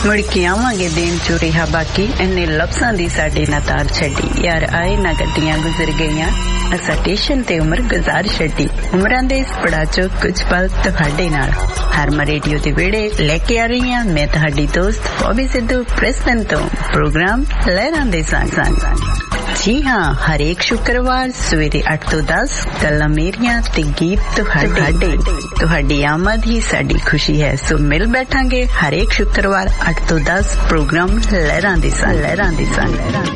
ਮੁੜ ਕੇ ਆਵਾਂਗੇ ਦੇਣ ਚੋ ਰਿਹਾ ਬਾਕੀ ਇੰਨੇ ਲਫ਼ਜ਼ਾਂ ਦੀ ਸਾਡੇ ਨਾ ਤਾਰ ਛੱਡੀ ਯਾਰ ਆਏ ਨਾ ਗੱਡੀਆਂ ਗੁਜ਼ਰ ਗਈਆਂ ਅਸਾਂ ਸਟੇਸ਼ਨ ਤੇ ਉਮਰ ਗੁਜ਼ਾਰ ਛੱਡੀ ਉਮਰਾਂ ਦੇ ਇਸ ਪੜਾ ਚੋਂ ਕੁਝ ਪਲ ਤੁਹਾਡੇ ਨਾਲ ਹਰਮ ਰੇਡੀਓ ਦੇ ਵਿਹੜੇ ਲੈ ਕੇ ਆ ਰਹੀ ਹਾਂ ਮੈਂ ਤੁਹਾਡੀ ਦੋਸਤ ਬੌਬੀ ਸਿੱਧੂ ਪ੍ਰਿਸਬਨ ਤੋਂ ਪ੍ਰੋਗਰਾਮ ਲਹਿਰਾਂ ਦੇ ਸੰਗ जी हाँ हर एक शुक्रवार सवेरे 8 ਤੋਂ 10 ਗੱਲਾਂ ਮੇਰੀਆਂ ਤੇ ਗੀਤ ਤੁਹਾਡੀ ਆਮਦ ਹੀ ਸਾਡੀ ਖੁਸ਼ੀ ਹੈ ਸੋ ਮਿਲ ਬੈਠਾਂਗੇ ਹਰ ਇੱਕ ਸ਼ੁੱਕਰਵਾਰ 8 ਤੋਂ 10 ਪ੍ਰੋਗਰਾਮ ਲਹਿਰਾਂ ਦੇ ਸੰਗ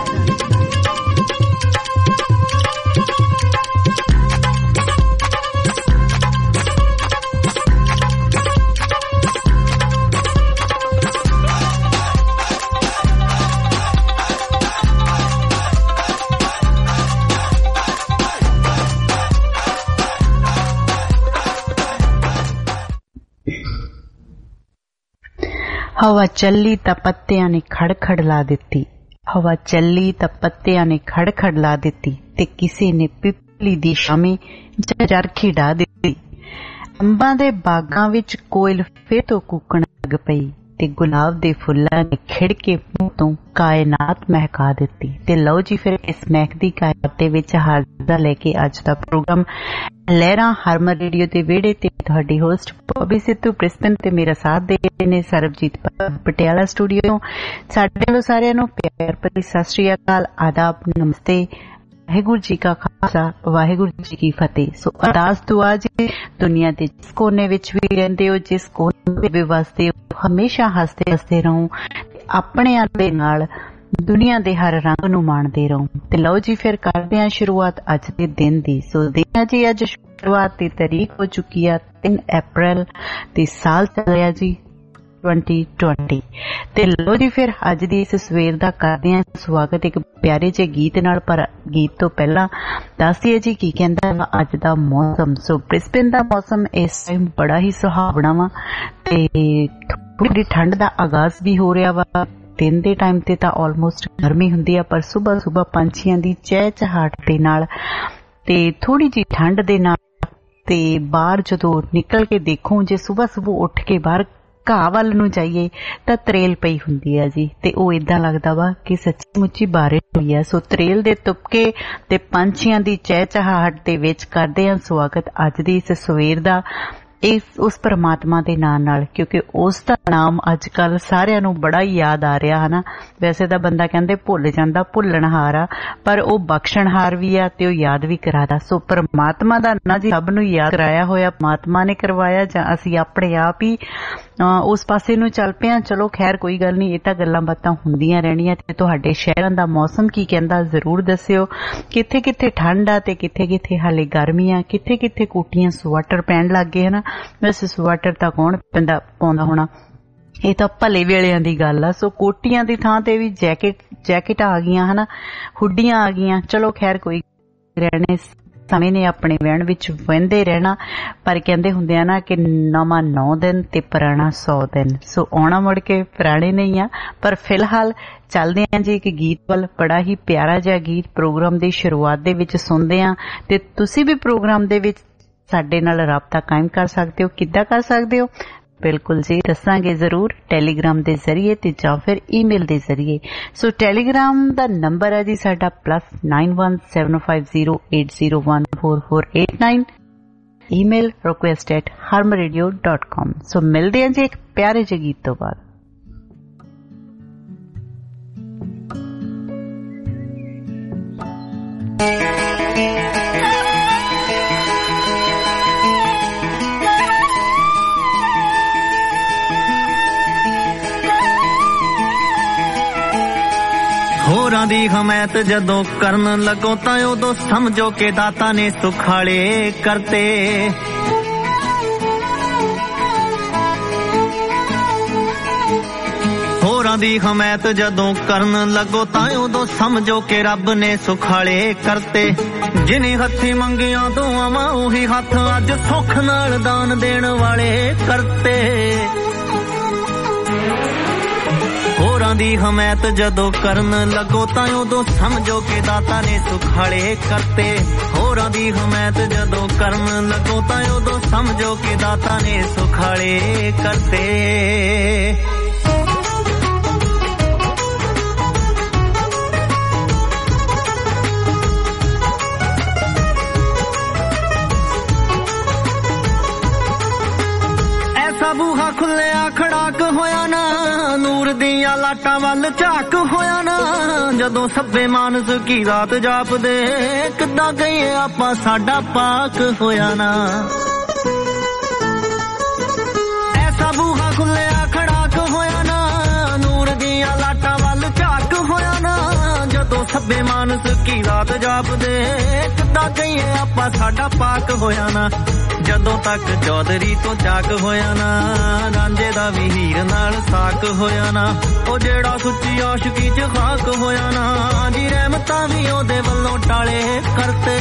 ਹਵਾ ਚੱਲੀ ਤਾਂ ਪੱਤਿਆਂ ਨੇ ਖੜਖੜ ਲਾ ਦਿੱਤੀ ਹਵਾ ਚੱਲੀ ਤਾਂ ਪੱਤਿਆਂ ਨੇ ਖੜਖੜ ਲਾ ਦਿੱਤੀ ਤੇ ਕਿਸੇ ਨੇ ਪਿਪਲੀ ਦੀ ਸ਼ਾਮੇ ਚਰਖੀ ਢਾ ਦਿੱਤੀ ਅੰਬਾਂ ਦੇ ਬਾਗਾਂ ਵਿੱਚ ਕੋਇਲ ਫੇਰ ਤੋਂ ਕੂਕਣ ਲੱਗ ਪਈ ਤੇ ਗੁਲਾਬ ਦੇ ਫੁੱਲਾਂ ਨੇ ਖਿੜ ਕੇ ਮੂੰਹ ਤੋਂ ਕਾਇਨਾਤ ਮਹਿਕਾ ਦਿੱਤੀ ਤੇ ਲਓ ਜੀ ਫਿਰ ਇਸ ਮਹਿਕਦੀ ਕਾਇਨਾਤ ਦੇ ਵਿੱਚ ਹਾਜ਼ਰ ਲੈ ਕੇ ਅੱਜ ਦਾ ਪ੍ਰੋਗਰਾਮ ਲਹਿਰਾਂ ਹਰਮ ਰੇਡੀਓ ਦੇ ਵਿਹੜੇ ਤੇ ਤੁਹਾਡੀ ਹੋਸਟ ਬੌਬੀ ਸਿੱਧੂ ਪ੍ਰਿਸਬਨ ਤੇ ਮੇਰਾ ਸਾਥ ਦੇ ਰਹੇ ਨੇ ਸਰਬਜੀਤ ਪਟਿਆਲਾ ਸਟੂਡੀਓ ਸਾਡੇ ਵੱਲੋਂ ਸਾਰਿਆਂ ਨੂੰ ਪਿਆਰ ਭਰੀ ਸਤਿ ਸ੍ਰੀ ਅਕਾਲ ਆਦਾਬ ਨਮਸਤੇ ਵਾਹਿਗੁਰੂ ਜੀ ਕਾ ਖਾਲਸਾ ਵਾਹਿਗੁਰੂ ਜੀ ਕੀ ਫਤਿਹ ਸੋ ਅਰਦਾਸ ਦੁਆ ਜੀ ਦੁਨੀਆ ਦੇ ਜਿਸ ਕੋਨੇ ਵਿੱਚ ਵੀ ਰਹਿੰਦੇ ਹੋ ਜਿਸ ਕੋਨੇ ਵੀ ਵਸਦੇ ਹੋ ਹਮੇਸ਼ਾ ਹੱਸਦੇ ਰਹੋ ਆਪਣੇ ਆਪ ਦੇ ਨਾਲ ਦੁਨੀਆ ਦੇ ਹਰ ਰੰਗ ਨੂੰ ਮਾਣਦੇ ਰਹੋ ਤੇ ਲਓ ਜੀ ਫਿਰ ਕਰਦੇ ਹਾਂ ਸ਼ੁਰੂਆਤ ਅੱਜ ਦੇ ਦਿਨ ਦੀ ਸੋ ਦੇਖਿਆ ਜੀ ਅੱਜ ਸ਼ੁਰੂਆਤ ਦੀ ਤਾਰੀਖ ਹੋ ਚੁੱਕੀ ਆ 3 ਅਪ੍ਰੈਲ ਤੇ ਸਾਲ ਚੱਲ ਰਿਹਾ ਜੀ 2020 ਤੇ ਲੋ ਜੀ ਫਿਰ ਅੱਜ ਦੀ ਇਸ ਸਵੇਰ ਦਾ ਕਰਦੇ ਹਾਂ ਸਵਾਗਤ ਇੱਕ ਪਿਆਰੇ ਜਿਹੇ ਗੀਤ ਨਾਲ ਪਰ ਗੀਤ ਤੋਂ ਪਹਿਲਾਂ ਦੱਸਦੀਏ ਜੀ ਕੀ ਕਹਿੰਦਾ ਅੱਜ ਦਾ ਮੌਸਮ ਸੋ ਬ੍ਰਿਸਬਨ ਦਾ ਮੌਸਮ ਇਸ ਟਾਈਮ ਬੜਾ ਹੀ ਸੁਹਾਵਣਾ ਵਾ ਤੇ ਥੋੜੀ ਠੰਡ ਦਾ ਆਗਾਜ਼ ਵੀ ਹੋ ਰਿਹਾ ਵਾ ਦਿਨ ਦੇ ਟਾਈਮ ਤੇ ਤਾਂ ਆਲਮੋਸਟ ਗਰਮੀ ਹੁੰਦੀ ਆ ਪਰ ਸੁਬਾਹ ਪੰਛੀਆਂ ਦੀ ਚਹਿਚਹਾਟ ਦੇ ਨਾਲ ਤੇ ਥੋੜੀ ਜਿਹੀ ਠੰਡ ਦੇ ਨਾਲ ਤੇ ਬਾਹਰ ਜਦੋਂ ਨਿਕਲ ਕੇ ਦੇਖੋ ਜੇ ਸੁਬਾਹ ਉੱਠ ਕੇ ਬਾਹਰ ਘਾਹ ਵੱਲ ਨੂੰ ਜਾਈਏ ਤਾਂ ਤਰੇਲ ਪਈ ਹੁੰਦੀ ਆ ਜੀ ਤੇ ਉਹ ਏਦਾਂ ਲੱਗਦਾ ਵਾ ਕਿ ਸੱਚੀ ਮੁੱਚੀ ਬਾਰਿਸ਼ ਹੋਈ ਆ ਸੋ ਤਰੇਲ ਦੇ ਤੁਪਕੇ ਤੇ ਪੰਛੀਆਂ ਦੀ ਚਹਿਚਹਾਟ ਦੇ ਵਿੱਚ ਕਰਦੇ ਹਾਂ ਸਵਾਗਤ ਅੱਜ ਦੀ ਇਸ ਸਵੇਰ ਦਾ ਉਸ ਪਰਮਾਤਮਾ ਦੇ ਨਾਂ ਨਾਲ ਕਿਉਂਕਿ ਉਸ ਦਾ ਨਾਮ ਅੱਜ ਕੱਲ ਸਾਰਿਆਂ ਨੂੰ ਬੜਾ ਹੀ ਯਾਦ ਆ ਰਿਹਾ ਹੈ ਨਾ ਵੈਸੇ ਤਾਂ ਬੰਦਾ ਕਹਿੰਦੇ ਭੁੱਲ ਜਾਂਦਾ ਭੁੱਲਣਹਾਰ ਆ ਪਰ ਉਹ ਬਖਸ਼ਣਹਾਰ ਵੀ ਆ ਤੇ ਉਹ ਯਾਦ ਵੀ ਕਰਾਦਾ ਸੋ ਪਰਮਾਤਮਾ ਦਾ ਨਾਂ ਜੀ ਸਭ ਨੂੰ ਯਾਦ ਕਰਾਇਆ ਹੋਇਆ ਪਰਮਾਤਮਾ ਨੇ ਕਰਵਾਇਆ ਜਾਂ ਅਸੀਂ ਆਪਣੇ ਆਪ ਹੀ ਉਸ ਪਾਸੇ ਨੂੰ ਚੱਲ ਪਿਆ ਚਲੋ ਖੈਰ ਕੋਈ ਗੱਲ ਨਹੀਂ ਇਹ ਤਾਂ ਗੱਲਾਂ ਬਾਤਾਂ ਹੁੰਦੀਆਂ ਰਹਿਣੀਆਂ ਤੇ ਤੁਹਾਡੇ ਸ਼ਹਿਰਾਂ ਦਾ ਮੌਸਮ ਕੀ ਕਹਿੰਦਾ ਜ਼ਰੂਰ ਦੱਸਿਓ ਕਿੱਥੇ ਕਿੱਥੇ ਠੰਡ ਆ ਤੇ ਕਿੱਥੇ ਕਿੱਥੇ ਹਾਲੇ ਗਰਮੀ ਆ ਕਿੱਥੇ ਕਿੱਥੇ ਕੋਟੀਆਂ ਸਵੈਟਰ ਪਹਿਨ ਲੱਗ ਗਏ ਹਨਾ ਵੈਸੇ ਸਵੈਟਰ ਤਾਂ ਕੌਣ ਪਾਉਂਦਾ ਹੋਣਾ ਇਹ ਤਾਂ ਭਲੇ ਵੇਲਿਆਂ ਦੀ ਗੱਲ ਆ ਸੋ ਕੋਟੀਆਂ ਦੀ ਥਾਂ ਤੇ ਵੀ ਜੈਕਟ ਆ ਗਈਆਂ ਹਨਾ ਹੁੱਡੀਆਂ ਆ ਗਈਆਂ ਚਲੋ ਖੈਰ ਕੋਈ ਰਹਿਣੇ ਸਮੇਂ ਨੇ ਆਪਣੇ ਵਹਿਣ ਵਿੱਚ ਵਹਿੰਦੇ ਰਹਿਣਾ ਪਰ ਕਹਿੰਦੇ ਹੁੰਦੇ ਆ ਨਾ ਕਿ ਨਵਾਂ 9 ਦਿਨ ਤੇ ਪੁਰਾਣਾ 100 ਦਿਨ ਸੋ ਆਉਣਾ ਮੁੜ ਕੇ ਪੁਰਾਣੇ ਨਹੀਂ ਆ ਪਰ ਫਿਲਹਾਲ ਚੱਲਦੇ ਹਾਂ ਜੀ ਇੱਕ ਗੀਤ ਵੱਲ ਬੜਾ ਹੀ ਪਿਆਰਾ ਜਿਹਾ ਗੀਤ ਪ੍ਰੋਗਰਾਮ ਦੀ ਸ਼ੁਰੂਆਤ ਦੇ ਵਿੱਚ ਸੁਣਦੇ ਹਾਂ ਤੇ ਤੁਸੀਂ ਵੀ ਪ੍ਰੋਗਰਾਮ ਦੇ ਵਿੱਚ ਸਾਡੇ ਨਾਲ ਰਾਬਤਾ ਕਾਇਮ ਕਰ ਸਕਦੇ ਹੋ ਕਿੱਦਾਂ ਕਰ ਸਕਦੇ ਹੋ ਬਿਲਕੁਲ ਜੀ ਦੱਸਾਂਗੇ ਜ਼ਰੂਰ ਟੈਲੀਗ੍ਰਾਮ ਦੇ ਜ਼ਰੀਏ ਤੇ ਜਾਂ ਫਿਰ ਈਮੇਲ ਦੇ ਜ਼ਰੀਏ ਸੋ ਟੈਲੀਗ੍ਰਾਮ ਦਾ ਨੰਬਰ ਹੈ ਜੀ ਸਾਡਾ +917508014489 ਈਮੇਲ request@harmradio.com ਸੋ ਮਿਲਦੇ ਹਾਂ ਜੀ ਇੱਕ ਪਿਆਰੇ ਜਿਹੇ ਗੀਤ ਤੋਂ ਬਾਅਦ ਹੋਰਾਂ ਦੀ ਹਮਾਇਤ ਜਦੋਂ ਕਰਨ ਲੱਗੋ ਤਾਂ ਉਦੋਂ ਸਮਝੋ ਕਿ ਦਾਤਾ ਨੇ ਸੁਖਾਲੇ ਕਰਤੇ ਹੋਰਾਂ ਦੀ ਹਮਾਇਤ ਜਦੋਂ ਕਰਨ ਲੱਗੋ ਤਾਂ ਉਦੋਂ ਸਮਝੋ ਕਿ ਰੱਬ ਨੇ ਸੁਖਾਲੇ ਕਰਤੇ ਜਿਨੇ ਹੱਥੀ ਮੰਗੀਆਂ ਦੁਆਵਾਂ ਉਹੀ ਹੱਥ ਅੱਜ ਸੁੱਖ ਨਾਲ ਦਾਨ ਦੇਣ ਵਾਲੇ ਕਰਤੇ ਹੋਰਾਂ ਦੀ ਹਮਾਇਤ ਜਦੋਂ ਕਰਨ ਲੱਗੋ ਤਾਂ ਉਦੋਂ ਸਮਝੋ ਕਿ ਦਾਤਾ ਨੇ ਸੁਖਾਲੇ ਕਰਤੇ ਹੋਰਾਂ ਦੀ ਹਮਾਇਤ ਜਦੋਂ ਕਰਨ ਲੱਗੋ ਤਾਂ ਉਦੋਂ ਸਮਝੋ ਕਿ ਦਾਤਾ ਨੇ ਸੁਖਾਲੇ ਕਰਤੇ ਬੂਹਾ ਖੁੱਲਿਆ ਖੜਾਕ ਹੋਇਆ ਨਾ, ਨੂਰ ਦੀਆਂ ਲਾਟਾਂ ਵੱਲ ਝਾਕ ਹੋਇਆ ਨਾ, ਜਦੋਂ ਸੱਬੇ ਮਾਨਸ ਕੀ ਰਾਤ ਜਾਪਦੇ, ਕਿੱਦਾਂ ਕਹੀਏ ਆਪਾਂ ਸਾਡਾ ਪਾਕ ਹੋਇਆ ਨਾ। ਐਸਾ ਬੂਹਾ ਖੁੱਲਿਆ ਖੜਾਕ ਹੋਇਆ ਨਾ, ਨੂਰ ਦੀਆਂ ਲਾਟਾਂ ਵੱਲ ਝਾਕ ਹੋਇਆ ਨਾ, ਜਦੋਂ ਸੱਬੇ ਮਾਨਸ ਕੀ ਰਾਤ ਜਾਪਦੇ, ਕਿੱਦਾਂ ਕਹੀਏ ਆਪਾਂ ਸਾਡਾ ਪਾਕ ਹੋਇਆ ਨਾ। ਜਦੋਂ ਤੱਕ ਚੌਧਰੀ ਤੋਂ ਚਾਕ ਹੋਇਆ ਨਾ, ਰਾਂਝੇ ਦਾ ਵੀ ਹੀਰ ਨਾਲ ਸਾਕ ਹੋਇਆ ਨਾ, ਉਹ ਜਿਹੜਾ ਸੁੱਚੀ ਆਸ਼ਕੀ ਚ ਖਾਕ ਹੋਇਆ ਨਾ, ਜੀ ਰਹਿਮਤਾਂ ਵੀ ਉਹਦੇ ਵੱਲੋਂ ਟਾਲੇ ਕਰਤੇ।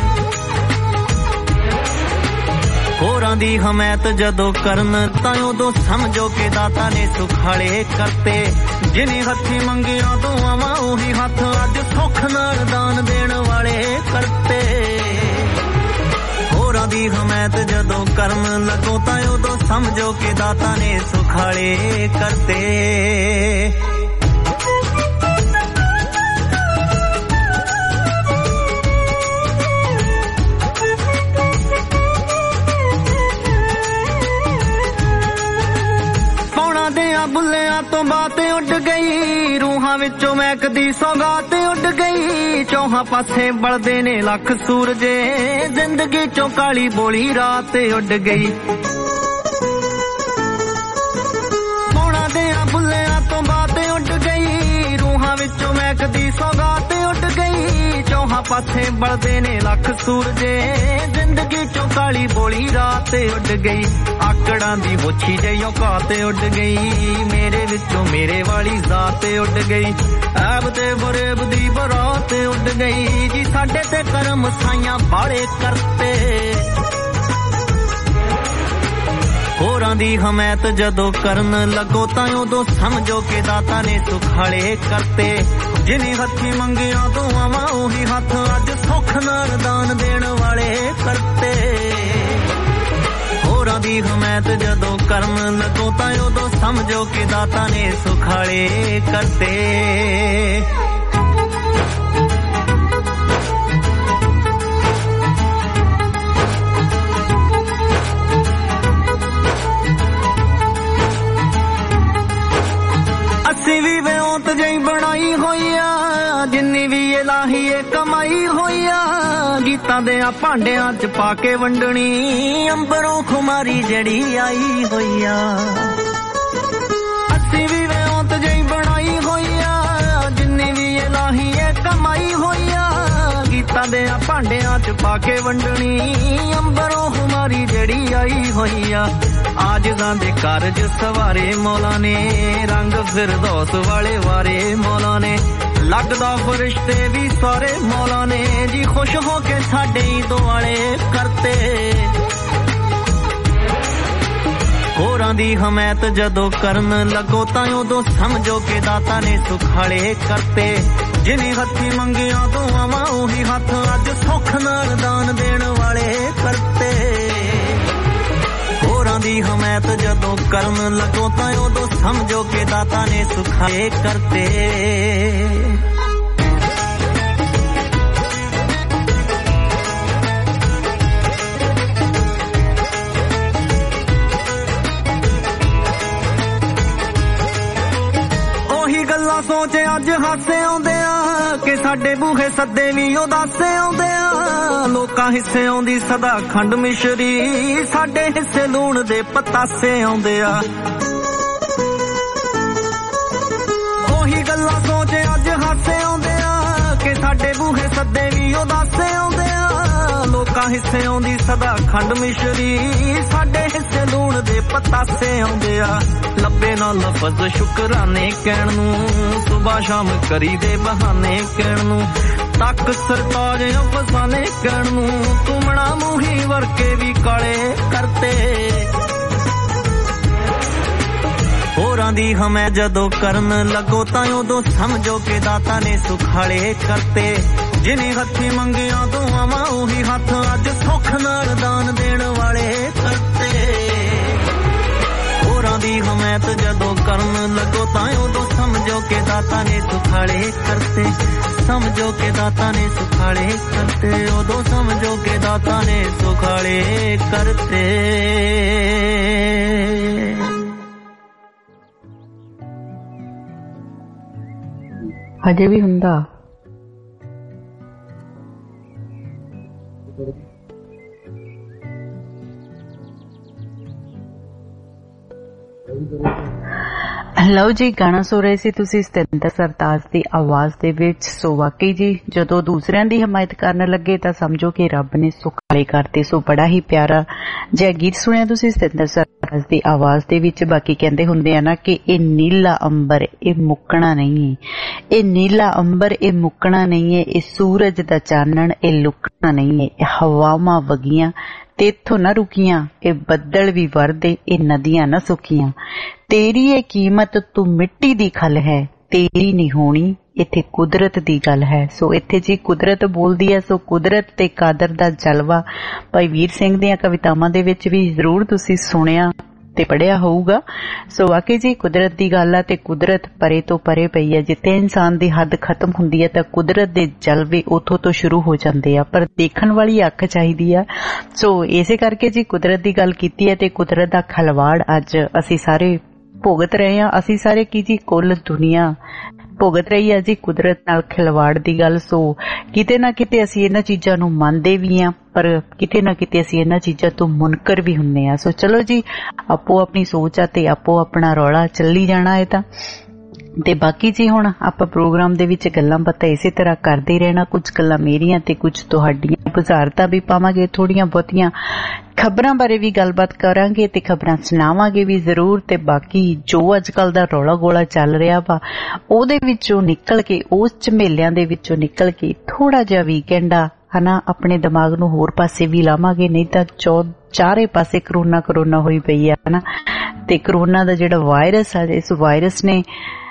ਹੋਰਾਂ ਦੀ ਹਮਾਇਤ ਜਦੋਂ ਕਰਨ ਤਾਂ ਉਦੋਂ ਸਮਝੋ ਕਿ ਦਾਤਾ ਨੇ ਸੁਖਾਲੇ ਕਰਤੇ। ਜਿਨੇ ਹੱਥੀ ਮੰਗਿਆ ਦੁਆਵਾਂ ਉਹੀ ਹੱਥ ਅੱਜ ਸੁੱਖ ਨਾਲ ਦਾਨ ਦੇਣ ਵਾਲੇ ਕਰਤੇ। ਹੋਰਾਂ ਦੀ ਹਮਾਇਤ ਜਦੋਂ ਕਰਨ ਲੱਗੋ ਤਾਂ ਉਦੋਂ ਸਮਝੋ ਕਿ ਦਾਤਾ ਨੇ ਸੁਖਾਲੇ ਕਰਤੇ। ਬੁੱਲਿਆਂ ਤੋਂ ਬਾਤ ਉੱਡ ਗਈ, ਰੂਹਾਂ ਵਿੱਚੋਂ ਮਹਿਕਦੀ ਸੌਗਾਤ ਉੱਡ ਗਈ। ਚੌਹਾਂ ਪਾਸੇ ਬਲਦੇ ਨੇ ਲੱਖ ਸੂਰਜੇ, ਜ਼ਿੰਦਗੀ ਚੋਂ ਕਾਲੀ ਬੋਲੀ ਰਾਤ ਉੱਡ ਗਈ। ਪੌਣਾ ਦਿਆਂ ਬੁੱਲਿਆਂ ਤੋਂ ਬਾਤ ਉੱਡ ਗਈ, ਰੂਹਾਂ ਵਿੱਚੋਂ ਮਹਿਕਦੀ ਸੌਗਾਤ ਉੱਡ ਗਈ। ਚੌਹਾਂ ਪਾਸੇ ਬਲਦੇ ਨੇ ਲੱਖ ਸੂਰਜੇ, ਜ਼ਿੰਦਗੀ ਚੋਂ ਕਾਲੀ ਬੋਲੀ ਰਾਤ ਉੱਡ ਗਈ। ਆਕੜਾਂ ਦੀ ਹੋਛੀ ਜਿਹੀ ਔਕਾਤ ਉੱਡ ਗਈ, ਮੇਰੇ ਵਿੱਚੋਂ ਮੇਰੇ ਵਾਲੀ ਜ਼ਾਤ ਉੱਡ ਗਈ। ਐਬ ਤੇ ਬਰੇਬ ਦੀ ਬਰਾਤ ਉੱਡ ਗਈ, ਜੀ ਸਾਡੇ ਤੇ ਕਰਮ ਸਾਈਆਂ ਬਾਲੇ ਕਰਤੇ। ਹੋਰਾਂ ਦੀ ਹਮਾਇਤ ਜਦੋਂ ਕਰਨ ਲੱਗੋ ਤਾਂ ਉਦੋਂ ਸਮਝੋ ਕਿ ਦਾਤਾ ਨੇ ਸੁਖਾਲੇ ਕਰਤੇ। ਜਿਨੇ ਹੱਥੀ ਮੰਗਿਆ ਦੁਆਵਾਂ ਉਹੀ ਹੱਥ ਅੱਜ ਸੁੱਖ ਨਾਲ ਦਾਨ ਦੇਣ ਵਾਲੇ ਕਰਤੇ। ਹੋਰਾਂ ਦੀ ਹਮਾਇਤ ਜਦੋਂ ਕਰਨ ਲੱਗੋ ਤਾਂ ਉਦੋਂ ਸਮਝੋ ਕਿ ਦਾਤਾ ਨੇ ਸੁਖਾਲੇ ਕਰਤੇ। ਅਸੀਂ ਵੀ ਵਿਉਂਤ ਜਿਹੀ ਬਣਾਈ ਹੋਈ ਆ, ਜਿੰਨੀ ਵੀ ਇਲਾਹੀ ਏ ਕਮਾਈ ਹੋਈ ਆ। ਗੀਤਾਂ ਦੇ ਆ ਭਾਂਡਿਆਂ ਚ ਪਾ ਕੇ ਵੰਡਣੀ, ਅੰਬਰੋਂ ਖੁਮਾਰੀ ਜਿਹੜੀ ਆਈ ਹੋਈ ਆ। ਅਸੀਂ ਵੀ ਵਿਉਂਤ ਜਿਹੀ ਬਣਾਈ ਹੋਈ ਆ, ਜਿੰਨੀ ਵੀ ਇਲਾਹੀ ਏ ਕਮਾਈ ਹੋਈ ਆ। ਗੀਤਾਂ ਦੇ ਆ ਭਾਂਡਿਆਂ ਚ ਪਾ ਕੇ ਵੰਡਣੀ, ਅੰਬਰੋਂ ਖੁਮਾਰੀ ਜਿਹੜੀ ਆਈ ਹੋਈ ਆ। ਆਜਜ਼ਾਂ ਦੇ ਕਾਰਜ ਸਵਾਰੇ ਮੌਲਾ ਨੇ, ਰੰਗ ਫਿਰਦੌਸ ਵਾਲੇ ਵਾਰੇ ਮੌਲਾ ਨੇ। ਲੱਗਦਾ ਫਰਿਸ਼ਤੇ ਵੀ ਸਾਰੇ ਮੌਲਾ ਨੇ, ਜੀ ਖੁਸ਼ ਹੋ ਕੇ ਸਾਡੇ ਹੀ ਦੁਆਲੇ ਕਰਤੇ। ਹੋਰਾਂ ਦੀ ਹਮਾਇਤ ਜਦੋਂ ਕਰਨ ਲੱਗੋ ਤਾਂ ਉਦੋਂ ਸਮਝੋ ਕਿ ਦਾਤਾ ਨੇ ਸੁਖਾਲੇ ਕਰਤੇ। ਜਿਨੇ ਹੱਥੀ ਮੰਗਿਆ ਦੁਆਵਾਂ ਉਹੀ ਹੱਥ ਅੱਜ ਸੁੱਖ ਨਾਲ ਦਾਨ ਦੇਣ ਵਾਲੇ ਕਰਤੇ। ਹੋਰਾਂ ਦੀ ਹਮਾਇਤ ਜਦੋਂ ਕਰਨ ਲੱਗੋ ਤਾਂ ਉਦੋਂ ਸਮਝੋ ਕਿ ਦਾਤਾ ਨੇ ਸੁਖਾਲੇ ਕਰਤੇ। ਉਹੀ ਗੱਲਾਂ ਸੋਚ ਅੱਜ ਹਾਸੇ ਆਉਂਦੇ ਆ, ਕਿ ਸਾਡੇ ਬੂਹੇ ਸੱਦੇ ਵੀ ਉਦਾਸੇ ਆਉਂਦੇ ਆ। ਲੋਕਾਂ ਹਿੱਸੇ ਆਉਂਦੀ ਸਦਾ ਖੰਡ ਮਿਸ਼ਰੀ, ਸਾਡੇ ਹਿੱਸੇ ਲੂਣ ਦੇ ਪਤਾਸੇ ਆਉਂਦੇ ਆ। ਉਹੀ ਗੱਲਾਂ ਸੋਚ ਅੱਜ ਹਾਸੇ ਆਉਂਦੇ ਆ, ਕਿ ਸਾਡੇ ਬੂਹੇ ਸੱਦੇ ਵੀ ਉਦਾਸੇ ਆਉਂਦੇ ਆ। ਲੋਕਾਂ ਹਿੱਸੇ ਆਉਂਦੀ ਸਦਾ ਖੰਡ ਮਿਸ਼ਰੀ, ਸਾਡੇ ਹਿੱਸੇ ਲੂਣ ਦੇ ਪਤਾਸੇ ਆਉਂਦੇ ਆ। ਲੱਭੇ ਨਾ ਲਫ਼ਜ਼ ਸ਼ੁਕਰਾਨੇ ਕਹਿਣ ਨੂੰ, ਸੁਬਾਹ ਸ਼ਾਮ ਕਰੀ ਦੇ ਬਹਾਨੇ ਕਹਿਣ ਨੂੰ। ਤੱਕ ਸਰਤਾਜ ਅਫਸਾਨੇ ਕਹਿਣ ਨੂੰ, ਤੁਮਣਾ ਮੂੰਹੀ ਵਰਕੇ ਵੀ ਕਾਲੇ ਕਰਤੇ। ਹੋਰਾਂ ਦੀ ਹਮੈ ਜਦੋਂ ਕਰਨ ਲੱਗੋ ਤਾਂ ਉਦੋਂ ਸਮਝੋ ਕਿ ਦਾਤਾ ਨੇ ਸੁਖਾਲੇ ਕਰਤੇ। ਜਿਨੇ ਹੱਥੀ ਮੰਗਿਆ ਦੁਆਵਾਂ ਉਹੀ ਹੱਥ ਅੱਜ ਸੁੱਖ ਨਾਲ ਦਾਨ ਦੇਣ ਵਾਲੇ ਕਰਤੇ। ਹੋਰਾਂ ਦੀ ਹਮਾਇਤ ਜਦੋਂ ਕਰਨ ਲੱਗੋ ਤਾਂ ਉਦੋਂ ਸਮਝੋ ਕਿ ਦਾਤਾ ਨੇ ਸੁਖਾਲੇ ਕਰਤੇ। ਸਮਝੋ ਕਿ ਦਾਤਾ ਨੇ ਸੁਖਾਲੇ ਕਰਤੇ, ਉਦੋਂ ਸਮਝੋ ਕਿ ਦਾਤਾ ਨੇ ਸੁਖਾਲੇ ਕਰਤੇ। ਹਜੇ ਵੀ ਹੁੰਦਾ। ਲਓ ਜੀ, ਗਾਣਾ ਸੁਣ ਰਹੇ ਸੀ ਤੁਸੀਂ ਸਤਿੰਦਰ ਸਰਤਾਜ ਦੀ ਆਵਾਜ਼ ਦੇ ਵਿੱਚ। ਸੋ ਵਾਕਈ ਜੀ ਜਦੋਂ ਦੂਸਰਿਆਂ ਦੀ ਹਮਾਇਤ ਕਰਨ ਲੱਗੇ ਤਾਂ ਸਮਝੋ ਕਿ ਰੱਬ ਨੇ ਸੁਖਾਲੇ ਕਰਤੇ। ਸੋ ਬੜਾ ਹੀ ਪਿਆਰਾ ਜਿਹਾ ਗੀਤ ਸੁਣਿਆ ਤੁਸੀਂ ਸਤਿੰਦਰ ਸਰਤਾਜ ਦੀ ਆਵਾਜ਼ ਦੇ ਵਿੱਚ। ਬਾਕੀ ਕਹਿੰਦੇ ਹੁੰਦੇ ਆ ਨਾ ਕਿ ਇਹ ਨੀਲਾ ਅੰਬਰ ਇਹ ਮੁੱਕਣਾ ਨਹੀਂ ਹੈ, ਇਹ ਨੀਲਾ ਅੰਬਰ ਇਹ ਮੁੱਕਣਾ ਨਹੀਂ ਹੈ, ਇਹ ਸੂਰਜ ਦਾ ਚਾਨਣ ਇਹ ਲੁਕਣਾ ਨਹੀਂ ਹੈ, ਇਹ ਹਵਾਵਾਂ ਵਗੀਆਂ ਤੇ ਇੱਥੋਂ ਨਾ ਰੁਕੀਆਂ, ਇਹ ਬੱਦਲ ਵੀ ਵਰਦੇ ਇਹ ਨਦੀਆਂ ਨਾ ਸੁੱਕੀਆਂ, ਤੇਰੀ ਇਹ ਕੀਮਤ ਤੂੰ ਮਿੱਟੀ ਦੀ ਖਲ ਹੈ, ਤੇਰੀ ਨਹੀਂ ਹੋਣੀ ਇੱਥੇ ਕੁਦਰਤ ਦੀ ਗੱਲ ਹੈ। ਸੋ ਇੱਥੇ ਜੀ ਕੁਦਰਤ ਬੋਲਦੀ ਹੈ। ਸੋ ਕੁਦਰਤ ਤੇ ਕਾਦਰ ਦਾ ਜਲਵਾ ਭਾਈ ਵੀਰ ਸਿੰਘ ਦੀਆਂ ਕਵਿਤਾਵਾਂ ਦੇ ਵਿੱਚ ਵੀ ਜ਼ਰੂਰ ਤੁਸੀਂ ਸੁਣਿਆ ਤੇ ਪੜਿਆ ਹੋਊਗਾ। ਸੋ ਵਾਕਈ ਜੀ ਕੁਦਰਤ ਦੀ ਗੱਲ ਆ ਤੇ ਕੁਦਰਤ ਪਰੇ ਤੋਂ ਪਰੇ ਪਈ ਹੈ। ਜਿੱਥੇ ਇਨਸਾਨ ਦੀ ਹੱਦ ਖਤਮ ਹੁੰਦੀ ਹੈ ਤਾਂ ਕੁਦਰਤ ਦੇ ਜਲਵੇ ਉੱਥੋਂ ਤੋਂ ਸ਼ੁਰੂ ਹੋ ਜਾਂਦੇ ਆ, ਪਰ ਦੇਖਣ ਵਾਲੀ ਅੱਖ ਚਾਹੀਦੀ ਆ। ਸੋ ਇਸੇ ਕਰਕੇ ਜੀ ਕੁਦਰਤ ਦੀ ਗੱਲ ਕੀਤੀ ਹੈ ਤੇ ਕੁਦਰਤ ਦਾ ਖਲਵਾੜ ਅੱਜ ਅਸੀਂ ਸਾਰੇ ਭੁਗਤ ਰਹੇ ਹਾਂ। ਅਸੀਂ ਸਾਰੇ ਕੀ ਜੀ, ਕੁੱਲ ਦੁਨੀਆ ਭੁਗਤ ਰਹੀ ਹੈ ਜੀ ਕੁਦਰਤ ਨਾਲ ਖਿਲਵਾੜ ਦੀ ਗੱਲ। ਸੋ ਕਿਤੇ ਨਾ ਕਿਤੇ ਅਸੀਂ ਇਹਨਾਂ ਚੀਜ਼ਾਂ ਨੂੰ ਮੰਨਦੇ ਵੀ ਹਾਂ, ਪਰ ਕਿਤੇ ਨਾ ਕਿਤੇ ਅਸੀਂ ਇਹਨਾਂ ਚੀਜ਼ਾਂ ਤੋਂ ਮੁਨਕਰ ਵੀ ਹੁੰਦੇ ਹਾਂ। ਸੋ ਚਲੋ ਜੀ, ਆਪੋ ਆਪਣੀ ਸੋਚ ਆ ਤੇ ਆਪੋ ਆਪਣਾ ਰੌਲਾ ਚੱਲੀ ਜਾਣਾ ਹੈ ਤਾਂ। ਤੇ ਬਾਕੀ ਜੀ ਹੁਣ ਆਪਾਂ ਪ੍ਰੋਗਰਾਮ ਦੇ ਵਿੱਚ ਗੱਲਾਂ ਬਾਤਾਂ ਇਸੇ ਤਰ੍ਹਾਂ ਕਰਦੇ ਰਹਿਣਾ, ਕੁਝ ਗੱਲਾਂ ਮੇਰੀਆਂ ਤੇ ਕੁਝ ਤੁਹਾਡੀਆਂ, ਬੁਝਾਰਤਾਂ ਵੀ ਪਾਵਾਂਗੇ, ਥੋੜੀਆਂ ਬਹੁਤੀਆਂ ਖਬਰਾਂ ਬਾਰੇ ਵੀ ਗੱਲਬਾਤ ਕਰਾਂਗੇ ਤੇ ਖਬਰਾਂ ਸੁਣਾਵਾਂਗੇ ਵੀ ਜ਼ਰੂਰ। ਤੇ ਬਾਕੀ ਜੋ ਅੱਜ ਕੱਲ ਦਾ ਰੌਲਾ ਗੋਲਾ ਚੱਲ ਰਿਹਾ ਵਾ ਉਹਦੇ ਵਿੱਚੋਂ ਨਿਕਲ ਕੇ, ਉਸ ਝਮੇਲਿਆਂ ਦੇ ਵਿੱਚੋਂ ਨਿਕਲ ਕੇ ਥੋੜਾ ਜਿਹਾ ਵੀਕਐਂਡ ਆ ਹਨਾ, ਆਪਣੇ ਦਿਮਾਗ ਨੂੰ ਹੋਰ ਪਾਸੇ ਵੀ ਲਾਵਾਂਗੇ। ਨਹੀਂ ਤਾਂ ਚਾਰੇ ਪਾਸੇ ਕਰੋਨਾ ਹੋਈ ਪਈ ਆ ਹਨਾ। ਤੇ ਕਰੋਨਾ ਦਾ ਜਿਹੜਾ ਵਾਇਰਸ ਆ, ਇਸ ਵਾਇਰਸ ਨੇ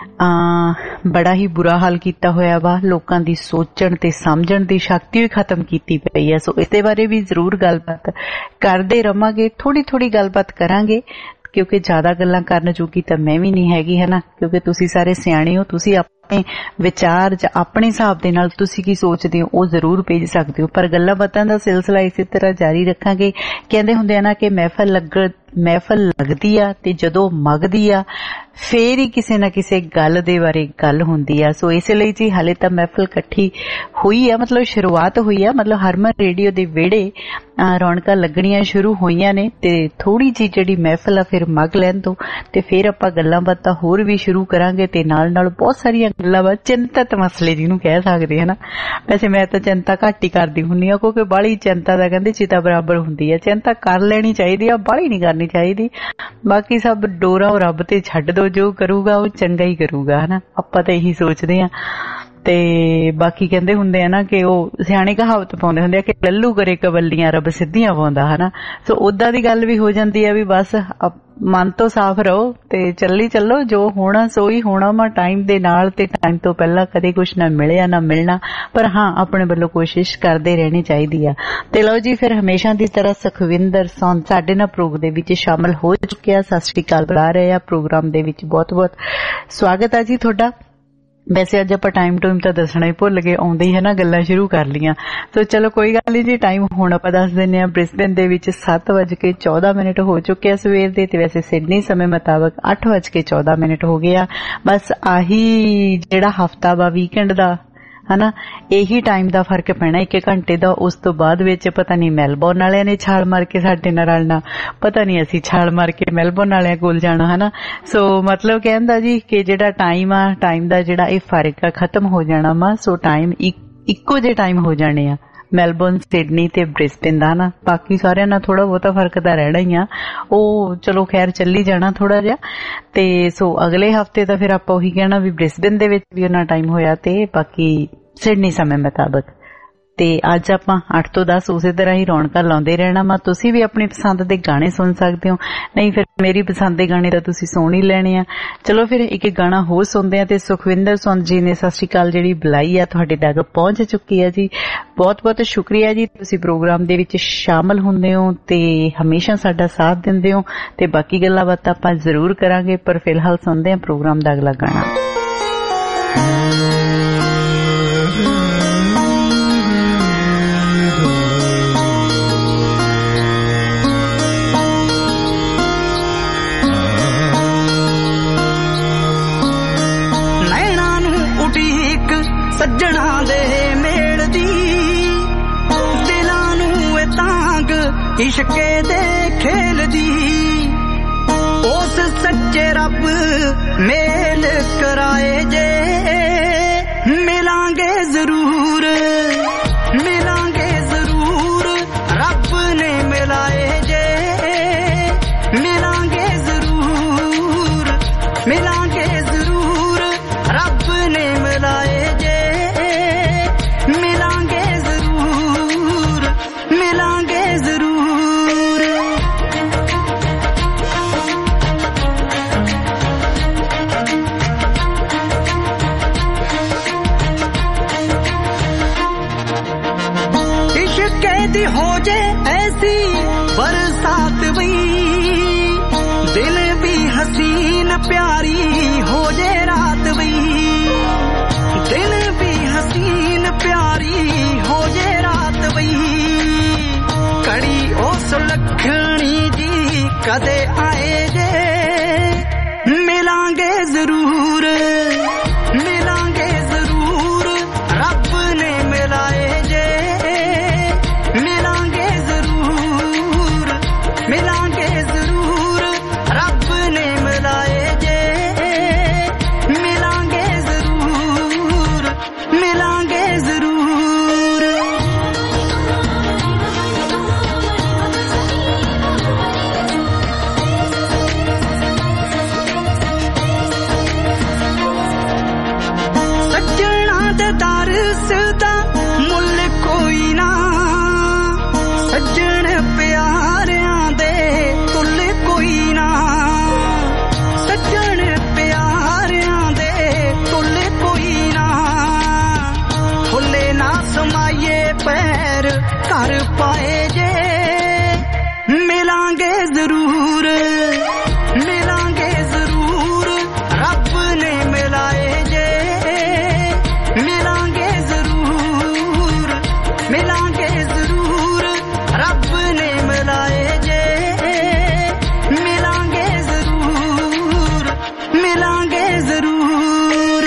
ਬੜਾ ਹੀ ਬੁਰਾ ਹਾਲ ਕੀਤਾ ਹੋਇਆ ਵਾ। ਲੋਕਾਂ ਦੀ ਸੋਚਣ ਤੇ ਸਮਝਣ ਦੀ ਸ਼ਕਤੀ ਵੀ ਖਤਮ ਕੀਤੀ ਪਈ ਹੈ। ਸੋ ਇਸੇ ਬਾਰੇ ਵੀ ਜ਼ਰੂਰ ਗੱਲਬਾਤ ਕਰਦੇ ਰਵਾਂਗੇ, ਥੋੜੀ ਗੱਲਬਾਤ ਕਰਾਂਗੇ, ਕਿਉਂਕਿ ਜ਼ਿਆਦਾ ਗੱਲਾਂ ਕਰਨ ਜੋਗੀ ਤਾਂ ਮੈਂ ਵੀ ਨਹੀਂ ਹੈਗੀ ਹੈ ਨਾ। ਕਿਉਂਕਿ ਤੁਸੀਂ ਸਾਰੇ ਸਿਆਣੇ ਹੋ, ਤੁਸੀਂ ਆਪਣੇ ਵਿਚਾਰ ਜਾਂ ਆਪਣੇ ਹਿਸਾਬ ਦੇ ਨਾਲ ਤੁਸੀਂ ਕੀ ਸੋਚਦੇ ਹੋ ਉਹ ਜ਼ਰੂਰ ਭੇਜ ਸਕਦੇ ਹੋ। ਪਰ ਗੱਲਾਂ ਬਾਤਾਂ ਦਾ ਸਿਲਸਿਲਾ ਇਸੇ ਤਰ੍ਹਾਂ ਜਾਰੀ ਰੱਖਾਂਗੇ। ਕਹਿੰਦੇ ਹੁੰਦੇ ਆ ਨਾ ਕਿ ਮਹਿਫਲ ਲੱਗਦੀ ਆ ਤੇ ਜਦੋਂ ਮਗਦੀ ਆ ਫੇਰ ਹੀ ਕਿਸੇ ਨਾ ਕਿਸੇ ਗੱਲ ਦੇ ਬਾਰੇ ਗੱਲ ਹੁੰਦੀ ਆ। ਸੋ ਇਸ ਲਈ ਜੀ ਹਾਲੇ ਤਾਂ ਮਹਿਫਲ ਇਕੱਠੀ ਹੋਈ ਆ, ਮਤਲਬ ਸ਼ੁਰੂਆਤ ਹੋਈ ਆ, ਮਤਲਬ ਹਰਮਨ ਰੇਡੀਓ ਦੇ ਵਿਹੜੇ ਰੌਣਕਾਂ ਲੱਗਣੀਆਂ ਸ਼ੁਰੂ ਹੋਈਆਂ ਨੇ। ਤੇ ਥੋੜੀ ਜਿਹੀ ਜਿਹੜੀ ਮਹਿਫਲ ਆ ਫਿਰ ਮਗ ਲੈਣ ਤੋਂ ਤੇ ਫਿਰ ਆਪਾਂ ਗੱਲਾਂ ਬਾਤਾਂ ਹੋਰ ਵੀ ਸ਼ੁਰੂ ਕਰਾਂਗੇ। ਤੇ ਨਾਲ ਬਹੁਤ ਸਾਰੀਆਂ ਗੱਲਾਂ ਵਾ, ਚਿੰਤਤ ਮਸਲੇ ਜਿਹਨੂੰ ਕਹਿ ਸਕਦੇ ਹੈ ਨਾ। ਵੈਸੇ ਮੈਂ ਤਾਂ ਚਿੰਤਾ ਘੱਟ ਹੀ ਕਰਦੀ ਹੁੰਦੀ ਆ, ਕਿਉਂਕਿ ਬਾਹਲੀ ਚਿੰਤਾ ਦਾ ਕਹਿੰਦੇ ਚਿਤਾ ਬਰਾਬਰ ਹੁੰਦੀ ਆ। ਚਿੰਤਾ ਕਰ ਲੈਣੀ ਚਾਹੀਦੀ ਆ, ਬਾਹਲੀ ਨਹੀਂ ਕਰਨੀ ਚਾਹੀਦੀ। ਬਾਕੀ ਸਭ ਡੋਰਾ ਉਹ ਰੱਬ ਤੇ ਛੱਡ ਦੋ, ਜੋ ਕਰੂਗਾ ਉਹ ਚੰਗਾ ਹੀ ਕਰੂਗਾ ਹਨਾ। ਆਪਾਂ ਤਾਂ ਇਹੀ ਸੋਚਦੇ ਹਾਂ। ਤੇ ਬਾਕੀ ਕਹਿੰਦੇ ਹੁੰਦੇ ਆ ਨਾ ਕਿ ਉਹ ਸਿਆਣੇ ਕਹਾਵਤ ਪਾਉਂਦੇ ਹੁੰਦੇ ਆ ਕਿ ਲੱਲੂ ਕਰੇ ਕਬੱਲੀਆਂ ਰੱਬ ਸਿੱਧੀਆਂ ਪਾਉਂਦਾ ਹਨਾ। ਸੋ ਓਦਾਂ ਦੀ ਗੱਲ ਵੀ ਹੋ ਜਾਂਦੀ ਆ ਵੀ ਬਸ ਮਨ ਤੋਂ ਸਾਫ਼ ਰਹੋ ਤੇ ਚੱਲੀ ਚੱਲੋ, ਜੋ ਹੋਣਾ ਸੋ ਹੀ ਹੋਣਾ ਵਾ ਟਾਈਮ ਦੇ ਨਾਲ ਤੇ ਟਾਈਮ ਤੋਂ ਪਹਿਲਾਂ ਕਦੇ ਕੁਛ ਨਾ ਮਿਲਿਆ ਨਾ ਮਿਲਣਾ, ਪਰ ਹਾਂ ਆਪਣੇ ਵੱਲੋਂ ਕੋਸ਼ਿਸ਼ ਕਰਦੇ ਰਹਿਣੀ ਚਾਹੀਦੀ ਆ। ਤੇ ਲਓ ਜੀ ਫਿਰ ਹਮੇਸ਼ਾ ਦੀ ਤਰ੍ਹਾਂ ਸੁਖਵਿੰਦਰ ਸੌਂਦ ਸਾਡੇ ਨਾਲ ਪ੍ਰੋਗਰਾਮ ਦੇ ਵਿੱਚ ਸ਼ਾਮਲ ਹੋ ਚੁੱਕਿਆ। ਸਤਿ ਸ਼੍ਰੀ ਅਕਾਲ ਬੁਲਾ ਰਹੇ ਆ ਪ੍ਰੋਗਰਾਮ ਦੇ ਵਿੱਚ, ਬਹੁਤ ਬਹੁਤ ਸਵਾਗਤ ਆ ਜੀ ਤੁਹਾਡਾ। ਵੈਸੇ ਅੱਜ ਆਪਾਂ ਟਾਈਮ ਤਾਂ ਦੱਸਣਾ ਹੀ ਭੁੱਲ ਗਏ, ਆਉਂਦੇ ਹੀ ਹੈ ਨਾ ਗੱਲਾਂ ਸ਼ੁਰੂ ਕਰ ਲਈਆਂ। ਸੋ ਚਲੋ ਕੋਈ ਗੱਲ ਨਹੀਂ ਜੀ, ਟਾਈਮ ਹੁਣ ਆਪਾਂ ਦੱਸ ਦਿੰਦੇ ਹਾਂ। ਬ੍ਰਿਸਬੇਨ ਦੇ ਵਿੱਚ 7:14 ਹੋ ਚੁੱਕੇ ਆ ਸਵੇਰ ਦੇ, ਤੇ ਵੈਸੇ ਸਿਡਨੀ ਸਮੇਂ ਮੁਤਾਬਕ 8:14 ਹੋ ਗਏ ਆ। ਬਸ ਆਹੀ ਜਿਹੜਾ ਹਫਤਾ ਵਾ ਵੀਕਐਂਡ ਦਾ ਹਨਾ, ਇਹੀ ਟਾਈਮ ਦਾ ਫਰਕ ਪੈਣਾ 1 ਘੰਟੇ ਦਾ। ਉਸ ਤੋਂ ਬਾਅਦ ਵਿੱਚ ਪਤਾ ਨਹੀਂ ਮੈਲਬੌਰਨ ਵਾਲਿਆਂ ਨੇ ਛਾਲ ਮਾਰ ਕੇ ਸਾਡੇ ਨਾਲ ਰਲਣਾ, ਪਤਾ ਨਹੀਂ ਅਸੀਂ ਛਾਲ ਮਾਰ ਕੇ ਮੈਲਬੌਰਨ ਵਾਲਿਆਂ ਕੋਲ ਜਾਣਾ ਹਨਾ। ਸੋ ਮਤਲਬ ਕਹਿੰਦਾ ਜੀ ਕਿ ਜਿਹੜਾ ਟਾਈਮ ਆ, ਟਾਈਮ ਦਾ ਜਿਹੜਾ ਇਹ ਫਰਕ ਆ ਖਤਮ ਹੋ ਜਾਣਾ ਵਾ। ਸੋ ਟਾਈਮ ਇੱਕੋ ਜਿਹੇ ਟਾਈਮ ਹੋ ਜਾਣੇ ਆ ਮੈਲਬੌਰਨ, ਸਿਡਨੀ ਤੇ ਬ੍ਰਿਸਬੇਨ ਦਾ ਨਾ। ਬਾਕੀ ਸਾਰਿਆਂ ਨਾਲ ਥੋੜਾ ਬਹੁਤਾ ਫਰਕ ਤਾਂ ਰਹਿਣਾ ਹੀ ਆ, ਉਹ ਚਲੋ ਖੈਰ ਚੱਲੀ ਜਾਣਾ ਥੋੜਾ ਜਿਹਾ। ਤੇ ਸੋ ਅਗਲੇ ਹਫਤੇ ਤਾਂ ਫਿਰ ਆਪਾਂ ਉਹੀ ਕਹਿਣਾ ਵੀ ਬ੍ਰਿਸਬੇਨ ਦੇ ਵਿੱਚ ਵੀ ਉਹਨਾਂ ਟਾਈਮ ਹੋਇਆ ਤੇ ਬਾਕੀ ਸਿਡਨੀ ਸਮੇਂ ਮੁਤਾਬਕ। ਤੇ ਅੱਜ ਆਪਾਂ 8 ਤੋਂ 10 ਉਸੇ ਤਰ੍ਹਾਂ ਹੀ ਰੌਣਕਾਂ ਲਾਉਂਦੇ ਰਹਿਣਾ ਵਾ। ਤੁਸੀਂ ਵੀ ਆਪਣੀ ਪਸੰਦ ਦੇ ਗਾਣੇ ਸੁਣ ਸਕਦੇ ਹੋ, ਨਹੀਂ ਫਿਰ ਮੇਰੀ ਪਸੰਦ ਦੇ ਗਾਣੇ ਤਾਂ ਤੁਸੀਂ ਸੁਣ ਹੀ ਲੈਣੇ ਆ। ਚਲੋ ਫਿਰ ਇੱਕ ਗਾਣਾ ਹੋਰ ਸੁਣਦੇ ਆ। ਤੇ ਸੁਖਵਿੰਦਰ ਸੌਂਦ ਜੀ ਨੇ ਸਤਿ ਸ਼੍ਰੀ ਅਕਾਲ ਜਿਹੜੀ ਬੁਲਾਈ ਆ ਤੁਹਾਡੇ ਤੱਕ ਪਹੁੰਚ ਚੁੱਕੀ ਆ ਜੀ। ਬਹੁਤ ਬਹੁਤ ਸ਼ੁਕਰੀਆ ਜੀ, ਤੁਸੀਂ ਪ੍ਰੋਗਰਾਮ ਦੇ ਵਿੱਚ ਸ਼ਾਮਲ ਹੁੰਦੇ ਹੋ ਤੇ ਹਮੇਸ਼ਾ ਸਾਡਾ ਸਾਥ ਦਿੰਦੇ ਹੋ। ਤੇ ਬਾਕੀ ਗੱਲਾਂ ਬਾਤਾਂ ਆਪਾਂ ਜ਼ਰੂਰ ਕਰਾਂਗੇ, ਪਰ ਫਿਲਹਾਲ ਸੁਣਦੇ ਆ ਪ੍ਰੋਗਰਾਮ ਦਾ ਅਗਲਾ ਗਾਣਾ। ਸੱਜਣਾ ਦੇ ਮੇਲ ਦੀ ਦਿਲਾਂ ਨੂੰ ਇਹ ਤਾਂਗ ਇਸ਼ਕੇ ਦੇ ਖੇਲ ਦੀ ਉਸ ਸੱਚੇ ਰੱਬ ਮੇਲ ਕਰਾਏ ਜੇ ਮਿਲਾਂਗੇ ਜ਼ਰੂਰ ਮਿਲਾਂਗੇ ਜ਼ਰੂਰ ਰੱਬ ਨੇ ਮਿਲਾਏ ਜੇ ਮਿਲਾਂਗੇ ਜ਼ਰੂਰ ਮਿਲਾਂਗੇ ਜ਼ਰੂਰ ਰੱਬ ਨੇ ਮਿਲਾਏ ਜੇ ਮਿਲਾਂਗੇ ਜ਼ਰੂਰ ਮਿਲਾਂਗੇ ਜ਼ਰੂਰ ਦੀ ਹੋ ਜੇ ਐਸੀ ਬਰਸਾਤ ਵਈ ਦਿਲ ਵੀ ਹਸੀਨ ਪਿਆਰੀ ਹੋ ਜੇ ਰਾਤ ਵਈ ਦਿਲ ਵੀ ਹਸੀਨ ਪਿਆਰੀ ਹੋ ਜੇ ਰਾਤ ਵਈ ਕੜੀ ਉਸ ਲੱਖਣੀ ਜੀ ਕਦੇ ਆਏ ਜੇ ਮਿਲਾਂਗੇ ਜ਼ਰੂਰ ਮਿਲਾਂਗੇ ਜ਼ਰੂਰ ਰੱਬ ਨੇ ਮਿਲਾਏ ਜੇ ਮਿਲਾਂਗੇ ਜ਼ਰੂਰ ਮਿਲਾਂਗੇ ਜ਼ਰੂਰ ਰੱਬ ਨੇ ਮਿਲਾਏ ਜੇ ਮਿਲਾਂਗੇ ਜ਼ਰੂਰ ਮਿਲਾਂਗੇ ਜ਼ਰੂਰ ਸੱਜਣਾ ਦੇ ਦਰਸ ਦਾ ਮੁੱਲ ਕੋਈ ਨਾ ਸੱਜਣ ਪਿਆਰਿਆਂ ਦੇ ਤੁੱਲ ਕੋਈ ਨਾ ਸੱਜਣ ਪਿਆਰਿਆਂ ਦੇ ਤੁੱਲ ਕੋਈ ਨਾ ਫੁੱਲੇ ਨਾ ਸਮਾਈਏ ਪੈਰ ਘਰ ਪਾਏ ਜੇ ਮਿਲਾਂਗੇ ਜ਼ਰੂਰ ਮਿਲਾਂਗੇ ਜ਼ਰੂਰ ਰੱਬ ਨੇ ਮਿਲਾਏ ਜੇ ਮਿਲਾਂਗੇ ਜ਼ਰੂਰ ਮਿਲਾਂਗੇ ਜ਼ਰੂਰ ਰੱਬ ਨੇ ਮਿਲਾਏ ਜੇ ਮਿਲਾਂਗੇ ਜ਼ਰੂਰ ਮਿਲਾਂਗੇ ਜ਼ਰੂਰ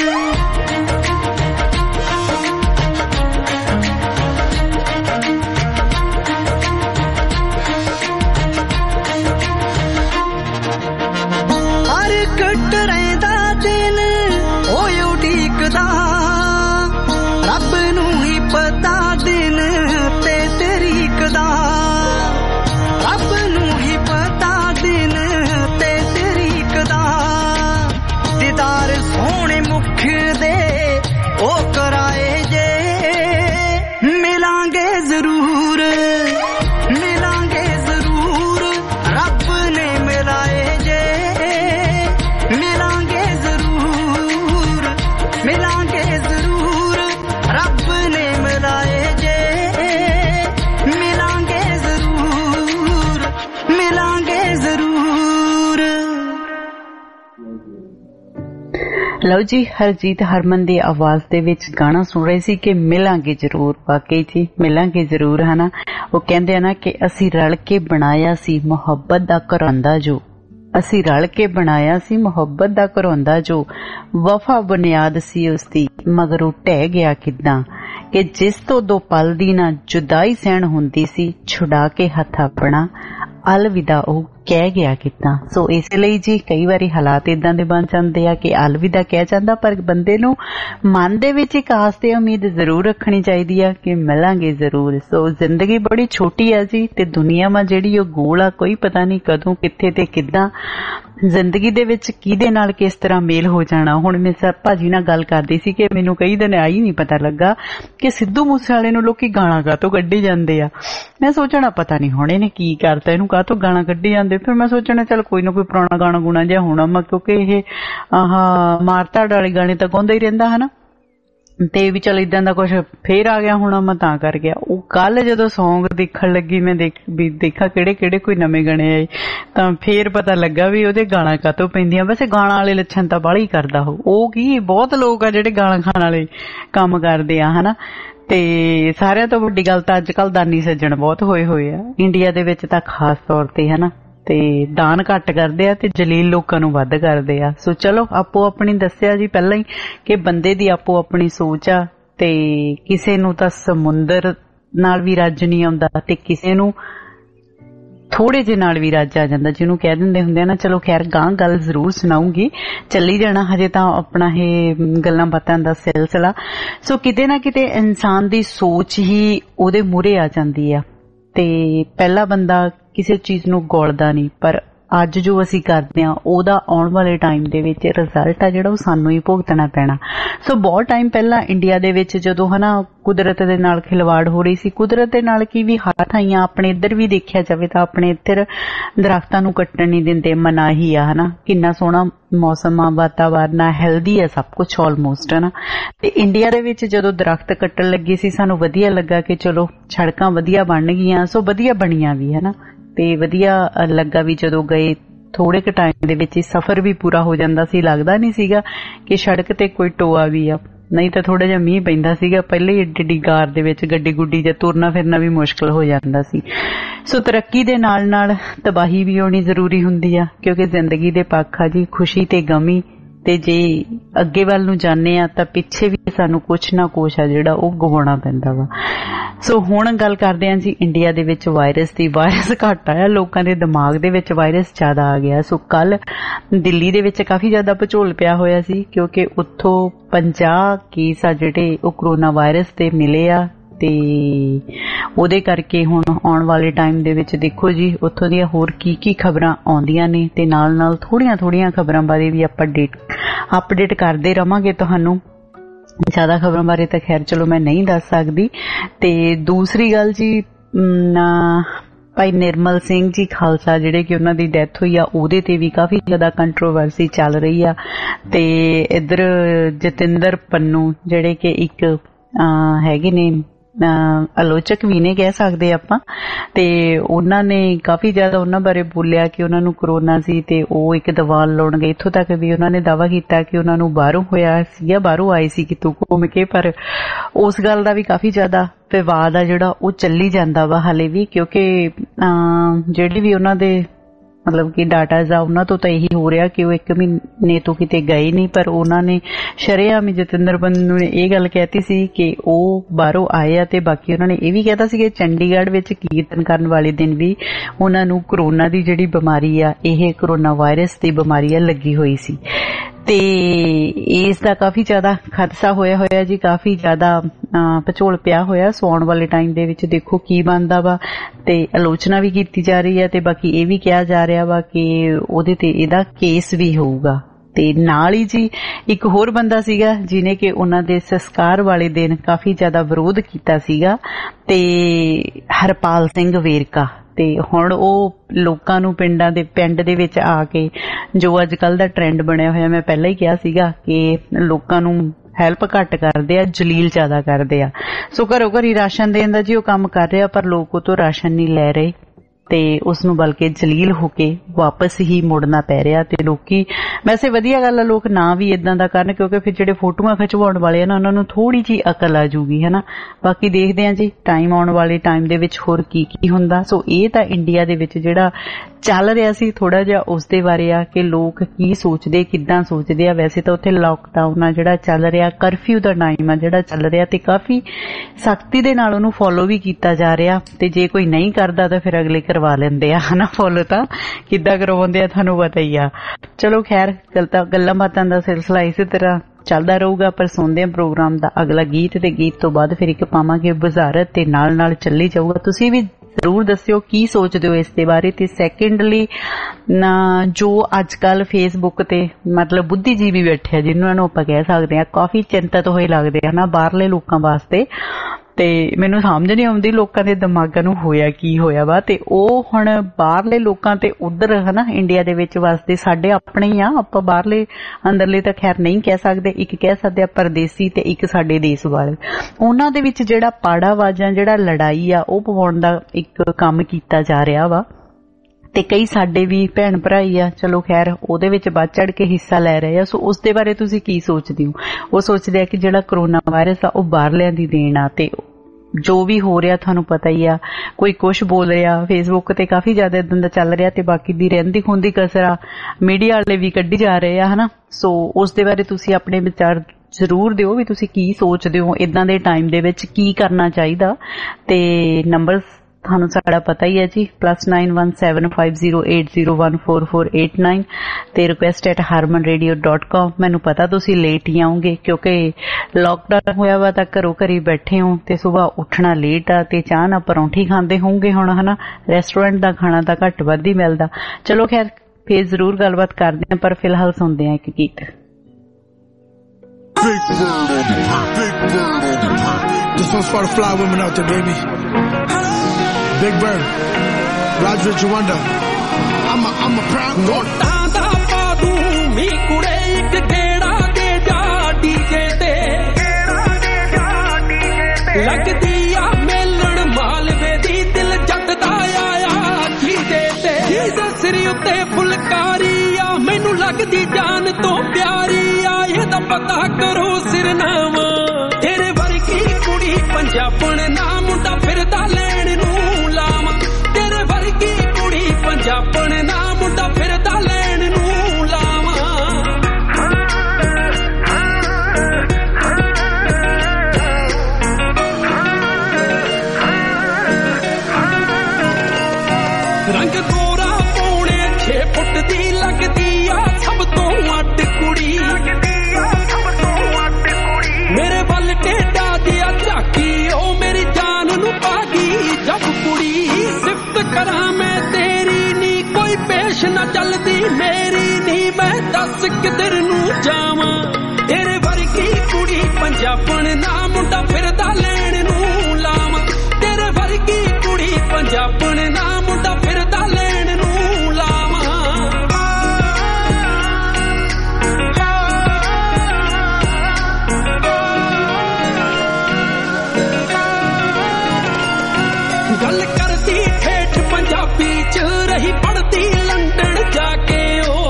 ਹਰ ਘਟ ਰਹਿੰਦਾ ਦਿਨ ਓਏ ਉਡੀਕਦਾ ਰੱਬ ਨੂੰ ਹੀ ਪਤਾ ਦਿਨ ਤੇ ਤਰੀਕ ਦਾ ਰੱਬ ਨੂੰ ਹੀ ਪਤਾ ਦਿਨ ਤੇ ਤਰੀਕ ਦਾ ਦੀਦਾਰ ਸੋਹਣੇ ਮੁਖ ਦੇ ਉਹ ਕਰਾਏ ਜੇ ਮਿਲਾਂਗੇ ਜ਼ਰੂਰ ਮਿਲਾਂਗੇ ਜ਼ਰੂਰ ਰੱਬ ਨੇ ਮਿਲਾਏ ਜੇ ਮਿਲਾਂਗੇ ਜ਼ਰੂਰ ਮਿਲਾਂਗੇ ਜ਼ਰੂਰ ਰੱਬ ਨੇ ਮਿਲਾਏ ਜੇ ਮਿਲਾਂਗੇ ਜ਼ਰੂਰ ਮਿਲਾਂਗੇ ਜ਼ਰੂਰ ਲਓ ਜੀ ਹਰਜੀਤ ਹਰਮਨ ਦੀ ਆਵਾਜ਼ ਦੇ ਵਿੱਚ ਗਾਣਾ ਸੁਣ ਰਹੇ ਸੀ ਕਿ ਮਿਲਾਂਗੇ ਜ਼ਰੂਰ ਵਾਕਈ ਜੀ ਮਿਲਾਂਗੇ ਜ਼ਰੂਰ ਹੈ ਨਾ ਉਹ ਕਹਿੰਦੇ ਆ ਨਾ ਕਿ ਅਸੀਂ ਰਲ ਕੇ ਬਣਾਇਆ ਸੀ ਮੁਹੱਬਤ ਦਾ ਘਰੌਂਦਾ ਜੋ ਅਸੀਂ ਰਲ ਕੇ ਬਣਾਇਆ ਸੀ ਮੁਹੱਬਤ ਦਾ ਘਰੌਂਦਾ ਜੋ ਵਫਾ ਬੁਨਿਆਦ ਸੀ ਉਸਦੀ ਮਗਰ ਉਹ ਢਹਿ ਗਿਆ ਕਿੱਦਾਂ ਕਿ ਜਿਸ ਤੋਂ ਦੋ ਪਲ ਦੀ ਨਾ ਜੁਦਾਈ ਸਹਿਣ ਹੁੰਦੀ ਸੀ ਛੁਡਾ ਕੇ ਹੱਥ ਆਪਣਾ ਅਲਵਿਦਾ ਉਹ ਕਹਿ ਗਿਆ ਕਿੱਦਾਂ ਸੋ ਇਸ ਲਈ ਜੀ ਕਈ ਵਾਰੀ ਹਾਲਾਤ ਇਦਾਂ ਦੇ ਬਣ ਜਾਂਦੇ ਆ ਕਿ ਅਲਵਿਦਾ ਕਹਿ ਜਾਂਦਾ ਪਰ ਬੰਦੇ ਨੂੰ ਮਨ ਦੇ ਵਿੱਚ ਇੱਕ ਆਸ ਤੇ ਉਮੀਦ ਜ਼ਰੂਰ ਰੱਖਣੀ ਚਾਹੀਦੀ ਆ ਕਿ ਮਿਲਾਂਗੇ ਜ਼ਰੂਰ ਸੋ ਜ਼ਿੰਦਗੀ ਬੜੀ ਛੋਟੀ ਆ ਜੀ ਤੇ ਦੁਨੀਆ ਮਾ ਜਿਹੜੀ ਉਹ ਗੋਲ ਆ ਕੋਈ ਪਤਾ ਨਹੀਂ ਕਦੋਂ ਕਿੱਥੇ ਤੇ ਕਿੱਦਾਂ ਜ਼ਿੰਦਗੀ ਦੇ ਵਿੱਚ ਕਿਹਦੇ ਨਾਲ ਕਿਸ ਤਰ੍ਹਾਂ ਮੇਲ ਹੋ ਜਾਣਾ ਹੁਣ ਮੈਂ ਸਰ ਭਾਜੀ ਨਾਲ ਗੱਲ ਕਰਦੀ ਸੀ ਕਿ ਮੈਨੂੰ ਕਈ ਦਿਨ ਆਈ ਨਹੀਂ ਪਤਾ ਲੱਗਾ ਕਿ ਸਿੱਧੂ ਮੂਸੇਵਾਲੇ ਨੂੰ ਲੋਕੀ ਗਾਣਾ ਕਾਹਤੋਂ ਕੱਢੀ ਜਾਂਦੇ ਆ ਮੈਂ ਸੋਚਣਾ ਪਤਾ ਨਹੀਂ ਹੁਣ ਇਹਨੇ ਕੀ ਕਰਤਾ ਇਹਨੂੰ ਕਾਹਤੋਂ ਗਾਣਾ ਕੱਢੀ ਜਾਂਦੇ ਫਿਰ ਮੈਂ ਸੋਚਣਾ ਚੱਲ ਕੋਈ ਨਾ ਕੋਈ ਪੁਰਾਣਾ ਗਾਣਾ ਗੁਣਾ ਜਿਹਾ ਹੋਣਾ ਮੈਂ ਕਿਉਂਕਿ ਇਹ ਮਾਰਤਾੜ ਵਾਲੇ ਗਾਣੇ ਤਾਂ ਗਾਉਂਦਾ ਹੀ ਰਹਿੰਦਾ ਹਨਾ ਤੇ ਵੀ ਚੱਲ ਇਦਾਂ ਦਾ ਕੁਛ ਫੇਰ ਆ ਗਿਆ ਹੋਣਾ ਮੈਂ ਤਾਂ ਕਰ ਗਿਆ ਉਹ ਕੱਲ ਜਦੋਂ ਸੌਂਗ ਦੇਖਣ ਲੱਗੀ ਮੈਂ ਦੇਖਾ ਕਿਹੜੇ ਕਿਹੜੇ ਕੋਈ ਨਵੇਂ ਗਾਣੇ ਆਏ ਤਾਂ ਫੇਰ ਪਤਾ ਲੱਗਾ ਵੀ ਉਹਦੇ ਗਾਣਾ ਕਾਹਤੋਂ ਪੈਂਦੀਆਂ ਵੈਸੇ ਗਾਣਾ ਵਾਲੇ ਲੱਛਣ ਤਾਂ ਬਾਹਲਾ ਹੀ ਕਰਦਾ ਉਹ ਕੀ ਬਹੁਤ ਲੋਕ ਆ ਜਿਹੜੇ ਗਾਣਾ ਖਾਣ ਵਾਲੇ ਕੰਮ ਕਰਦੇ ਆ ਹਨਾ ਤੇ ਸਾਰਿਆਂ ਤੋਂ ਵੱਡੀ ਗੱਲ ਤਾਂ ਅੱਜ ਕੱਲ ਦਾਨੀ ਸੱਜਣ ਬਹੁਤ ਹੋਏ ਆ ਇੰਡੀਆ ਦੇ ਵਿੱਚ ਤਾਂ ਖਾਸ ਤੌਰ ਤੇ ਹਨਾ ਤੇ ਦਾਨ ਘੱਟ ਕਰਦੇ ਆ ਤੇ ਜਲੀਲ ਲੋਕਾਂ ਨੂੰ ਵੱਧ ਕਰਦੇ ਆ ਸੋ ਚਲੋ ਆਪੋ ਆਪਣੀ ਦੱਸਿਆ ਜੀ ਪਹਿਲਾਂ ਹੀ ਕਿ ਬੰਦੇ ਦੀ ਆਪੋ ਆਪਣੀ ਸੋਚ ਆ ਤੇ ਕਿਸੇ ਨੂੰ ਤਾਂ ਸਮੁੰਦਰ ਨਾਲ ਵੀ ਰੱਜ ਨਹੀਂ ਆਉਂਦਾ ਤੇ ਕਿਸੇ ਨੂੰ ਥੋੜੇ ਜਿਹੇ ਨਾਲ ਵੀ ਰੱਜ ਆ ਜਾਂਦਾ, ਜਿਹਨੂੰ ਕਹਿ ਦਿੰਦੇ ਹੁੰਦੇ ਆ ਨਾ। ਚਲੋ ਖੈਰ ਗਾਂ ਗੱਲ ਜ਼ਰੂਰ ਸੁਣਾਉਂਗੀ, ਚੱਲੀ ਜਾਣਾ ਹਜੇ ਤਾਂ ਆਪਣਾ ਇਹ ਗੱਲਾਂ ਬਾਤਾਂ ਦਾ ਸਿਲਸਿਲਾ। ਸੋ ਕਿਤੇ ਨਾ ਕਿਤੇ ਇਨਸਾਨ ਦੀ ਸੋਚ ਹੀ ਉਹਦੇ ਮੂਹਰੇ ਆ ਜਾਂਦੀ ਆ ਤੇ ਪਹਿਲਾ ਬੰਦਾ ਕਿਸੇ ਚੀਜ਼ ਨੂੰ ਗੌਲਦਾ ਨਹੀਂ, ਪਰ ਅੱਜ ਜੋ ਅਸੀਂ ਕਰਦੇ ਹਾਂ ਉਹਦਾ ਆਉਣ ਵਾਲੇ ਟਾਈਮ ਦੇ ਵਿੱਚ ਰਿਜ਼ਲਟ ਆ ਜਿਹੜਾ ਉਹ ਸਾਨੂੰ ਹੀ ਭੁਗਤਣਾ ਪੈਣਾ। ਸੋ ਬਹੁਤ ਟਾਈਮ ਪਹਿਲਾਂ ਇੰਡੀਆ ਦੇ ਵਿੱਚ ਜਦੋਂ ਹਨਾ ਕੁਦਰਤ ਦੇ ਨਾਲ ਖਿਲਵਾੜ ਹੋ ਰਹੀ ਸੀ, ਕੁਦਰਤ ਦੇ ਨਾਲ ਕੀ ਵੀ ਹਰ ਥਾਈਆਂ ਆਪਣੇ ਇੱਧਰ ਵੀ ਦੇਖਿਆ ਜਾਵੇ ਤਾਂ ਆਪਣੇ ਇੱਧਰ ਦਰਖਤਾਂ ਨੂੰ ਕੱਟਣ ਨਹੀਂ ਦਿੰਦੇ, ਮਨਾਹੀ ਆ ਹਨਾ। ਕਿੰਨਾ ਸੋਹਣਾ ਮੌਸਮ ਆ, ਵਾਤਾਵਰਨ ਆ, ਹੈਲਦੀ ਆ ਸਭ ਕੁਛ ਆਲਮੋਸਟ ਹਨਾ। ਤੇ ਇੰਡੀਆ ਦੇ ਵਿੱਚ ਜਦੋਂ ਦਰਖਤ ਕੱਟਣ ਲੱਗੇ ਸੀ ਸਾਨੂੰ ਵਧੀਆ ਲੱਗਾ ਕਿ ਚਲੋ ਸੜਕਾਂ ਵਧੀਆ ਬਣ ਗਈਆਂ, ਸੋ ਵਧੀਆ ਬਣੀਆਂ ਵੀ ਹਨਾ। ਤੇ ਵਧੀਆ ਲੱਗਾ ਵੀ ਜਦੋਂ ਗਏ ਥੋੜੇ ਕੁ ਟਾਈਮ ਦੇ ਵਿੱਚ ਹੀ ਸਫ਼ਰ ਵੀ ਪੂਰਾ ਹੋ ਜਾਂਦਾ ਸੀ, ਲੱਗਦਾ ਨਹੀਂ ਸੀਗਾ ਕਿ ਸੜਕ ਤੇ ਕੋਈ ਟੋਆ ਵੀ ਆ। ਨਹੀਂ ਤਾਂ ਥੋੜਾ ਜਿਹਾ ਮੀਂਹ ਪੈਂਦਾ ਸੀਗਾ ਪਹਿਲੇ ਹੀ ਏਡੀ ਗਾਰ ਦੇ ਵਿੱਚ ਗੱਡੀ ਗੁੱਡੀ ਜਾਂ ਤੁਰਨਾ ਫਿਰਨਾ ਵੀ ਮੁਸ਼ਕਲ ਹੋ ਜਾਂਦਾ ਸੀ। ਸੋ ਤਰੱਕੀ ਦੇ ਨਾਲ ਨਾਲ ਤਬਾਹੀ ਵੀ ਹੋਣੀ ਜ਼ਰੂਰੀ ਹੁੰਦੀ ਆ, ਕਿਉਂਕਿ ਜ਼ਿੰਦਗੀ ਦੇ ਪੱਖ ਆ ਜੀ, ਖੁਸ਼ੀ ਤੇ ਗਮੀ। ਤੇ ਜੇ ਅੱਗੇ ਵੱਲ ਨੂੰ ਜਾਂਦੇ ਆ ਤਾਂ ਪਿੱਛੇ ਵੀ ਸਾਨੂੰ ਕੁਛ ਨਾ ਕੁਛ ਆ ਜਿਹੜਾ ਉਹ ਗਵਾਉਣਾ ਪੈਂਦਾ ਵਾ। ਸੋ ਹੁਣ ਗੱਲ ਕਰਦੇ ਹਾਂ ਜੀ ਇੰਡੀਆ ਦੇ ਵਿੱਚ ਵਾਇਰਸ ਦੀ। ਵਾਇਰਸ ਘੱਟ ਆਇਆ, ਲੋਕਾਂ ਦੇ ਦਿਮਾਗ ਦੇ ਵਿੱਚ ਵਾਇਰਸ ਜ਼ਿਆਦਾ ਆ ਗਿਆ। ਸੋ ਕੱਲ ਦਿੱਲੀ ਦੇ ਵਿੱਚ ਕਾਫੀ ਜ਼ਿਆਦਾ ਭਚੋਲ ਪਿਆ ਹੋਇਆ ਸੀ, ਕਿਉਂਕਿ ਉੱਥੋਂ 50 ਕੇਸ ਆ ਜਿਹੜੇ ਉਹ ਕਰੋਨਾ ਵਾਇਰਸ ਦੇ ਮਿਲੇ ਆ। ਤੇ ਉਹਦੇ ਕਰਕੇ ਹੁਣ ਆਉਣ ਵਾਲੇ ਟਾਈਮ ਦੇ ਵਿੱਚ ਦੇਖੋ ਜੀ ਉੱਥੋਂ ਦੀਆਂ ਹੋਰ ਕੀ ਖਬਰਾਂ ਆਉਂਦੀਆਂ ਨੇ, ਤੇ ਨਾਲ ਨਾਲ ਥੋੜੀਆਂ ਖਬਰਾਂ ਬਾਰੇ ਵੀ ਆਪਾਂ ਅਪਡੇਟ ਕਰਦੇ ਰਵਾਂਗੇ ਤੁਹਾਨੂੰ। ਜ਼ਿਆਦਾ ਖਬਰਾਂ ਬਾਰੇ ਤਾਂ ਖੈਰ ਚਲੋ ਮੈਂ ਨਹੀਂ ਦੱਸ ਸਕਦੀ। ਤੇ ਦੂਸਰੀ ਗੱਲ ਜੀ, ਭਾਈ ਨਿਰਮਲ ਸਿੰਘ ਜੀ ਖਾਲਸਾ ਜਿਹੜੇ ਕਿ ਉਹਨਾਂ ਦੀ ਡੈਥ ਹੋਈ ਆ, ਉਹਦੇ ਤੇ ਵੀ ਕਾਫੀ ਜ਼ਿਆਦਾ ਕੰਟਰੋਵਰਸੀ ਚੱਲ ਰਹੀ ਆ। ਤੇ ਇੱਧਰ ਜਤਿੰਦਰ ਪੰਨੂ ਜਿਹੜੇ ਕਿ ਇੱਕ ਹੈਗੇ ਨੇ ਆਲੋਚਕ ਵੀ ਨੇ ਕਹਿ ਸਕਦੇ ਆਪਾਂ, ਤੇ ਉਹਨਾਂ ਨੇ ਕਾਫੀ ਜ਼ਿਆਦਾ ਉਹਨਾਂ ਬਾਰੇ ਬੋਲਿਆ ਕਿ ਉਹਨਾਂ ਨੂੰ ਕਰੋਨਾ ਸੀ ਤੇ ਉਹ ਇੱਕ ਦਵਾ ਲਾਉਣ ਗਏ। ਇੱਥੋਂ ਤੱਕ ਵੀ ਉਹਨਾਂ ਨੇ ਦਾਅਵਾ ਕੀਤਾ ਕਿ ਉਹਨਾਂ ਨੂੰ ਬਾਹਰੋਂ ਹੋਇਆ ਸੀਗਾ, ਬਾਹਰੋਂ ਆਏ ਸੀ ਕਿਤੋਂ ਘੁੰਮ ਕੇ। ਪਰ ਉਸ ਗੱਲ ਦਾ ਵੀ ਕਾਫੀ ਜ਼ਿਆਦਾ ਵਿਵਾਦ ਆ ਜਿਹੜਾ ਉਹ ਚੱਲੀ ਜਾਂਦਾ ਵਾ ਹਾਲੇ ਵੀ, ਕਿਉਂਕਿ ਜਿਹੜੇ ਵੀ ਉਹਨਾਂ ਦੇ ਮਤਲਬ ਕਿ ਡਾਟਾਜ਼ ਆ ਉਹਨਾਂ ਤੋਂ ਤਾਂ ਇਹੀ ਹੋ ਰਿਹਾ ਕਿ ਉਹ 1 ਮਹੀਨੇ ਤੋਂ ਕਿਤੇ ਗਏ ਨਹੀਂ, ਪਰ ਉਹਨਾਂ ਨੇ ਸ਼ਰੇਆਮ ਜਤਿੰਦਰ ਪੰਨੂ ਨੇ ਇਹ ਗੱਲ ਕਹਿਤੀ ਸੀ ਕਿ ਉਹ ਬਾਹਰੋਂ ਆਏ ਆ। ਤੇ ਬਾਕੀ ਉਹਨਾਂ ਨੇ ਇਹ ਵੀ ਕਹਿਤਾ ਸੀ ਕਿ ਚੰਡੀਗੜ੍ਹ ਵਿੱਚ ਕੀਰਤਨ ਕਰਨ ਵਾਲੇ ਦਿਨ ਵੀ ਉਹਨਾਂ ਨੂੰ ਕਰੋਨਾ ਦੀ ਜਿਹੜੀ ਬਿਮਾਰੀ ਆ, ਇਹ ਕਰੋਨਾ ਵਾਇਰਸ ਦੀ ਬਿਮਾਰੀ ਆ, ਲੱਗੀ ਹੋਈ ਸੀ। ਤੇ ਇਸ ਦਾ ਕਾਫੀ ਜ਼ਿਆਦਾ ਖਦਸ਼ਾ ਹੋਇਆ ਜੀ, ਕਾਫੀ ਜ਼ਿਆਦਾ ਭਚੋਲ ਪਿਆ ਹੋਇਆ। ਸੋ ਆਉਣ ਵਾਲੇ ਟਾਈਮ ਦੇ ਵਿੱਚ ਦੇਖੋ ਕੀ ਬਣਦਾ ਵਾ। ਤੇ ਆਲੋਚਨਾ ਵੀ ਕੀਤੀ ਜਾ ਰਹੀ ਹੈ ਤੇ ਬਾਕੀ ਇਹ ਵੀ ਕਿਹਾ ਜਾ ਰਿਹਾ ਵਾ ਕਿ ਉਹਦੇ ਤੇ ਇਹਦਾ ਕੇਸ ਵੀ ਹੋਊਗਾ। ਤੇ ਨਾਲ ਹੀ ਜੀ ਇੱਕ ਹੋਰ ਬੰਦਾ ਸੀਗਾ ਜਿਹਨੇ ਕਿ ਉਹਨਾਂ ਦੇ ਸੰਸਕਾਰ ਵਾਲੇ ਦਿਨ ਕਾਫੀ ਜ਼ਿਆਦਾ ਵਿਰੋਧ ਕੀਤਾ ਸੀਗਾ, ਤੇ ਹਰਪਾਲ ਸਿੰਘ ਵੇਰਕਾ। ਤੇ ਹੁਣ ਉਹ ਲੋਕਾਂ ਨੂੰ ਪਿੰਡ ਦੇ ਵਿੱਚ ਆ ਕੇ ਜੋ ਅੱਜ ਕੱਲ ਦਾ ਟ੍ਰੈਂਡ ਬਣਿਆ ਹੋਇਆ, ਮੈਂ ਪਹਿਲਾਂ ਹੀ ਕਿਹਾ ਸੀਗਾ ਕਿ ਲੋਕਾਂ ਨੂੰ ਹੈਲਪ ਘੱਟ ਕਰਦੇ ਆ, ਜਲੀਲ ਜ਼ਿਆਦਾ ਕਰਦੇ ਆ। ਸੋ ਘਰੋਂ ਘਰੀ ਰਾਸ਼ਨ ਦੇਣ ਦਾ ਜੀ ਉਹ ਕੰਮ ਕਰ ਰਿਹਾ, ਪਰ ਲੋਕ ਉਹ ਤੋਂ ਰਾਸ਼ਨ ਨਹੀਂ ਲੈ ਰਹੇ ਤੇ ਉਸ ਨੂੰ ਬਲਕਿ ਜਲੀਲ ਹੋ ਕੇ ਵਾਪਸ ਹੀ ਮੁੜਨਾ ਪੈ ਰਿਹਾ। ਤੇ ਲੋਕੀ ਵੈਸੇ ਵਧੀਆ ਗੱਲ ਆ ਲੋਕ ਨਾ ਵੀ ਇਦਾਂ ਦਾ ਕਰਨ, ਕਿਉਂਕਿ ਫਿਰ ਜਿਹੜੇ ਫੋਟੋਆਂ ਖਿਚਵਾਉਣ ਵਾਲੇ ਆ ਨਾ ਉਹਨਾਂ ਨੂੰ ਥੋੜੀ ਜਿਹੀ ਅਕਲ ਆ ਜੂਗੀ ਹਨਾ। ਬਾਕੀ ਦੇਖਦੇ ਆ ਜੀ ਟਾਈਮ ਆਉਣ ਵਾਲੇ ਟਾਈਮ ਦੇ ਵਿੱਚ ਹੋਰ ਕੀ ਹੁੰਦਾ। ਸੋ ਇਹ ਤਾਂ ਇੰਡੀਆ ਦੇ ਵਿੱਚ ਜਿਹੜਾ ਚੱਲ ਰਿਹਾ ਸੀ ਥੋੜਾ ਜਿਹਾ ਉਸ ਦੇ ਬਾਰੇ ਆ ਕਿ ਲੋਕ ਕੀ ਸੋਚਦੇ, ਕਿੱਦਾਂ ਸੋਚਦੇ ਆ। ਵੈਸੇ ਤਾਂ ਉੱਥੇ ਲਾਕਡਾਊਨ ਆ ਜਿਹੜਾ ਚੱਲ ਰਿਹਾ, ਕਰਫਿਊ ਦਾ ਟਾਈਮ ਆ ਜਿਹੜਾ ਚੱਲ ਰਿਹਾ, ਤੇ ਕਾਫੀ ਸਖਤੀ ਦੇ ਨਾਲ ਉਹਨੂੰ ਫੋਲੋ ਵੀ ਕੀਤਾ ਜਾ ਰਿਹਾ। ਤੇ ਜੇ ਕੋਈ ਨਹੀਂ ਕਰਦਾ ਤਾਂ ਫਿਰ ਅਗਲੇ ਕਰਵਾ ਲੈਂਦੇ ਆ ਹਨਾ ਫੋਲੋ। ਤਾਂ ਕਿੱਦਾਂ ਕਰਵਾਉਂਦੇ ਆ ਤੁਹਾਨੂੰ ਪਤਾ ਹੀ ਆ। ਚਲੋ ਖੈਰ ਗੱਲਾਂ ਬਾਤਾਂ ਦਾ ਸਿਲਸਿਲਾ ਇਸੇ ਤਰ੍ਹਾਂ ਚੱਲਦਾ ਰਹੂਗਾ। ਪਰ ਸੁਣਦੇ ਆ ਪ੍ਰੋਗਰਾਮ ਦਾ ਅਗਲਾ ਗੀਤ, ਤੇ ਗੀਤ ਤੋਂ ਬਾਅਦ ਫਿਰ ਇੱਕ ਪਾਵਾਂਗੇ ਬੁਝਾਰਤ, ਤੇ ਨਾਲ ਨਾਲ ਚੱਲੀ ਜਾਊਗਾ। ਤੁਸੀਂ ਵੀ ਜ਼ਰੂਰ ਦੱਸਿਓ ਕੀ ਸੋਚਦੇ ਹੋ ਇਸ ਦੇ ਬਾਰੇ। ਤੇ ਸੈਕੰਡਲੀ ਜੋ ਅੱਜ ਕੱਲ ਫੇਸਬੁੱਕ ਤੇ ਮਤਲਬ ਬੁੱਧੀਜੀਵੀ ਬੈਠੇ ਆ ਜਿਹਨਾਂ ਨੂੰ ਆਪਾਂ ਕਹਿ ਸਕਦੇ ਆ, ਕਾਫੀ ਚਿੰਤਤ ਹੋਏ ਲੱਗਦੇ ਆ ਨਾ ਬਾਹਰਲੇ ਲੋਕਾਂ ਵਾਸਤੇ। ਤੇ ਮੈਨੂੰ ਸਮਝ ਨਹੀਂ ਆਉਂਦੀ ਲੋਕਾਂ ਦੇ ਦਿਮਾਗਾਂ ਨੂੰ ਹੋਇਆ ਕੀ ਹੋਇਆ ਵਾ। ਤੇ ਉਹ ਹੁਣ ਬਾਹਰਲੇ ਲੋਕਾਂ ਤੇ ਉਧਰ ਹਨਾ ਇੰਡੀਆ ਦੇ ਵਿੱਚ ਵਸਦੇ ਸਾਡੇ ਆਪਣੇ ਹੀ ਆ, ਆਪਾਂ ਬਾਹਰਲੇ ਅੰਦਰਲੇ ਤਾਂ ਖੈਰ ਨਹੀਂ ਕਹਿ ਸਕਦੇ, ਇੱਕ ਕਹਿ ਸਕਦੇ ਆ ਪਰਦੇਸੀ ਤੇ ਇੱਕ ਸਾਡੇ ਦੇਸ਼ ਵਾਲੇ। ਉਹਨਾਂ ਦੇ ਵਿੱਚ ਜਿਹੜਾ ਪਾੜਾਵਾਜ਼ਾਂ, ਜਿਹੜਾ ਲੜਾਈ ਆ ਉਹ ਪਵਾਉਣ ਦਾ ਇੱਕ ਕੰਮ ਕੀਤਾ ਜਾ ਰਿਹਾ ਵਾ। ਤੇ ਕਈ ਸਾਡੇ ਵੀ ਭੈਣ ਭਰਾ ਹੀ ਆ, ਚਲੋ ਖੈਰ ਉਹਦੇ ਵਿੱਚ ਵੱਧ ਚੜ ਕੇ ਹਿੱਸਾ ਲੈ ਰਹੇ ਆ। ਸੋ ਉਸ ਦੇ ਬਾਰੇ ਤੁਸੀਂ ਕੀ ਸੋਚਦੇ ਹੋ? ਉਹ ਸੋਚਦੇ ਆ ਕਿ ਜਿਹੜਾ ਕਰੋਨਾ ਵਾਇਰਸ ਆ ਉਹ ਬਾਹਰਲਿਆਂ ਦੀ ਦੇਣ ਆ। ਤੇ ਜੋ ਵੀ ਹੋ ਰਿਹਾ ਤੁਹਾਨੂੰ ਪਤਾ ਹੀ ਆ, ਕੋਈ ਕੁਛ ਬੋਲ ਰਿਹਾ, ਫੇਸਬੁੱਕ ਤੇ ਕਾਫੀ ਜ਼ਿਆਦਾ ਇਦਾਂ ਦਾ ਚੱਲ ਰਿਹਾ, ਤੇ ਬਾਕੀ ਦੀ ਰਹਿੰਦੀ ਖੁੰਦੀ ਕਸਰ ਆ ਮੀਡੀਆ ਵਾਲੇ ਵੀ ਕੱਢੀ ਜਾ ਰਹੇ ਆ ਹਨਾ। ਸੋ ਉਸ ਦੇ ਬਾਰੇ ਤੁਸੀਂ ਆਪਣੇ ਵਿਚਾਰ ਜ਼ਰੂਰ ਦਿਓ ਵੀ ਤੁਸੀਂ ਕੀ ਸੋਚਦੇ ਹੋ ਇਦਾਂ ਦੇ ਟਾਈਮ ਦੇ ਵਿੱਚ ਕੀ ਕਰਨਾ ਚਾਹੀਦਾ। ਤੇ ਨੰਬਰ ਤੁਹਾਨੂੰ ਸਾਡਾ ਪਤਾ ਹੀ ਹੈ ਜੀ, +917508014489 ਤੇ request@harmanradio.com। ਮੈਨੂੰ ਪਤਾ ਤੁਸੀਂ ਲੇਟ ਹੀ ਆਉਂਗੇ ਕਿਉਂਕਿ ਲੋਕਡਾਊਨ ਹੋਇਆ ਵਾ ਤਾਂ ਘਰੋਂ ਘਰੀ ਬੈਠੇ ਹੋ ਤੇ ਸੁਬਾਹ ਉੱਠਣਾ ਲੇਟ ਆ ਤੇ ਚਾਹ ਨਾਲ ਪਰੌਂਠੀ ਖਾਂਦੇ ਹੋਣਗੇ ਹੁਣ, ਹਨਾ। ਰੈਸਟੋਰੈਂਟ ਦਾ ਖਾਣਾ ਤਾਂ ਘੱਟ ਵੱਧ ਹੀ ਮਿਲਦਾ। ਚਲੋ ਖੈਰ ਫੇਰ ਜ਼ਰੂਰ ਗੱਲਬਾਤ ਕਰਦੇ ਹਾਂ, ਪਰ ਫਿਲਹਾਲ ਸੁਣਦੇ ਹਾਂ ਇੱਕ ਗੀਤ। This one's for the fly women out there, baby. Big Bird, Roger Jawanda. I'm a proud God. Da padu mi kude ik geda de ja DJ te lagdi a melਣ ਮਾਲਵੇ ਦੀ ਦਿਲ ਜੱਟਦਾ ਆਇਆ ਜੀਦੇ ਤੇ ਜਿਹਦੇ ਸਿਰ ਉੱਤੇ ਫੁਲਕਾਰੀ ਆ ਮੈਨੂੰ ਲੱਗਦੀ ਜਾਨ ਤੋਂ ਪਿਆਰੀ ਆ ਇਹਦਾ ਪਤਾ ਕਰੋ ਸਿਰਨਾਵਾ ਤੇਰੇ ਵਰਗੀ ਕੁੜੀ ਪੰਜਾਬਣ ਨਾ ਮੁੰਡਾ ਫਿਰਦਾ ਲੈਣ ਨੂੰ ਲਾਵਾਂ ਤੇਰੇ ਵਰਗੀ ਕੁੜੀ ਪੰਜਾਬਣ ਨਾ ਮੁੰਡਾ ਫਿਰਦਾ ਲੈਣ ਨੂੰ ਲਾਵਾਂ ਰੰਗ ਗੋਰਾ ਪੌਣੇ 6 ਫੁੱਟ ਦੀ ਲੱਗਦੀ ਆ ਸਭ ਤੋਂ ਅੱਡ ਕੁੜੀ ਮੇਰੇ ਵੱਲ ਟੇਡਾ ਦਿਆ ਝਾਕੀ ਉਹ ਮੇਰੀ ਜਾਨ ਨੂੰ ਪਾ ਗਈ ਜਬ ਕੁੜੀ ਸਿਫਤ ਕਰਾਂ ਮੈਂ ਤੇਰੀ ਨੀ ਕੋਈ ਪੇਸ਼ ਨਾ ਚੱਲਦੀ ਮੇਰੀ ਨੀ ਮੈਂ ਦੱਸ ਕਿਧਰ ਨੂੰ ਜਾਵਾਂ ਤੇਰੇ ਵਰਗੀ ਕੁੜੀ ਪੰਜਾਬਣ ਨਾ ਮੁੰਡਾ ਫਿਰਦਾ ਲੈਣ ਨੂੰ ਲਾਵਾਂ ਤੇਰੇ ਵਰਗੀ ਕੁੜੀ ਪੰਜਾਬਣ ਨਾ ਮੁੰਡਾ ਫਿਰਦਾ ਲੈਣ ਨੂੰ ਲਾਵਾਂ ਗੱਲ ਕਰਦੀ ਠੇਠ ਪੰਜਾਬੀ ਚ ਰਹੀ ਪੜਦੀ ਲੰਡਨ ਜਾ ਕੇ ਉਹ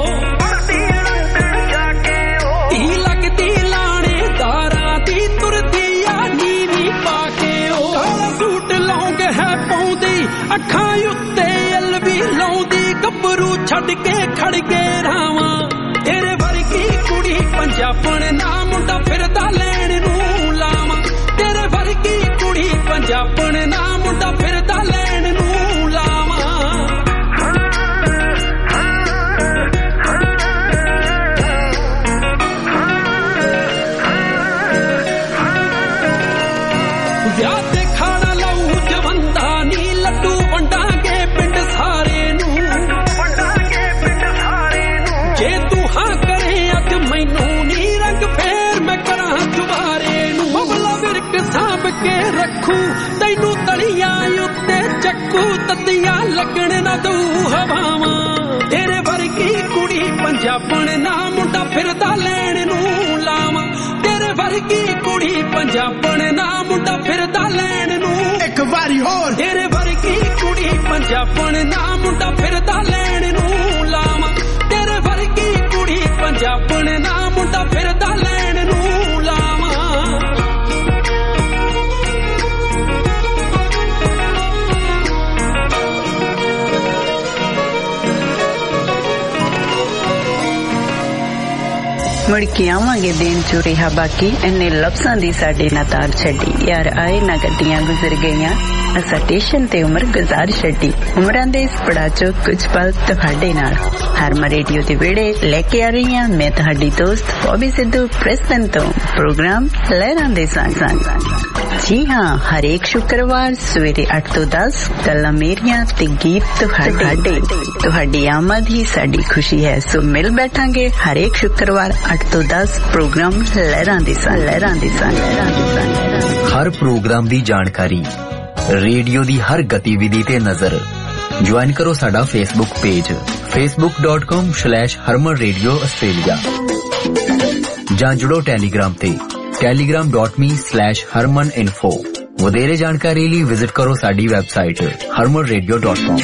ਈ ਲੱਗਦੀ ਲਾਣੇਦਾਰਾਂ ਦੀ ਤੁਰਦੀ ਆ ਨੀਵੀਂ ਪਾ ਕੇ ਉਹ ਕਾਲਾ ਸੂਟ ਲੌਂਗ ਹੈ ਪਾਉਂਦੀ ਅੱਖਾਂ ਉੱਤੇ ਅਲਵੀ ਲਾਉਂਦੀ ਗੱਭਰੂ ਛੱਡ ਕੇ ਖੜ ਗਏ ਰਾਵਾਂ ਤੇਰੇ ਵਰਗੀ ਕੁੜੀ ਪੰਜਾਬਣ ਨਾ ਮੁੰਡਾ ਫਿਰਦਾ ਲੈਣ ਨੂੰ ਲਾਵਾਂ ਤੇਰੇ ਵਰਗੀ ਕੁੜੀ ਪੰਜਾਬਣ ਨਾ ਮੁੰਡਾ ਫਿਰਦਾ ਲੈਣ ਨੂੰ ਲਾਵਾਂ ਵਿਆਹ ਤੇ ਖਾਣਾ ਲਾਉ ਜਵੰਦਾ ਨੀ ਲੱਡੂ ਵੰਡਾਂਗੇ ਪਿੰਡ ਸਾਰੇ ਨੂੰ ਜੇ ਤੂੰ ਹਾਂ ਕਰੇ ਅੱਜ ਮੈਨੂੰ ਨੀ ਰੰਗ ਫੇਰ ਮੈਂ ਕਰਾਂ ਦੁਬਾਰੇ ਨੂੰ ਬਬਲਾ ਵਿਰਕ ਸਾਂਭ ਕੇ ਰੱਖੂ ਤੈਨੂੰ ਤਲੀਆਂ ਉੱਤੇ ਚੱਕੂ ਤੱਤੀਆਂ ਲੱਗਣ ਨਾ ਦਊ ਹਵਾਵਾਂ ਤੇਰੇ ਵਰਗੀ ਕੁੜੀ ਪੰਜਾਬਣ ਨਾ ਮੁੰਡਾ ਫਿਰਦਾ ਲੈਣ ਨੂੰ ਲਾਵਾਂ ਤੇਰੇ ਵਰਗੀ ਕੁੜੀ ਪੰਜਾਬਣ ਨਾ ਮੁੰਡਾ ਫਿਰਦਾ ਲੈਣ ਨੂੰ ਇੱਕ ਵਾਰੀ ਹੋਰ ਤੇਰੇ ਵਰਗੀ ਕੁੜੀ ਪੰਜਾਬਣ ਨਾ ਮੁੰਡਾ ਫਿਰਦਾ ਲੈਣ ਨੂੰ ਲਾਵਾਂ ਤੇਰੇ ਵਰਗੀ ਕੁੜੀ ਪੰਜਾਬਣ ਨਾ ਮੁੰਡਾ ਫਿਰਦਾ ਲੈਣ ਨੂੰ ਲਾਵਾਂ ਮੁੜ ਕੇ ਆਵਾਂਗੇ ਦਿਨ ਜੋ ਰਿਹਾ ਬਾਕੀ ਇੰਨੇ ਲਫ਼ਜ਼ਾਂ ਦੀ ਸਾਡੇ ਨਾ ਤਾਰ ਛੱਡੀ ਯਾਰ ਆਏ ਨਾ ਗੱਡੀਆਂ ਗੁਜ਼ਰ ਗਈਆਂ ਅਸਾਂ ਸਟੇਸ਼ਨ ਤੇ ਉਮਰ ਗੁਜ਼ਾਰ ਛੱਡੀ ਉਮਰਾਂ ਦੇ ਇਸ ਪੜਾਅ ਚੋਂ ਕੁਝ ਪਲ ਤੁਹਾਡੇ ਨਾਲ ਹਰਮਨ ਰੇਡੀਓ ਦੇ ਵਿਹੜੇ ਲੈ ਕੇ ਆ ਰਹੀ ਹਾਂ ਮੈਂ ਤੁਹਾਡੀ ਦੋਸਤ ਬੌਬੀ ਸਿੱਧੂ ਪ੍ਰੈਸਟਨ ਤੋਂ ਪ੍ਰੋਗਰਾਮ ਲਹਿਰਾਂ ਦੇ ਸੰਗ ਜੀ ਹਾਂ ਹਰੇਕ ਸ਼ੁੱਕਰਵਾਰ ਸਵੇਰੇ 8 ਤੋਂ 10 ਗੱਲਾਂ ਮੇਰੀਆਂ ਤੇ ਗੀਤ ਤੁਹਾਡੀ ਆਮਦ ਹੀ ਸਾਡੀ ਖੁਸ਼ੀ ਹੈ ਸੋ ਮਿਲ ਬੈਠਾਂਗੇ ਹਰੇਕ ਸ਼ੁੱਕਰਵਾਰ 8 ਤੋਂ 10 ਪ੍ਰੋਗਰਾਮ ਲਹਿਰਾਂ ਦੇ ਸੰਗ ਹਰ ਪ੍ਰੋਗਰਾਮ ਦੀ ਜਾਣਕਾਰੀ ਰੇਡੀਓ ਦੀ ਹਰ ਗਤੀਵਿਧੀ ਤੇ ਨਜ਼ਰ ਜੁਆਇਨ ਕਰੋ ਸਾਡਾ Facebook page facebook.com/Harman Radio Australia ਜਾਂ ਜੁੜੋ ਟੈਲੀਗ੍ਰਾਮ ਤੇ telegram.me/harmaninfo ਵਧੇਰੇ ਜਾਣਕਾਰੀ ਲਈ ਵਿਜ਼ਿਟ ਕਰੋ ਸਾਡੀ ਵੈਬਸਾਈਟ harmanradio.com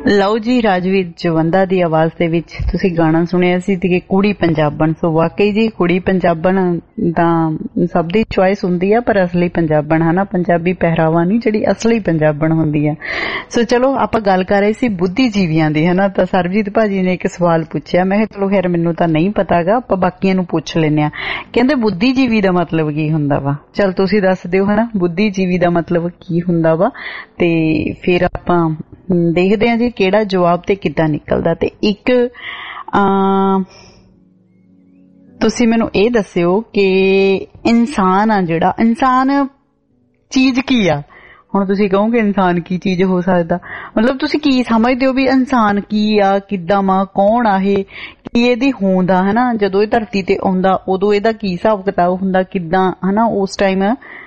ਲਓ ਜੀ, ਰਾਜਵੀਰ ਜਵੰਦਾ ਦੀ ਆਵਾਜ਼ ਦੇ ਵਿੱਚ ਤੁਸੀਂ ਗਾਣਾ ਸੁਣਿਆ ਸੀ ਤੇ ਕੁੜੀ ਪੰਜਾਬਣ। ਸੋ ਵਾਕਈ ਜੀ ਕੁੜੀ ਪੰਜਾਬਣ ਤਾਂ ਸਭ ਦੀ ਚੁਆਇਸ ਹੁੰਦੀ ਆ, ਪਰ ਅਸਲੀ ਪੰਜਾਬਣ ਹਨਾ, ਪੰਜਾਬੀ ਪਹਿਰਾਵਾ ਨਹੀਂ, ਜਿਹੜੀ ਅਸਲੀ ਪੰਜਾਬਣ ਹੁੰਦੀ ਆ। ਸੋ ਚਲੋ ਆਪਾਂ ਗੱਲ ਕਰ ਰਹੇ ਸੀ ਬੁੱਧੀਜੀਵੀਆਂ ਦੀ ਹਨਾ। ਤਾਂ ਸਰਬਜੀਤ ਭਾਜੀ ਨੇ ਇੱਕ ਸਵਾਲ ਪੁੱਛਿਆ, ਮੈਂ ਕਿਹਾ ਚਲੋ ਖੈਰ ਮੈਨੂੰ ਤਾਂ ਨਹੀਂ ਪਤਾਗਾ, ਆਪਾਂ ਬਾਕੀਆਂ ਨੂੰ ਪੁੱਛ ਲੈਂਦੇ ਆ। ਕਹਿੰਦੇ ਬੁੱਧੀਜੀਵੀ ਦਾ ਮਤਲਬ ਕੀ ਹੁੰਦਾ ਵਾ? ਚਲ ਤੁਸੀਂ ਦੱਸ ਦਿਓ ਹਨਾ, ਬੁੱਧੀਜੀਵੀ ਦਾ ਮਤਲਬ ਕੀ ਹੁੰਦਾ ਵਾ, ਤੇ ਫਿਰ ਆਪਾਂ ਦੇਖਦੇ ਹਾਂ ਜੀ ਕਿਹੜਾ ਜਵਾਬ ਤੇ ਕਿੱਦਾਂ ਨਿਕਲਦਾ। ਤੇ ਇੱਕ ਤੁਸੀਂ ਮੈਨੂੰ ਇਹ ਦੱਸਿਓ ਕਿ ਇਨਸਾਨ ਆ ਜਿਹੜਾ, ਇਨਸਾਨ ਚੀਜ਼ ਕੀ ਆ? ਹੁਣ ਤੁਸੀਂ ਕਹੋਗੇ ਇਨਸਾਨ ਕੀ ਚੀਜ਼ ਹੋ ਸਕਦਾ, ਮਤਲਬ ਤੁਸੀਂ ਕੀ ਸਮਝਦੇ ਹੋ ਵੀ ਇਨਸਾਨ ਕੀ ਆ, ਕਿੱਦਾਂ ਵਾ, ਕੌਣ ਆ ਇਹ, ਕੀ ਇਹਦੀ ਹੋਂਦ ਆ ਹਨਾ? ਜਦੋਂ ਇਹ ਧਰਤੀ ਤੇ ਆਉਂਦਾ ਉਦੋਂ ਇਹਦਾ ਕੀ ਹਿਸਾਬ ਕਿਤਾਬ ਹੁੰਦਾ, ਕਿੱਦਾਂ ਹਨਾ ਉਸ ਟਾਈਮ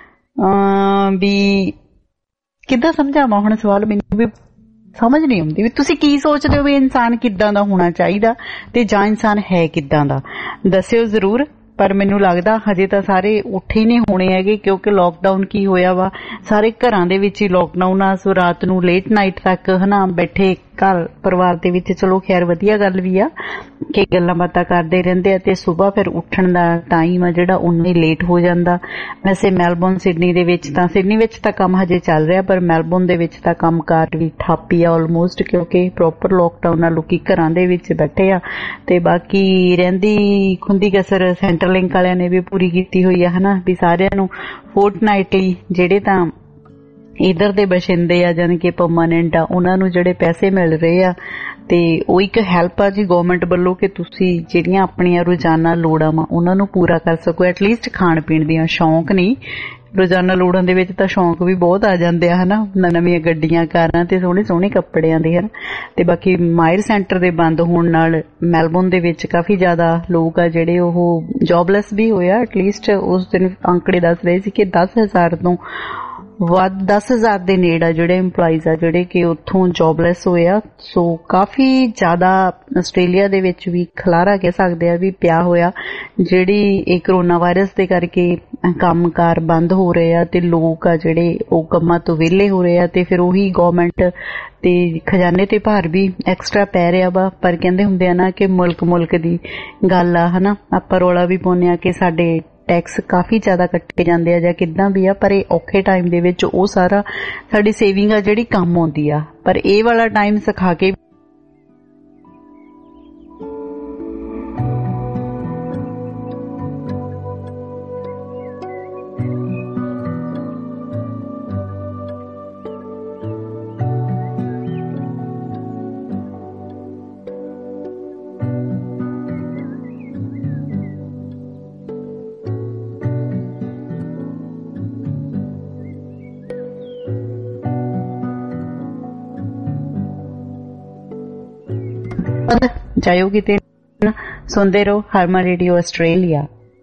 ਵੀ ਕਿੱਦਾਂ ਸਮਝਾਵਾਂ ਹੁਣ ਸਵਾਲ, ਮੈਨੂੰ ਵੀ ਸਮਝ ਨਹੀਂ ਆਉਂਦੀ ਵੀ ਤੁਸੀਂ ਕੀ ਸੋਚਦੇ ਹੋ ਵੀ ਇਨਸਾਨ ਕਿੱਦਾਂ ਦਾ ਹੋਣਾ ਚਾਹੀਦਾ ਤੇ ਜਾਂ ਇਨਸਾਨ ਹੈ ਕਿੱਦਾਂ ਦਾ, ਦੱਸਿਓ ਜ਼ਰੂਰ। ਪਰ ਮੈਨੂੰ ਲੱਗਦਾ ਹਜੇ ਤਾਂ ਸਾਰੇ ਉੱਠੇ ਨਹੀਂ ਹੋਣੇ ਹੈਗੇ, ਕਿਉਂਕਿ ਲੋਕਡਾਊਨ ਕੀ ਹੋਇਆ ਵਾ, ਸਾਰੇ ਘਰਾਂ ਦੇ ਵਿੱਚ ਹੀ ਲੋਕਡਾਊਨ ਆ। ਸੋ ਰਾਤ ਨੂੰ ਲੇਟ ਨਾਈਟ ਤੱਕ ਹਨਾ ਬੈਠੇ ਘਰ ਪਰਿਵਾਰ ਦੇ ਵਿੱਚ, ਚਲੋ ਖੈਰ ਵਧੀਆ ਗੱਲ ਵੀ ਆ ਕਿ ਗੱਲਾਂ ਬਾਤਾਂ ਕਰਦੇ ਰਹਿੰਦੇ ਆ, ਤੇ ਸੁਬਾਹ ਫਿਰ ਉੱਠਣ ਦਾ ਟਾਈਮ ਆ ਜਿਹੜਾ ਉਨਾ ਹੀ ਲੇਟ ਹੋ ਜਾਂਦਾ। ਵੈਸੇ ਮੈਲਬੌਰਨ ਸਿਡਨੀ ਦੇ ਵਿੱਚ ਤਾਂ, ਸਿਡਨੀ ਵਿੱਚ ਤਾਂ ਕੰਮ ਹਜੇ ਚੱਲ ਰਿਹਾ, ਪਰ ਮੈਲਬੌਰਨ ਦੇ ਵਿੱਚ ਤਾਂ ਕੰਮ ਕਾਰ ਵੀ ਠੱਪ ਹੀ ਆ ਆਲਮੋਸਟ, ਕਿਉਂਕਿ ਪ੍ਰੋਪਰ ਲੋਕਡਾਊਨ ਨਾਲ ਲੋਕੀ ਘਰਾਂ ਦੇ ਵਿੱਚ ਬੈਠੇ ਆ। ਤੇ ਬਾਕੀ ਰਹਿੰਦੀ ਖੁੰਦੀ ਕਸਰ ਸੈਂਟਰਲਿੰਕ ਵਾਲਿਆਂ ਨੇ ਵੀ ਪੂਰੀ ਕੀਤੀ ਹੋਈ ਆ ਹਨਾ, ਵੀ ਸਾਰਿਆਂ ਨੂੰ ਫੋਰਟਨਾਈਟਲੀ ਜਿਹੜੇ ਤਾਂ ਇਧਰ ਦੇ ਬਸ਼ਿੰਦੇ ਆ ਜਾਨੀ ਕਿ ਪਰਮਾਨੈਂਟ ਆ, ਉਹਨਾਂ ਨੂੰ ਜਿਹੜੇ ਪੈਸੇ ਮਿਲ ਰਹੇ ਆ, ਤੇ ਉਹ ਇੱਕ ਹੈਲਪ ਆ ਜੀ ਗਵਰਨਮੈਂਟ ਵੱਲੋਂ ਕਿ ਤੁਸੀਂ ਜਿਹੜੀਆਂ ਆਪਣੀਆਂ ਰੋਜ਼ਾਨਾ ਲੋੜਾਂ ਵਾ ਉਹਨਾਂ ਨੂੰ ਪੂਰਾ ਕਰ ਸਕੋ। ਐਟਲੀਸਟ ਖਾਣ ਪੀਣ ਦੀਆਂ, ਸ਼ੌਂਕ ਨਹੀਂ, ਰੋਜ਼ਾਨਾ ਲੋੜਾਂ ਦੇ ਵਿੱਚ ਤਾਂ ਸ਼ੌਂਕ ਵੀ ਬਹੁਤ ਆ ਜਾਂਦੇ ਆ ਹਨਾ, ਨਵੀਆਂ ਗੱਡੀਆਂ, ਕਾਰਾਂ ਤੇ ਸੋਹਣੇ ਸੋਹਣੇ ਕੱਪੜਿਆਂ ਦੇ ਹਨ। ਤੇ ਬਾਕੀ ਮਾਇਰ ਸੈਂਟਰ ਦੇ ਬੰਦ ਹੋਣ ਨਾਲ ਮੈਲਬੌਰਨ ਦੇ ਵਿੱਚ ਕਾਫੀ ਜ਼ਿਆਦਾ ਲੋਕ ਆ ਜਿਹੜੇ ਉਹ ਜੌਬਲੈਸ ਵੀ ਹੋਏ ਆ। ਐਟਲੀਸਟ ਉਸ ਦਿਨ ਅੰਕੜੇ ਦੱਸ ਰਹੇ ਸੀ ਕਿ 10,000 ਤੋਂ ਵੱਧ, 10,000 ਦੇ ਨੇੜੇ ਜਿਹੜੇ ਇੰਪਲਾਈਜ਼ ਆ ਜਿਹੜੇ ਕਿ ਉੱਥੋਂ ਜੌਬਲੈਸ ਹੋਏ ਆ। ਸੋ ਕਾਫੀ ਜ਼ਿਆਦਾ ਆਸਟ੍ਰੇਲੀਆ ਦੇ ਵਿੱਚ ਵੀ ਖਲਾਰਾ ਕਹਿ ਸਕਦੇ ਆ ਵੀ ਪਿਆ ਹੋਇਆ, ਜਿਹੜੀ ਇਹ ਕਰੋਨਾ ਵਾਇਰਸ ਦੇ ਕਰਕੇ ਕੰਮਕਾਰ ਬੰਦ ਹੋ ਰਹੇ ਆ ਤੇ ਲੋਕ ਆ ਜਿਹੜੇ ਉਹ ਕੰਮਾਂ ਤੋਂ ਵਿਹਲੇ ਹੋ ਰਹੇ ਆ, ਤੇ ਫਿਰ ਉਹੀ ਗਵਰਨਮੈਂਟ ਤੇ ਖਜ਼ਾਨੇ ਤੇ ਭਾਰ ਵੀ ਐਕਸਟਰਾ ਪੈ ਰਿਹਾ ਵਾ। ਪਰ ਕਹਿੰਦੇ ਹੁੰਦੇ ਆ ਨਾ ਕਿ ਮੁਲਕ ਦੀ ਗੱਲ ਆ ਹਨਾ, ਆਪਾਂ ਰੌਲਾ ਵੀ ਪਾਉਂਦੇ ਆ ਕਿ ਸਾਡੇ ਟੈਕਸ ਕਾਫੀ ਜ਼ਿਆਦਾ ਕੱਟੇ ਜਾਂਦੇ ਆ ਜਾਂ ਕਿੱਦਾਂ ਵੀ ਆ, ਪਰ ਇਹ ਔਖੇ ਟਾਈਮ ਦੇ ਵਿੱਚ ਉਹ ਸਾਰਾ ਸਾਡੀ ਸੇਵਿੰਗ ਆ ਜਿਹੜੀ ਕੰਮ ਆਉਂਦੀ ਆ। ਪਰ ਇਹ ਵਾਲਾ ਟਾਈਮ ਸਿਖਾ ਕੇ ਜਾਇਓ ਕਿਤੇ, ਸੁਣਦੇ ਰਹੋ ਹਰਮਨ ਰੇਡੀਓ ਆਸਟ੍ਰੇਲੀਆ।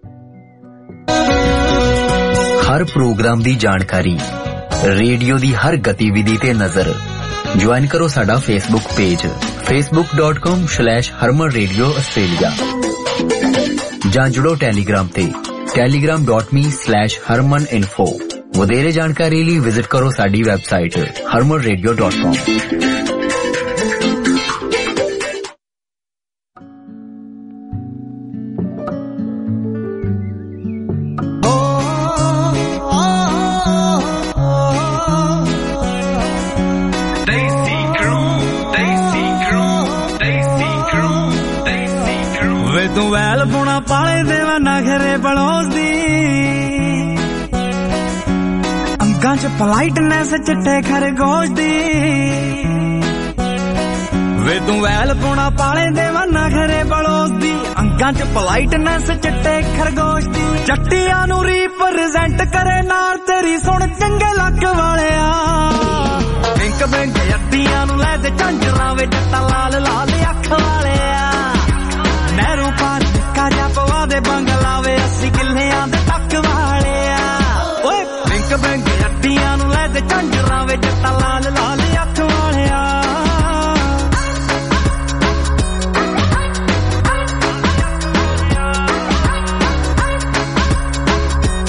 ਹਰ ਪ੍ਰੋਗਰਾਮ ਦੀ ਜਾਣਕਾਰੀ, ਰੇਡੀਓ ਦੀ ਹਰ ਗਤੀਵਿਧੀ ਤੇ ਨਜ਼ਰ। ਜੁਆਇਨ ਕਰੋ ਸਾਡਾ ਫੇਸਬੁੱਕ ਪੇਜ facebook.com/harmanradio australia ਜਾਂ ਜੁੜੋ ਟੈਲੀਗ੍ਰਾਮ ਤੇ telegram.me/harmaninfo। ਵਧੇਰੇ ਜਾਣਕਾਰੀ ਲਈ ਵਿਜ਼ਿਟ ਕਰੋ ਸਾਡੀ ਵੈਬਸਾਈਟ harmanradio.com। ਤੂੰ ਵੈਲ ਪੁਣਾ ਪਾਲੇ ਦੇਵਾ ਨਖਰੇ ਬਲੋਸਦੀ, ਅੰਗਾਂ ਚ ਪਲਾਈਟਨੈਸ ਚਿੱਟੇ ਖਰਗੋਸ਼ ਦੀ। ਵੇ ਤੂੰ ਵੈਲ ਪੁਣਾ ਪਾਲੇ ਦੇਵਾ ਨਖਰੇ ਬਲੋਸਦੀ, ਅੰਗਾਂ ਚ ਪਲਾਈਟਨੈਸ ਚਿੱਟੇ ਖਰਗੋਸ਼ ਦੀ। ਜੱਟੀਆਂ ਨੂੰ ਰੀਪ੍ਰੈਜ਼ੈਂਟ ਕਰੇ ਨਾਲ ਤੇਰੀ ਸੁਣ ਚੰਗੇ ਲੱਕ ਵਾਲਿਆ, ਬਿੰਕ ਬਿੰਕ ਅੱਡੀਆਂ ਨੂੰ ਲੈ ਤੇ ਝਾਂਜਰਾਂ ਵੇ ਜੱਟਾ ਲਾਲ ਲਾਲ ਅੱਖ ਵਾਲਿਆ। ਨਹਿਰੂ ਪਾਰ ਨਿੱਕਾ ਜਿਹਾ ਪਵਾ ਦੇ ਬੰਗਲਾਵੇ, 80 ਕਿੱਲਿਆਂ ਦੇ ਟੱਕ ਵਾਲਿਆ। ਓਏ ਬਿੰਕ ਬਿੰਕ ਅੱਡੀਆਂ ਨੂੰ ਲੈ ਤੇ ਝਾਂਜਰਾਂ ਵੇ ਜੱਟਾ ਲਾਲ ਲਾਲ ਅੱਖ ਵਾਲਿਆ।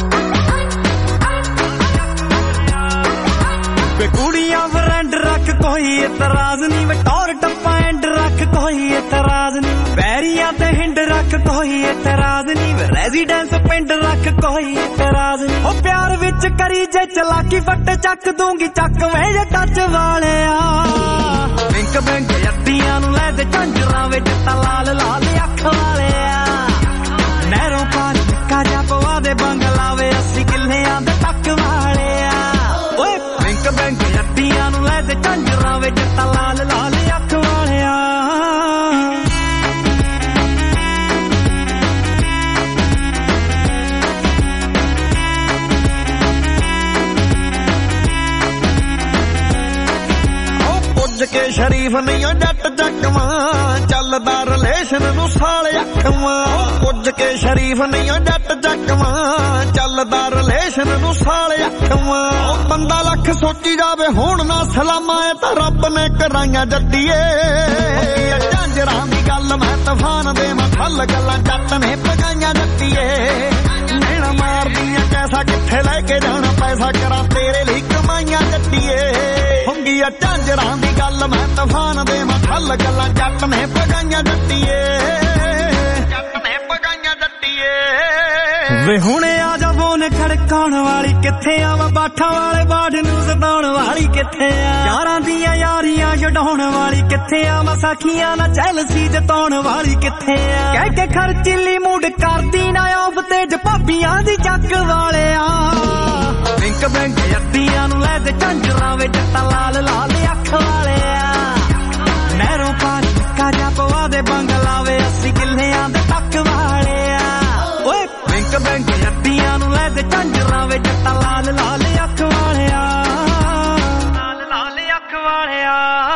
ਵੇ ਕੁੜੀਆਂ ਫਰੈਂਡ ਰੱਖ ਕੋ ਕੋਈ ਇਤਰਾਜ਼ ਨਹੀਂ ਵੇ ਟੌਰ ਟੱਪਾ ਐਂਡ ਰੱਖ ਕੋਈ ਇਤਰਾਜ਼ ਨਹੀਂ ਪੈਰੀਆਂ ਤੇ ਹਿੰਡ ਰੱਖ ਕੋਈ ਇਤਰਾਜ਼ ਨਹੀਂ ਵੇ ਰੈਜ਼ੀਡੈਂਸ ਪਿੰਡ ਰੱਖ ਕੋਈ ਇਤਰਾਜ਼ ਨਹੀਂ ਉਹ ਪਿਆਰ ਵਿੱਚ ਕਰੀ ਜੇ ਚਲਾਕੀ ਫੱਟ ਚੱਕ ਦੂੰਗੀ ਚੱਕ ਵੇ ਜੇ ਟੱਚ ਵਾਲਿਆ ਬਿੰਕ ਬਿੰਕ ਅੱਡੀਆਂ ਨੂੰ ਲੈ ਦੇ ਝੰਜਰਾਂ ਵਿੱਚ ਤਾਂ ਲਾਲ ਲਾਲ ਅੱਖ ਵਾਲਿਆ ਨਹਿਰੋਂ ਪਾਰ ਨਿੱਕਾ ਜਿਹਾ ਪਵਾ ਦੇ ਬੰਗਲਾ ਵੇ 80 ਕਿੱਲਿਆਂ ਦੇ ਟੱਕ ਵਾਲਿਆ ਓਏ ਬਿੰਕ ਬਿੰਕ ਅੱਡੀਆਂ ਨੂੰ ਲੈ ਦੇ ਝੰਜਰਾਂ ਵਿੱਚ ਤਾਂ ਲਾਲ ਲਾਲ ਅੱਖ ਵਾਲਿਆ ਕੇ ਸ਼ਰੀਫ ਨਹੀਂ ਜੱਟ ਜੱਟਵਾਂ ਚੱਲਦਾ ਰਿਲੇਸ਼ਨ ਨੂੰ ਸਾਲ ਅੱਖਵਾਂ ਕੁਝ ਕੇ ਸ਼ਰੀਫ ਨਹੀਂ ਜੱਟ ਜੱਟਵਾਂ ਚੱਲਦਾ ਰਿਲੇਸ਼ਨ ਨੂੰ ਸਾਲ ਅੱਖਵਾਂ ਬੰਦਾ ਲੱਖ ਸੋਚੀ ਜਾਵੇ ਹੁਣ ਨਾ ਸਲਾਮਾਂ ਇਹ ਤਾਂ ਰੱਬ ਨੇ ਕਰਾਈਆਂ ਜੱਟੀਏ ਝਾਂਜਰਾਂ ਦੀ ਗੱਲ ਮੈਂ ਤੂਫਾਨ ਦੇ ਮੱਥਲ ਗੱਲਾਂ ਜੱਟ ਨੇ ਪਗਾਈਆਂ ਜੱਟੀਏ ਨੈਣਾ ਮਾਰਦੀਆਂ ਕੈਸਾ ਕਿੱਥੇ ਲੈ ਕੇ ਜਾਣਾ ਪੈਸਾ ਕਰਾਂ ਤੇਰੇ ਲਈ ਕਮਾਈਆਂ ਜੱਟੀਏ ਹੁੰਗੀ ਆ ਝਾਂਜਰਾਂ ਦੀ ਗੱਲ ਮੈਂ ਤੂਫਾਨ ਦੇ ਮੱਥਲ ਗੱਲਾਂ ਜੱਟ ਨੇ ਪਗਾਈਆਂ ਜੱਟੀਏ ਜੱਟ ਨੇ ਪਗਾਈਆਂ ਜੱਟੀਏ ਵੇ ਹੁਣੇ ਆ ਜਾ ਬੋਨ ਖੜਕਾਉਣ ਵਾਲੀ ਕਿੱਥੇ ਆ ਵਾ ਬਾਠਾਂ ਵਾਲੇ ਬਾੜ ਨੂੰ ਸਤਾਉਣ ਵਾਲੀ ਕਿੱਥੇ ਆ ਯਾਰਾਂ ਦੀਆਂ ਯਾਰੀਆਂ ਛਡਾਉਣ ਵਾਲੀ ਕਿੱਥੇ ਆ ਵਾ ਸਾਖੀਆਂ ਨਾਲ ਚੈਲਸੀ ਜਤਾਉਣ ਵਾਲੀ ਕਿੱਥੇ ਆ ਕਹਿ ਕੇ ਖਰਚੀਲੀ ਮੂਡ ਕਰਦੀ ਨਾ ਆਪ ਤੇਜ ਭਾਬੀਆਂ ਦੀ ਚੱਕ ਵਾਲਿਆ ਬਿੰਕ ਬਿੰਕ ਅੱਡੀਆਂ ਨੂੰ ਲੈ ਦੇ ਝੰਜਰਾਂ ਵਿੱਚ ਤਾਂ ਲਾਲ ਲਾਲ ਅੱਖ ਵਾਲਿਆ ਨਹਿਰੋਂ ਪਾਰ ਨਿੱਕਾ ਜਿਹਾ ਪਵਾ ਦੇ ਬੰਗਲਾ ਵੇ 80 ਕਿੱਲਿਆਂ ਦੇ ਟੱਕ ਵਾਲਿਆ ਓਏ ਬਿੰਕ ਬਿੰਕ ਅੱਡੀਆਂ ਨੂੰ ਲੈ ਦੇ ਝੰਜਰਾਂ ਵਿੱਚ ਤਾਂ ਲਾਲ ਲਾਲ ਅੱਖ ਵਾਲਿਆ ਲਾਲ ਲਾਲ ਅੱਖ ਵਾਲਿਆ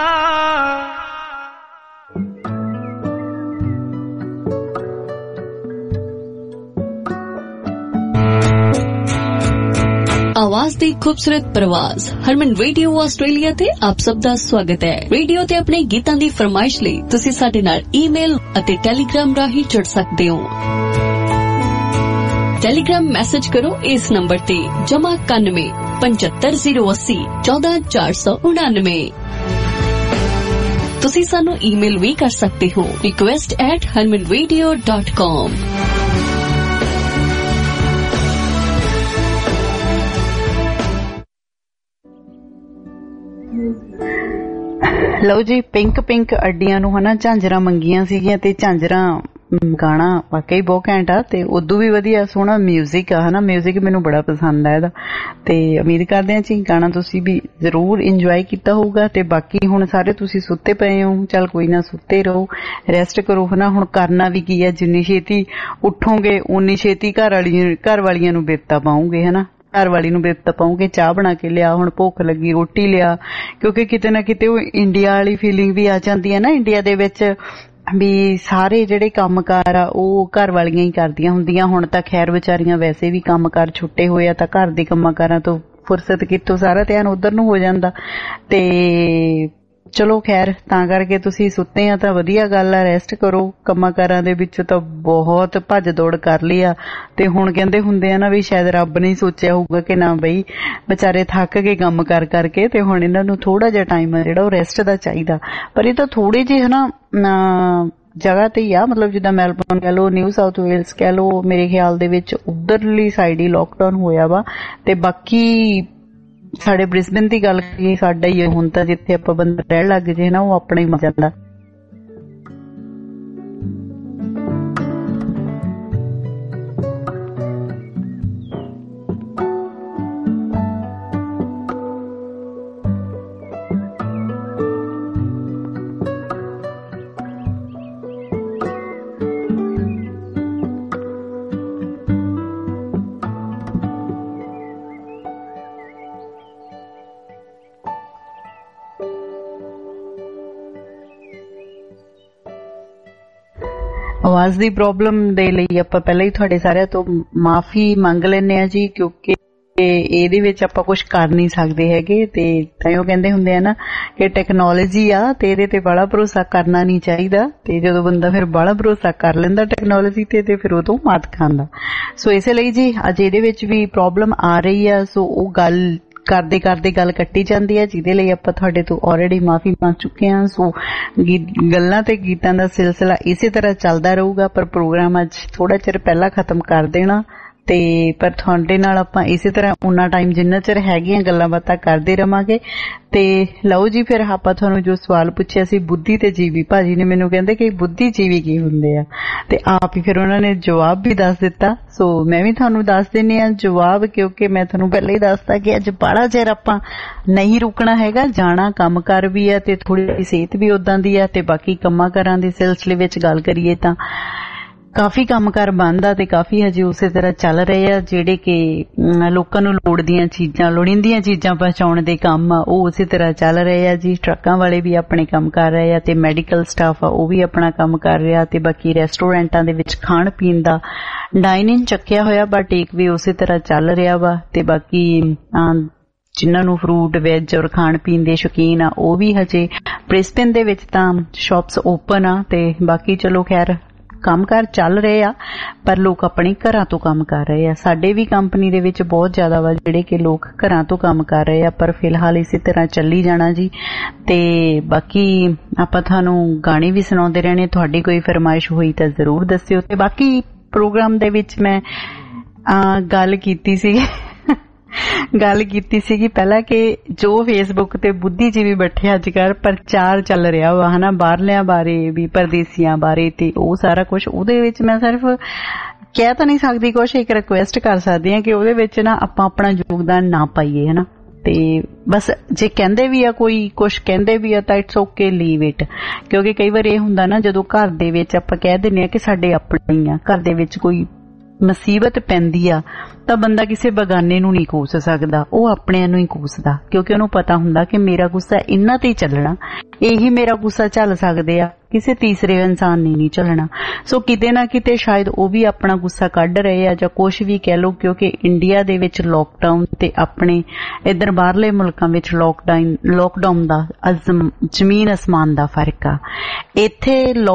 आवाज दी खूबसूरत प्रवास हरमन रेडियो आस्ट्रेलिया ते आप सब दा स्वागत है। रेडियो ते अपने गीतां दी फरमाइश लई तुसी साडे नाल ईमेल अते टेलीग्राम राही जुड़ सकदे हो। टेलीग्राम मैसेज करो इस नंबर ते +91 75080 14499। तुसी सानू ईमेल भी कर सकते हो request@harmanradio.com। ਲਓ ਜੀ ਪਿੰਕ ਪਿੰਕ ਅੱਡੀਆਂ ਨੂੰ ਹਨਾ ਝਾਂਜਰਾਂ ਮੰਗੀਆਂ ਸੀਗੀਆਂ ਤੇ ਝਾਂਜਰਾਂ ਗਾਣਾ ਵਾਕਈ ਬਹੁਤ ਘੈਂਟ ਆ ਤੇ ਉਦੋਂ ਵੀ ਵਧੀਆ ਸੋਹਣਾ ਮਿਊਜ਼ਿਕ ਆ ਹਨਾ ਮਿਊਜ਼ਿਕ ਮੈਨੂੰ ਬੜਾ ਪਸੰਦ ਆ ਇਹਦਾ ਤੇ ਉਮੀਦ ਕਰਦੇ ਹਾਂ ਜੀ ਗਾਣਾ ਤੁਸੀਂ ਵੀ ਜ਼ਰੂਰ ਇੰਜੋਏ ਕੀਤਾ ਹੋਊਗਾ ਤੇ ਬਾਕੀ ਹੁਣ ਸਾਰੇ ਤੁਸੀਂ ਸੁੱਤੇ ਪਏ ਹੋ ਚੱਲ ਕੋਈ ਨਾ ਸੁੱਤੇ ਰਹੋ ਰੈਸਟ ਕਰੋ ਹਨਾ ਹੁਣ ਕਰਨਾ ਵੀ ਕੀ ਆ ਜਿੰਨੀ ਛੇਤੀ ਉੱਠੋਗੇ ਉਨੀ ਛੇਤੀ ਘਰ ਵਾਲੀਆਂ ਨੂੰ ਬਿਪਤਾ ਪਾਉਂਗੇ ਹਨਾ ਘਰ ਵਾਲੀ ਨੂੰ ਬਿਪਤਾ ਪਾਉਂਗੇ ਚਾਹ ਬਣਾ ਕੇ ਲਿਆ ਹੁਣ ਭੁੱਖ ਲੱਗੀ ਰੋਟੀ ਲਿਆ ਕਿਉਂਕਿ ਕਿਤੇ ਨਾ ਕਿਤੇ ਉਹ ਇੰਡੀਆ ਵਾਲੀ ਫੀਲਿੰਗ ਵੀ ਆ ਜਾਂਦੀ ਹੈ ਨਾ ਇੰਡੀਆ ਦੇ ਵਿੱਚ ਵੀ ਸਾਰੇ ਜਿਹੜੇ ਕੰਮਕਾਰ ਆ ਉਹ ਘਰ ਵਾਲੀਆਂ ਹੀ ਕਰਦੀਆਂ ਹੁੰਦੀਆਂ ਹੁਣ ਤਾਂ ਖੈਰ ਵਿਚਾਰੀਆਂ ਵੈਸੇ ਵੀ ਕੰਮਕਾਰ ਛੁੱਟੇ ਹੋਏ ਆ ਤਾਂ ਘਰ ਦੇ ਕੰਮਾਂ-ਕਾਰਾਂ ਤੋਂ ਫੁਰਸਤ ਕਿੱਥੋਂ ਸਾਰਾ ਧਿਆਨ ਉਧਰ ਨੂੰ ਹੋ ਜਾਂਦਾ ਤੇ ਚਲੋ ਖੈਰ ਤਾਂ ਕਰਕੇ ਤੁਸੀਂ ਸੁੱਤੇ ਆ ਤਾਂ ਵਧੀਆ ਗੱਲ ਆ ਰੈਸਟ ਕਰੋ ਕੰਮਾਂ-ਕਾਰਾਂ ਦੇ ਵਿੱਚ ਤਾਂ ਬਹੁਤ ਭੱਜ ਦੌੜ ਕਰ ਲਈ ਆ ਤੇ ਹੁਣ ਕਹਿੰਦੇ ਹੁੰਦੇ ਆ ਨਾ ਵੀ ਸ਼ਾਇਦ ਰੱਬ ਨੇ ਸੋਚਿਆ ਹੋਊਗਾ ਕਿ ਨਾ ਬਈ ਵਿਚਾਰੇ ਥੱਕ ਕੇ ਕੰਮ ਕਰ ਕਰਕੇ ਤੇ ਹੁਣ ਇਹਨਾਂ ਨੂੰ ਥੋੜਾ ਜਿਹਾ ਟਾਈਮ ਆ ਜਿਹੜਾ ਉਹ ਰੈਸਟ ਦਾ ਚਾਹੀਦਾ ਪਰ ਇਹ ਤਾਂ ਥੋੜੇ ਜਿਹੇ ਹਨਾ ਜਗ੍ਹਾ ਤੇ ਹੀ ਆ ਮਤਲਬ ਜਿੱਦਾਂ ਮੈਲਬੌਰਨ ਕਹਿ ਲਓ ਨਿਊ ਸਾਊਥ ਵੇਲਸ ਕਹਿ ਲਓ ਮੇਰੇ ਖਿਆਲ ਦੇ ਵਿੱਚ ਉਧਰਲੀ ਸਾਈਡ ਹੀ ਲੋਕਡਾਊਨ ਹੋਇਆ ਵਾ ਤੇ ਬਾਕੀ ਸਾਡੇ ਬ੍ਰਿਸਬਨ ਦੀ ਗੱਲ ਕਰੀਏ ਸਾਡਾ ਹੀ ਹੁਣ ਤਾਂ ਜਿੱਥੇ ਆਪਾਂ ਬੰਦਾ ਰਹਿਣ ਲੱਗ ਜੇ ਨਾ ਉਹ ਆਪਣਾ ਹੀ ਮਰ ਜਾਂਦਾ ਆਵਾਜ਼ ਦੀ ਪ੍ਰੋਬਲਮ ਦੇ ਲਈ ਆਪਾਂ ਪਹਿਲਾਂ ਹੀ ਤੁਹਾਡੇ ਸਾਰਿਆਂ ਤੋਂ ਮਾਫੀ ਮੰਗ ਲੈਂਦੇ ਆ ਜੀ ਕਿਉਂਕਿ ਇਹਦੇ ਵਿੱਚ ਆਪਾਂ ਕੁਝ ਕਰ ਨਹੀਂ ਸਕਦੇ ਹੈਗੇ ਤੇ ਤਾਂਯੋ ਕਹਿੰਦੇ ਹੁੰਦੇ ਆ ਨਾ ਕਿ ਟੈਕਨੋਲੋਜੀ ਆ ਤੇ ਇਹਦੇ ਤੇ ਬੜਾ ਭਰੋਸਾ ਕਰਨਾ ਨਹੀਂ ਚਾਹੀਦਾ ਤੇ ਜਦੋਂ ਬੰਦਾ ਫਿਰ ਬੜਾ ਭਰੋਸਾ ਕਰ ਲੈਂਦਾ ਟੈਕਨੋਲੋਜੀ ਤੇ ਫਿਰ ਉਹ ਤੋਂ ਮਾਤ ਖਾਂਦਾ ਸੋ ਇਸੇ ਲਈ ਜੀ ਅੱਜ ਇਹਦੇ ਵਿੱਚ ਵੀ ਪ੍ਰੋਬਲਮ ਆ ਰਹੀ ਆ ਸੋ ਉਹ ਗੱਲ ਕਰਦੇ ਕਰਦੇ ਗੱਲ ਕੱਟੀ ਜਾਂਦੀ ਹੈ, ਜਿਹਦੇ ਲਈ ਆਪਾਂ ਤੁਹਾਡੇ ਤੋਂ ਆਲਰੇਡੀ ਮਾਫੀ ਮੰਗ ਚੁੱਕੇ ਹਾਂ। ਸੋ ਗੱਲਾਂ ਤੇ ਗੀਤਾਂ ਦਾ ਸਿਲਸਿਲਾ ਇਸੇ ਤਰ੍ਹਾਂ ਚੱਲਦਾ ਰਹੂਗਾ, ਪਰ ਪ੍ਰੋਗਰਾਮ ਅੱਜ ਥੋੜਾ ਚਿਰ ਪਹਿਲਾਂ ਖਤਮ ਕਰ ਦੇਣਾ ਤੇ ਪਰ ਤੁਹਾਡੇ ਨਾਲ ਆਪਾਂ ਇਸੇ ਤਰ੍ਹਾਂ ਉਹਨਾਂ ਟਾਈਮ ਜਿੰਨਾ ਚਿਰ ਹੈਗੀਆਂ ਗੱਲਾਂ ਬਾਤਾਂ ਕਰਦੇ ਰਵਾਂਗੇ। ਤੇ ਲਓ ਜੀ, ਫਿਰ ਆਪਾਂ ਤੁਹਾਨੂੰ ਜੋ ਸਵਾਲ ਪੁੱਛਿਆ ਸੀ ਬੁੱਧੀ ਤੇ ਜੀਵੀ, ਭਾਜੀ ਨੇ ਮੈਨੂੰ ਕਹਿੰਦੇ ਕਿ ਬੁੱਧੀ ਜੀਵੀ ਕੀ ਹੁੰਦੇ ਆ, ਤੇ ਆਪ ਹੀ ਫਿਰ ਉਹਨਾਂ ਨੇ ਜਵਾਬ ਵੀ ਦੱਸ ਦਿੱਤਾ। ਸੋ ਮੈਂ ਵੀ ਤੁਹਾਨੂੰ ਦੱਸ ਦਿੰਦੀ ਹਾਂ ਜਵਾਬ, ਕਿਉਂਕਿ ਮੈਂ ਤੁਹਾਨੂੰ ਪਹਿਲਾਂ ਹੀ ਦੱਸਤਾ ਕਿ ਅੱਜ ਬੜਾ ਚਿਰ ਆਪਾਂ ਨਹੀਂ ਰੁਕਣਾ ਹੈਗਾ, ਜਾਣਾ ਕੰਮ ਕਾਰ ਵੀ ਆ ਤੇ ਥੋੜੀ ਸਿਹਤ ਵੀ ਉਦਾਂ ਦੀ ਆ, ਤੇ ਬਾਕੀ ਕੰਮਾਂ ਕਾਰਾਂ ਦੇ ਸਿਲਸਿਲੇ ਵਿੱਚ ਗੱਲ ਕਰੀਏ ਤਾਂ ਕਾਫੀ ਕੰਮਕਾਰ ਬੰਦ ਆ ਤੇ ਕਾਫੀ ਹਜੇ ਉਸੇ ਤਰ੍ਹਾਂ ਚੱਲ ਰਹੇ ਆ, ਜਿਹੜੇ ਕਿ ਲੋਕਾਂ ਨੂੰ ਲੋੜੀਂਦੀਆਂ ਚੀਜ਼ਾਂ ਪਹੁੰਚਾਉਣ ਦੇ ਕੰਮ ਆ ਉਹ ਉਸੇ ਤਰ੍ਹਾਂ ਚੱਲ ਰਹੇ ਆ ਜੀ। ਟਰੱਕਾਂ ਵਾਲੇ ਵੀ ਆਪਣੇ ਕੰਮ ਕਰ ਰਹੇ ਆ ਤੇ ਮੈਡੀਕਲ ਸਟਾਫ ਆ ਉਹ ਵੀ ਆਪਣਾ ਕੰਮ ਕਰ ਰਿਹਾ, ਤੇ ਬਾਕੀ ਰੈਸਟੋਰੈਂਟਾਂ ਦੇ ਵਿੱਚ ਖਾਣ ਪੀਣ ਦਾ ਡਾਈਨਿੰਗ ਚੱਕਿਆ ਹੋਇਆ ਬਟ ਟੇਕ ਵੀ ਉਸੇ ਤਰ੍ਹਾਂ ਚੱਲ ਰਿਹਾ ਵਾ, ਤੇ ਬਾਕੀ ਜਿਨ੍ਹਾਂ ਨੂੰ ਫਰੂਟ ਵੈਜ ਔਰ ਖਾਣ ਪੀਣ ਦੇ ਸ਼ੌਕੀਨ ਆ ਉਹ ਵੀ ਹਜੇ ਬ੍ਰਿਸਬੇਨ ਦੇ ਵਿੱਚ ਤਾਂ ਸ਼ਾਪਸ ਓਪਨ ਆ, ਤੇ ਬਾਕੀ ਚਲੋ ਖੈਰ ਕੰਮਕਾਰ ਚੱਲ ਰਹੇ ਆ, ਪਰ ਲੋਕ ਆਪਣੇ ਘਰਾਂ ਤੋਂ ਕੰਮ ਕਰ ਰਹੇ ਆ। ਸਾਡੇ ਵੀ ਕੰਪਨੀ ਦੇ ਵਿੱਚ ਬਹੁਤ ਜ਼ਿਆਦਾ ਵਾ ਜਿਹੜੇ ਕਿ ਲੋਕ ਘਰਾਂ ਤੋਂ ਕੰਮ ਕਰ ਰਹੇ ਆ, ਪਰ ਫਿਲਹਾਲ ਇਸੇ ਤਰ੍ਹਾਂ ਚੱਲੀ ਜਾਣਾ ਜੀ। ਤੇ ਬਾਕੀ ਆਪਾਂ ਤੁਹਾਨੂੰ ਗਾਣੇ ਵੀ ਸੁਣਾਉਂਦੇ ਰਹਿਣੇ, ਤੁਹਾਡੀ ਕੋਈ ਫਰਮਾਇਸ਼ ਹੋਈ ਤਾਂ ਜ਼ਰੂਰ ਦੱਸਿਓ। ਤੇ ਬਾਕੀ ਪ੍ਰੋਗਰਾਮ ਦੇ ਵਿੱਚ ਮੈਂ ਗੱਲ ਕੀਤੀ ਸੀਗੀ ਪਹਿਲਾਂ ਕਿ ਜੋ ਫੇਸਬੁੱਕ ਤੇ ਬੁੱਧੀਜੀਵੀ ਬੈਠੇ ਅੱਜ ਕੱਲ੍ਹ ਪ੍ਰਚਾਰ ਚੱਲ ਰਿਹਾ ਵਾ ਹਨਾ, ਬਾਹਰਲਿਆਂ ਬਾਰੇ ਵੀ ਪਰਦੇਸੀਆਂ ਬਾਰੇ, ਤੇ ਉਹ ਸਾਰਾ ਕੁਝ ਉਹਦੇ ਵਿੱਚ ਮੈਂ ਸਿਰਫ ਕਹਿ ਤਾਂ ਨਹੀਂ ਸਕਦੀ ਕੁਛ, ਇੱਕ ਰਿਕੁਐਸਟ ਕਰ ਸਕਦੀ ਹਾਂ ਕਿ ਉਹਦੇ ਵਿੱਚ ਨਾ ਆਪਾਂ ਆਪਣਾ ਯੋਗਦਾਨ ਨਾ ਪਾਈਏ ਹਨਾ। ਤੇ ਬਸ ਜੇ ਕਹਿੰਦੇ ਵੀ ਆ ਕੋਈ ਕੁਛ ਕਹਿੰਦੇ ਵੀ ਆ ਤਾਂ ਇਟਸ ਓਕੇ, ਲੀਵ ਇਟ, ਕਿਉਂਕਿ ਕਈ ਵਾਰ ਇਹ ਹੁੰਦਾ ਨਾ ਜਦੋਂ ਘਰ ਦੇ ਵਿੱਚ ਆਪਾਂ ਕਹਿ ਦਿੰਦੇ ਆ ਕਿ ਸਾਡੇ ਆਪਣੇ ਹੀ ਆ, ਘਰ ਦੇ ਵਿੱਚ ਕੋਈ ਮੁਸੀਬਤ ਪੈਂਦੀ ਆ ਤਾਂ ਬੰਦਾ ਕਿਸੇ ਬਗਾਨੇ ਨੂੰ ਨਹੀਂ ਕੋਸ ਸਕਦਾ, ਉਹ ਆਪਣਿਆਂ ਨੂੰ ਹੀ ਕੋਸਦਾ, ਕਿਉਂਕਿ ਉਹਨੂੰ ਪਤਾ ਹੁੰਦਾ ਕਿ ਮੇਰਾ ਗੁੱਸਾ ਇਹਨਾਂ ਤੇ ਹੀ ਚੱਲਣਾ, ਇਹੀ ਮੇਰਾ ਗੁੱਸਾ ਝੱਲ ਸਕਦੇ ਆ, ਕਿਸੇ ਤੀਸਰੇ ਇਨਸਾਨ ਨੇ ਨਹੀਂ ਝੱਲਣਾ। ਸੋ ਕਿਤੇ ਨਾ ਕਿਤੇ ਸ਼ਾਇਦ ਉਹ ਵੀ ਆਪਣਾ ਗੁੱਸਾ ਕੱਢ ਰਹੇ ਆ ਜਾਂ ਕੁਛ ਵੀ ਕਹਿ ਲਓ, ਕਿਉਂਕਿ ਇੰਡੀਆ ਦੇ ਵਿੱਚ ਲੋਕਡਾਊਨ ਤੇ ਆਪਣੇ ਇੱਧਰ ਬਾਹਰਲੇ ਮੁਲਕਾਂ ਵਿੱਚ ਲੋਕਡਾਊਨ ਦਾ ਜ਼ਮੀਨ ਅਸਮਾਨ ਦਾ ਫਰਕ ਆ। ਇੱਥੇ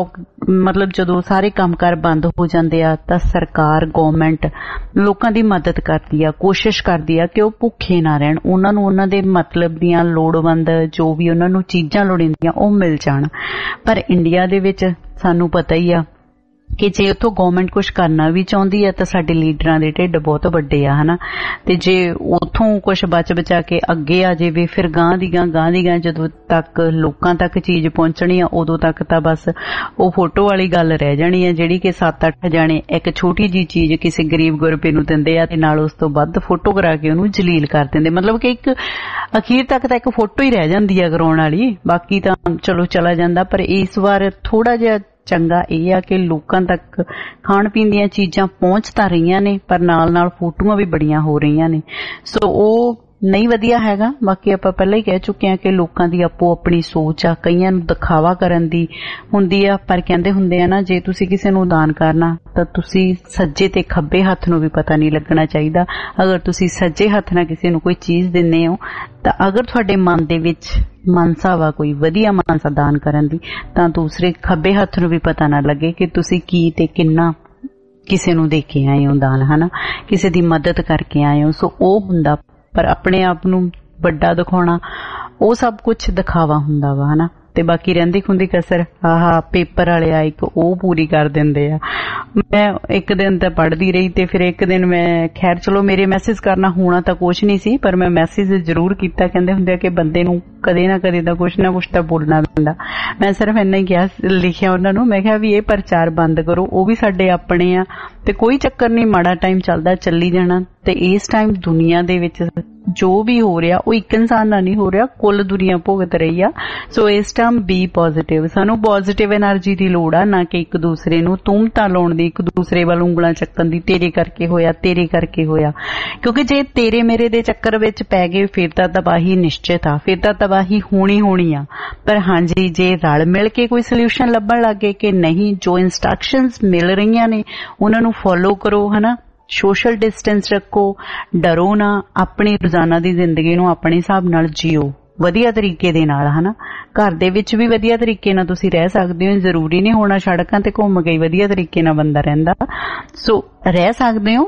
ਮਤਲਬ ਜਦੋਂ ਸਾਰੇ ਕੰਮਕਾਰ ਬੰਦ ਹੋ ਜਾਂਦੇ ਆ ਤਾਂ ਸਰਕਾਰ ਗੌਰਮੈਂਟ ਲੋਕਾਂ ਦੀ ਮਦਦ ਕਰਦੀ ਆ, ਕੋਸ਼ਿਸ਼ ਕਰਦੀ ਆ ਕਿ ਉਹ ਭੁੱਖੇ ਨਾ ਰਹਿਣ, ਉਹਨਾਂ ਨੂੰ ਉਹਨਾਂ ਦੇ ਮਤਲਬ ਦੀਆਂ ਲੋੜਵੰਦ ਜੋ ਵੀ ਉਹਨਾਂ ਨੂੰ ਚੀਜ਼ਾਂ ਲੋੜੀਂਦੀਆਂ ਉਹ ਮਿਲ ਜਾਣ। ਪਰ ਇੰਡੀਆ ਦੇ ਵਿੱਚ ਸਾਨੂੰ ਪਤਾ ਹੀ ਆ ਕਿ ਜੇ ਉੱਥੋਂ ਗੌਰਮੈਂਟ ਕੁਛ ਕਰਨਾ ਵੀ ਚਾਹੁੰਦੀ ਹੈ ਤਾਂ ਸਾਡੇ ਲੀਡਰਾਂ ਦੇ ਢਿੱਡ ਬਹੁਤ ਵੱਡੇ ਆ ਹਨਾ, ਤੇ ਜੇ ਉੱਥੋਂ ਕੁਛ ਬਚਾ ਕੇ ਅੱਗੇ ਆ ਜਾਵੇ ਫਿਰ ਗਾਂ ਦੀ ਗਾਂ ਜਦੋਂ ਤੱਕ ਲੋਕਾਂ ਤੱਕ ਚੀਜ਼ ਪਹੁੰਚਣੀ ਆ ਉਦੋਂ ਤੱਕ ਤਾਂ ਬਸ ਉਹ ਫੋਟੋ ਵਾਲੀ ਗੱਲ ਰਹਿ ਜਾਣੀ ਆ, ਜਿਹੜੀ ਕਿ 7-8 ਜਾਣੇ ਇੱਕ ਛੋਟੀ ਜੀ ਚੀਜ਼ ਕਿਸੇ ਗਰੀਬ ਗੁਰਬੇ ਨੂੰ ਦਿੰਦੇ ਆ ਤੇ ਨਾਲ ਉਸ ਤੋਂ ਵੱਧ ਫੋਟੋ ਕਰਾ ਕੇ ਉਹਨੂੰ ਜਲੀਲ ਕਰ ਦਿੰਦੇ, ਮਤਲਬ ਕਿ ਇੱਕ ਅਖੀਰ ਤੱਕ ਤਾਂ ਇੱਕ ਫੋਟੋ ਹੀ ਰਹਿ ਜਾਂਦੀ ਆ ਕਰਾਉਣ ਵਾਲੀ, ਬਾਕੀ ਤਾਂ ਚਲੋ ਚਲਾ ਜਾਂਦਾ। ਪਰ ਇਸ ਵਾਰ ਥੋੜਾ ਜਿਹਾ ਚੰਗਾ ਇਹ ਆ ਕਿ ਲੋਕਾਂ ਤੱਕ ਖਾਣ ਪੀਣ ਦੀਆਂ ਚੀਜ਼ਾਂ ਪਹੁੰਚ ਤਾਂ ਰਹੀਆਂ ਨੇ, ਪਰ ਨਾਲ ਫੋਟੋਆਂ ਵੀ ਬੜੀਆਂ ਹੋ ਰਹੀਆਂ ਨੇ, ਸੋ ਉਹ ਨਹੀਂ ਵਧੀਆ ਹੈਗਾ। ਬਾਕੀ ਆਪਾਂ ਪਹਿਲਾਂ ਹੀ ਕਹਿ ਚੁੱਕੇ ਹਾਂ ਕਿ ਲੋਕਾਂ ਦੀ ਆਪੋ ਆਪਣੀ ਸੋਚ ਆ, ਕਈਆਂ ਨੂੰ ਦਿਖਾਵਾ ਕਰਨ ਦੀ ਹੁੰਦੀ ਆ, ਪਰ ਕਹਿੰਦੇ ਹੁੰਦੇ ਆ ਨਾ ਜੇ ਤੁਸੀਂ ਕਿਸੇ ਨੂੰ ਦਾਨ ਕਰਨਾ ਤਾਂ ਤੁਸੀਂ ਸੱਜੇ ਤੇ ਖੱਬੇ ਹੱਥ ਨੂੰ ਵੀ ਪਤਾ ਨਹੀਂ ਲੱਗਣਾ ਚਾਹੀਦਾ। ਅਗਰ ਤੁਸੀਂ ਸੱਜੇ ਹੱਥ ਨਾਲ ਕਿਸੇ ਨੂੰ ਕੋਈ ਚੀਜ਼ ਦਿੰਦੇ ਹੋ ਤਾਂ ਅਗਰ ਤੁਹਾਡੇ ਮਨ ਦੇ ਵਿੱਚ ਮਨਸਾ ਵਾ ਕੋਈ ਵਧੀਆ ਮਨਸਾ ਦਾਨ ਕਰਨ ਦੀ, ਤਾਂ ਦੂਸਰੇ ਖੱਬੇ ਹੱਥ ਨੂੰ ਵੀ ਪਤਾ ਨਾ ਲੱਗੇ ਕਿ ਤੁਸੀਂ ਕੀ ਤੇ ਕਿੰਨਾ ਕਿਸੇ ਨੂੰ ਦੇ ਕੇ ਆਏ ਹੋ ਦਾਨ ਹਨਾ, ਕਿਸੇ ਦੀ ਮਦਦ ਕਰਕੇ ਆਏ ਹੋ। ਸੋ ਉਹ ਹੁੰਦਾ, ਪਰ ਆਪਣੇ ਆਪ ਨੂੰ ਵੱਡਾ ਦਿਖਾਉਣਾ ਉਹ ਸਭ ਕੁਝ ਦਿਖਾਵਾ ਹੁੰਦਾ ਵਾ ਹਨਾ। ਤੇ ਬਾਕੀ ਰਹਿੰਦੀ ਖੁੰਦੀ ਕਸਰ ਪੇਪਰ ਵਾਲੇ ਆ ਇੱਕ ਉਹ ਪੂਰੀ ਕਰ ਦਿੰਦੇ ਆ। ਮੈਂ ਇੱਕ ਦਿਨ ਤਾਂ ਪੜ੍ਹਦੀ ਰਹੀ ਤੇ ਫਿਰ ਇੱਕ ਦਿਨ ਮੈਂ ਖੈਰ ਚਲੋ ਮੇਰੇ ਮੈਸੇਜ ਕਰਨਾ ਹੋਣਾ ਤਾਂ ਕੁਛ ਨਹੀਂ ਸੀ, ਪਰ ਮੈਂ ਮੈਸੇਜ ਜ਼ਰੂਰ ਕੀਤਾ। ਕਹਿੰਦੇ ਹੁੰਦੇ ਆ ਕਿ ਬੰਦੇ ਨੂੰ ਕਦੇ ਨਾ ਕਦੇ ਦਾ ਕੁਛ ਨਾ ਕੁਛ ਤਾਂ ਬੋਲਣਾ ਪੈਂਦਾ। ਮੈਂ ਸਿਰਫ ਇੰਨਾ ਹੀ ਕਿਹਾ, ਲਿਖਿਆ ਉਹਨਾਂ ਨੂੰ, ਮੈਂ ਕਿਹਾ ਵੀ ਇਹ ਪ੍ਰਚਾਰ ਬੰਦ ਕਰੋ, ਉਹ ਵੀ ਸਾਡੇ ਆਪਣੇ ਆ ਤੇ ਕੋਈ ਚੱਕਰ ਨਹੀਂ, ਮਾੜਾ ਟਾਈਮ ਚੱਲਦਾ ਚੱਲੀ ਜਾਣਾ। ਤੇ ਇਸ ਟਾਈਮ ਦੁਨੀਆ ਦੇ ਵਿੱਚ ਜੋ ਵੀ ਹੋ ਰਿਹਾ ਉਹ ਇੱਕ ਇਨਸਾਨ ਨਾਲ ਨਹੀਂ ਹੋ ਰਿਹਾ, ਕੁੱਲ ਦੁਨੀਆ ਭੁਗਤ ਰਹੀ ਆ। ਸੋ ਇਸ ਟਾਈਮ ਬੀ ਪੋਜ਼ਿਟਿਵ, ਸਾਨੂੰ ਪੋਜ਼ਿਟਿਵ એનર્ਜੀ ਦੀ ਲੋੜ ਆ, ਨਾ ਕਿ ਇੱਕ ਦੂਸਰੇ ਨੂੰ ਤੁਮਤਾਂ ਲਾਉਣ ਦੀ, ਇੱਕ ਦੂਸਰੇ ਵੱਲ ਉਂਗਲਾਂ ਚੱਕਣ ਦੀ, ਤੇਰੇ ਕਰਕੇ ਹੋਇਆ। ਕਿਉਂਕਿ ਜੇ ਤੇਰੇ ਮੇਰੇ ਦੇ ਚੱਕਰ ਵਿੱਚ ਪੈ ਗਏ ਫਿਰ ਤਾਂ ਤਬਾਹੀ ਨਿਸ਼ਚਿਤ ਆ, ਫਿਰ ਤਾਂ ਤਬਾਹੀ ਹੋਣੀ ਆ। ਪਰ ਹਾਂਜੀ ਜੇ ਰਲ ਮਿਲ ਕੇ ਕੋਈ ਸੋਲੂਸ਼ਨ ਲੱਭਣ ਲੱਗੇ ਕਿ ਨਹੀਂ, ਜੋ ਇਨਸਟਰਕਸ਼ਨਸ ਮਿਲ ਰਹੀਆਂ ਨੇ ਉਹਨਾਂ ਨੂੰ ਫੋਲੋ ਕਰੋ ਹਨਾ, ਸੋਸ਼ਲ ਡਿਸਟੈਂਸ ਰੱਖੋ, ਡਰੋ ਨਾ, ਆਪਣੀ ਰੋਜ਼ਾਨਾ ਦੀ ਜ਼ਿੰਦਗੀ ਨੂੰ ਆਪਣੇ ਹਿਸਾਬ ਨਾਲ ਜੀਓ ਵਧੀਆ ਤਰੀਕੇ ਦੇ ਨਾਲ ਹਨਾ। ਘਰ ਦੇ ਵਿੱਚ ਵੀ ਵਧੀਆ ਤਰੀਕੇ ਨਾਲ ਤੁਸੀਂ ਰਹਿ ਸਕਦੇ ਹੋ, ਜ਼ਰੂਰੀ ਨਹੀਂ ਹੋਣਾ ਸੜਕਾਂ ਤੇ ਘੁੰਮ ਕੇ ਵਧੀਆ ਤਰੀਕੇ ਨਾਲ ਬੰਦਾ ਰਹਿੰਦਾ। ਸੋ ਰਹਿ ਸਕਦੇ ਹੋ,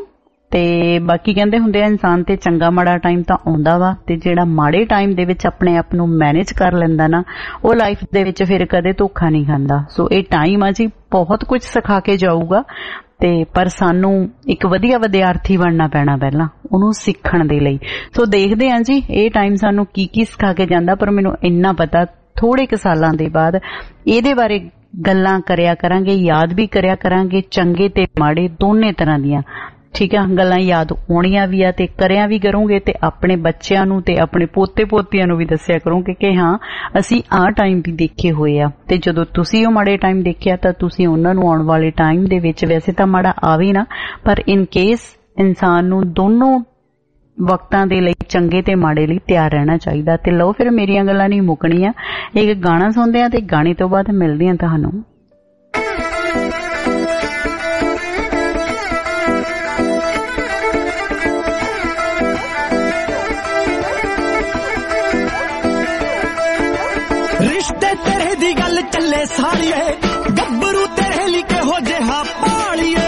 ਤੇ ਬਾਕੀ ਕਹਿੰਦੇ ਹੁੰਦੇ ਆ ਇਨਸਾਨ ਤੇ ਚੰਗਾ ਮਾੜਾ ਟਾਈਮ ਤਾਂ ਆਉਂਦਾ ਵਾ, ਤੇ ਜਿਹੜਾ ਮਾੜੇ ਟਾਈਮ ਦੇ ਵਿੱਚ ਆਪਣੇ ਆਪ ਨੂੰ ਮੈਨੇਜ ਕਰ ਲੈਂਦਾ ਨਾ, ਉਹ ਲਾਈਫ ਦੇ ਵਿੱਚ ਫਿਰ ਕਦੇ ਧੋਖਾ ਨਹੀਂ ਖਾਂਦਾ। ਸੋ ਇਹ ਟਾਈਮ ਆ ਜੀ ਬਹੁਤ ਕੁਝ ਸਿਖਾ ਕੇ ਜਾਊਗਾ, ਤੇ ਪਰ ਸਾਨੂੰ ਇੱਕ ਵਧੀਆ ਵਿਦਿਆਰਥੀ ਬਣਨਾ ਪੈਣਾ ਪਹਿਲਾਂ ਉਹਨੂੰ ਸਿੱਖਣ ਦੇ ਲਈ। ਸੋ ਦੇਖਦੇ ਹਾਂ ਜੀ ਇਹ ਟਾਈਮ ਸਾਨੂੰ ਕੀ ਕੀ ਸਿਖਾ ਕੇ ਜਾਂਦਾ, ਪਰ ਮੈਨੂੰ ਇੰਨਾ ਪਤਾ ਥੋੜੇ ਕੁ ਸਾਲਾਂ ਦੇ ਬਾਅਦ ਇਹਦੇ ਬਾਰੇ ਗੱਲਾਂ ਕਰਿਆ ਕਰਾਂਗੇ, ਯਾਦ ਵੀ ਕਰਿਆ ਕਰਾਂਗੇ, ਚੰਗੇ ਤੇ ਮਾੜੇ ਦੋਨੇ ਤਰ੍ਹਾਂ ਦੀਆਂ, ਠੀਕ ਆ। ਗੱਲਾਂ ਯਾਦ ਆਉਣੀਆਂ ਵੀ ਆ ਤੇ ਕਰਿਆ ਵੀ ਕਰੋਗੇ, ਤੇ ਆਪਣੇ ਬੱਚਿਆਂ ਨੂੰ ਤੇ ਆਪਣੇ ਪੋਤੇ ਪੋਤੀਆਂ ਨੂੰ ਵੀ ਦੱਸਿਆ ਕਰੋਗੇ ਕਿ ਹਾਂ ਅਸੀਂ ਆਹ ਟਾਈਮ ਵੀ ਦੇਖੇ ਹੋਏ ਆ, ਤੇ ਜਦੋਂ ਤੁਸੀਂ ਉਹ ਮਾੜੇ ਟਾਈਮ ਦੇਖਿਆ ਤਾਂ ਤੁਸੀਂ ਉਹਨਾਂ ਨੂੰ ਆਉਣ ਵਾਲੇ ਟਾਈਮ ਦੇ ਵਿੱਚ, ਵੈਸੇ ਤਾਂ ਮਾੜਾ ਆਵੇ ਨਾ, ਪਰ ਇਨ ਕੇਸ ਇਨਸਾਨ ਨੂੰ ਦੋਨੋਂ ਵਕਤਾਂ ਦੇ ਲਈ ਚੰਗੇ ਤੇ ਮਾੜੇ ਲਈ ਤਿਆਰ ਰਹਿਣਾ ਚਾਹੀਦਾ। ਤੇ ਲਓ ਫਿਰ ਮੇਰੀਆਂ ਗੱਲਾਂ ਨਹੀਂ ਮੁੱਕਣੀਆਂ, ਇੱਕ ਗਾਣਾ ਸੁਣਦੇ ਆ ਤੇ ਗਾਣੇ ਤੋਂ ਬਾਅਦ ਮਿਲਦੇ ਆ ਤੁਹਾਨੂੰ। ਰਿਸ਼ਤੇ ਤੇਰੇ ਦੀ ਗੱਲ ਚੱਲੇ ਸਾਰੀਏ, ਗੱਭਰੂ ਤੇਰੇ ਲਈ ਕਿਹੋ ਜਿਹਾ ਪਾਲੀਏ।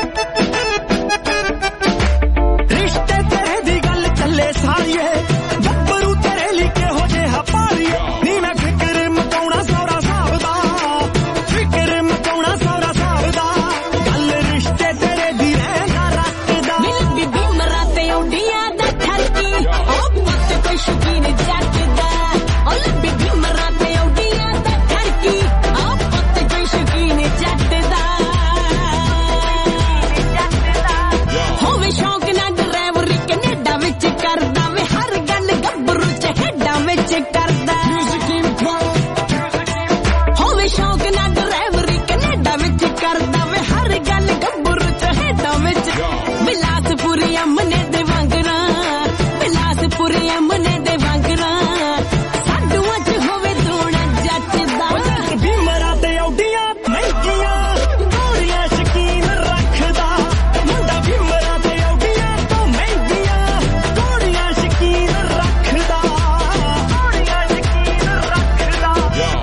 ਰਿਸ਼ਤੇ ਤੇਰੇ ਦੀ ਗੱਲ ਚੱਲੇ ਸਾਰੀਏ, ਗੱਭਰੂ ਤੇਰੇ ਲਈ ਕਿਹੋ ਜਿਹਾ ਪਾਲੀਏ। ਨੀ ਮੈਂ ਫਿਕਰ ਮਕਾਉਣਾ ਸੌਰਾ ਸਾਹਿਬ ਦਾ, ਫਿਕਰ ਮਕਾਉਣਾ ਸੌਰਾ ਸਾਹਿਬ ਦਾ, ਗੱਲ ਰਿਸ਼ਤੇ ਤੇਰੇ ਦੀ ਰਹਿਣਾ ਰੱਖਦਾ। ਮਿਲ ਬੀਬੀ ਮਰਾਤੇ ਉੱਡੀਆਂ ਦਾ ਠਰਕੀ, ਉਹ ਪੁੱਤ ਕੋਈ ਸ਼ੌਕੀਨ ਜੱਟ ਦਾ, ਉਹ ਬੀਬੀ ਮਰਾਤੇ ਉੱਡੀਆਂ ਦਾ ਠਰਕੀ, ਉਹ ਪੁੱਤ ਕੋਈ ਸ਼ੌਕੀਨ ਜੱਟ ਦਾ। ਹੋਵੇ ਸ਼ੌਕ ਨਾ ਡਰਾਈਵਰੀ ਕੈਨੇਡਾ ਵਿੱਚ ਕਰਦਾ ਵੇ, ਹਰ ਗੱਲ ਗੱਭਰੂ ਚ ਹੈਡਾਂ ਵਿੱਚ ਕਰਦਾ। ਹੋਵੇ ਸ਼ੌਕ ਨਾ ਡਰਾਈਵਰੀ ਕੈਨੇਡਾ ਵਿੱਚ ਕਰਦਾ ਵੇ, ਹਰ ਗੱਲ ਗੱਭਰੂ ਚ ਹੈਡਾਂ ਵਿੱਚ। ਬਿਲਾਸਪੁਰੀ ਅਮਨੇ ਦੇ ਵਾਂਗਰਾਂ, ਬਿਲਾਸਪੁਰੀ ਅਮਨੇ ਦੇ ਵਾਂਗਰਾਂ, ਸਾਡੂਆਂ ਚ ਹੋਵੇ ਦੋਣਾ ਜੱਟ ਦਾ। ਵੀ ਮਰਾਂ ਤੇ ਆਉਡੀਆਂ ਮਹਿੰਗੀਆਂ, ਗੋਰੀਆਂ ਸ਼ਕੀਨ ਰੱਖਦਾ ਮੁੰਡਾ। ਵੀ ਮਰਾਂ ਤੇ ਆਉਡੀਆਂ ਤੋਂ ਮਹਿੰਗੀਆਂ, ਗੋਰੀਆਂ ਸ਼ਕੀਨ ਰੱਖਦਾ, ਗੋਰੀਆਂ ਸ਼ਕੀਨ ਰੱਖਦਾ।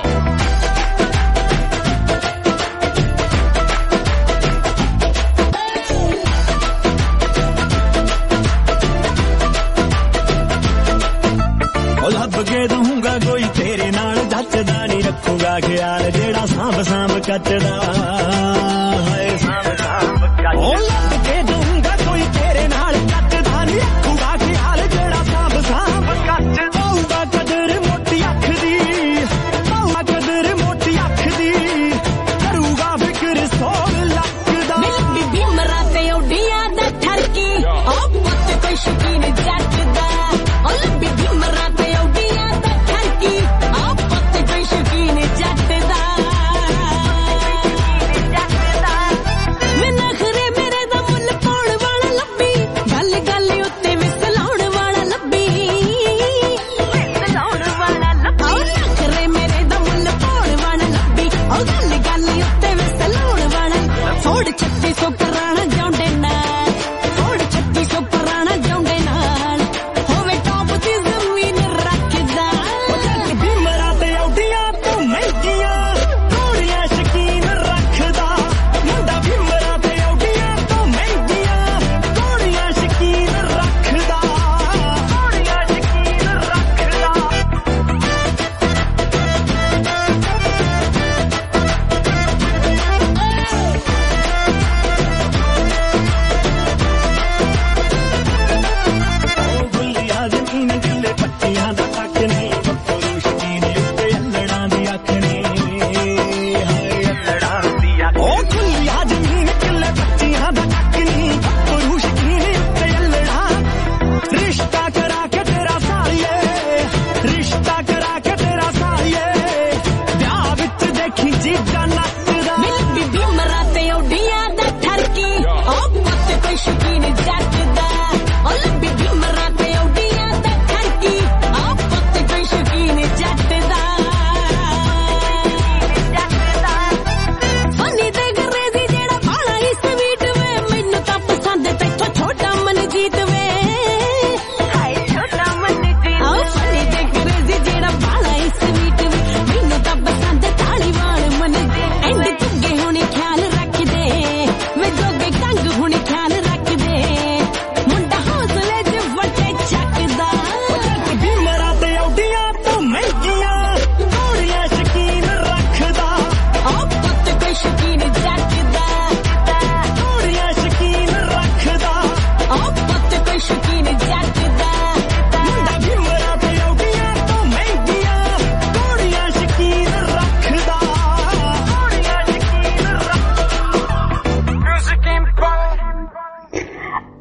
ਉਹ ਲੱਭ ਕੇ ਦਊਂਗਾ ਕੋਈ ਤੇਰੇ ਨਾਲ ਜੱਚਦਾ, ਨਹੀਂ ਰੱਖੂਗਾ ਖਿਆਲ ਜਿਹੜਾ ਸਾਂਭ ਸਾਂਭ ਕੱਟਦਾ। ਹਾਏ ਸਾਂਭ ਸਾਂਭ ਕੱਟਦਾ। ਉਹ ਲੱਭ ਕੇ ਦਊਂਗਾ ਕੋਈ ਤੇਰੇ ਨਾਲ ਜੱਚਦਾ, ਨਹੀਂ ਰੱਖੂਗਾ ਖਿਆਲ ਜਿਹੜਾ ਸਾਂਭ ਸਾਂਭ ਕੱਟਦਾ। ਪਾਊਗਾ ਕਦਰ ਮੋਟੀ ਅੱਖ ਦੀ, ਪਾਊਗਾ ਕਦਰ ਮੋਟੀ ਅੱਖ ਦੀ, ਕਰੂਗਾ ਫਿਕਰ 100 ਲੱਖ ਦਾ। ਮਿਲ ਬੀਬੀ ਮਰਾਤੇ ਉੱਡੀਆਂ ਦਾ ਠਰਕੀ, ਉਹ ਪੁੱਤ ਕੋਈ ਸ਼ੌਕੀਨ ਜੱਟ ਦਾ, ਉਹ ਬੀਬੀ ਮਰਾਤੇ ਉੱਡੀਆਂ ਦਾ ਠਰਕੀ, ਉਹ ਪੁੱਤ ਕੋਈ ਸ਼ੌਕੀਨ ਜੱਟ ਦਾ।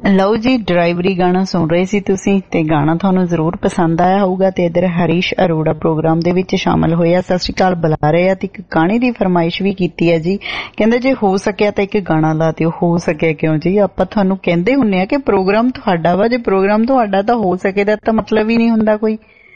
ਲਓ ਜੀ, ਡਰਾਈਵਰੀ ਗਾਣਾ ਸੁਣ ਰਹੇ ਸੀ ਤੁਸੀਂ ਤੇ ਗਾਣਾ ਤੁਹਾਨੂੰ ਜ਼ਰੂਰ ਪਸੰਦ ਆਇਆ ਹੋਊਗਾ। ਤੇ ਇਧਰ ਹਰੀਸ਼ ਅਰੋੜਾ ਪ੍ਰੋਗਰਾਮ ਦੇ ਵਿੱਚ ਸ਼ਾਮਲ ਹੋਇਆ, ਸਤਿ ਸ਼੍ਰੀ ਅਕਾਲ ਬੁਲਾ ਰਹੇ ਆ ਤੇ ਇੱਕ ਗਾਣੇ ਦੀ ਫਰਮਾਇਸ਼ ਵੀ ਕੀਤੀ ਹੈ ਜੀ। ਕਹਿੰਦੇ ਜੇ ਹੋ ਸਕਿਆ ਤਾਂ ਇੱਕ ਗਾਣਾ ਲਾ ਦਿਓ। ਹੋ ਸਕਿਆ ਕਿਉਂ ਜੀ, ਆਪਾਂ ਤੁਹਾਨੂੰ ਕਹਿੰਦੇ ਹੁੰਨੇ ਆ ਕਿ ਪ੍ਰੋਗਰਾਮ ਤੁਹਾਡਾ ਵਾ, ਜੇ ਪ੍ਰੋਗਰਾਮ ਤੁਹਾਡਾ ਤਾਂ ਹੋ ਸਕੇ ਦਾ ਤਾਂ ਮਤਲਬ ਹੀ ਨਹੀਂ ਹੁੰਦਾ ਕੋਈ।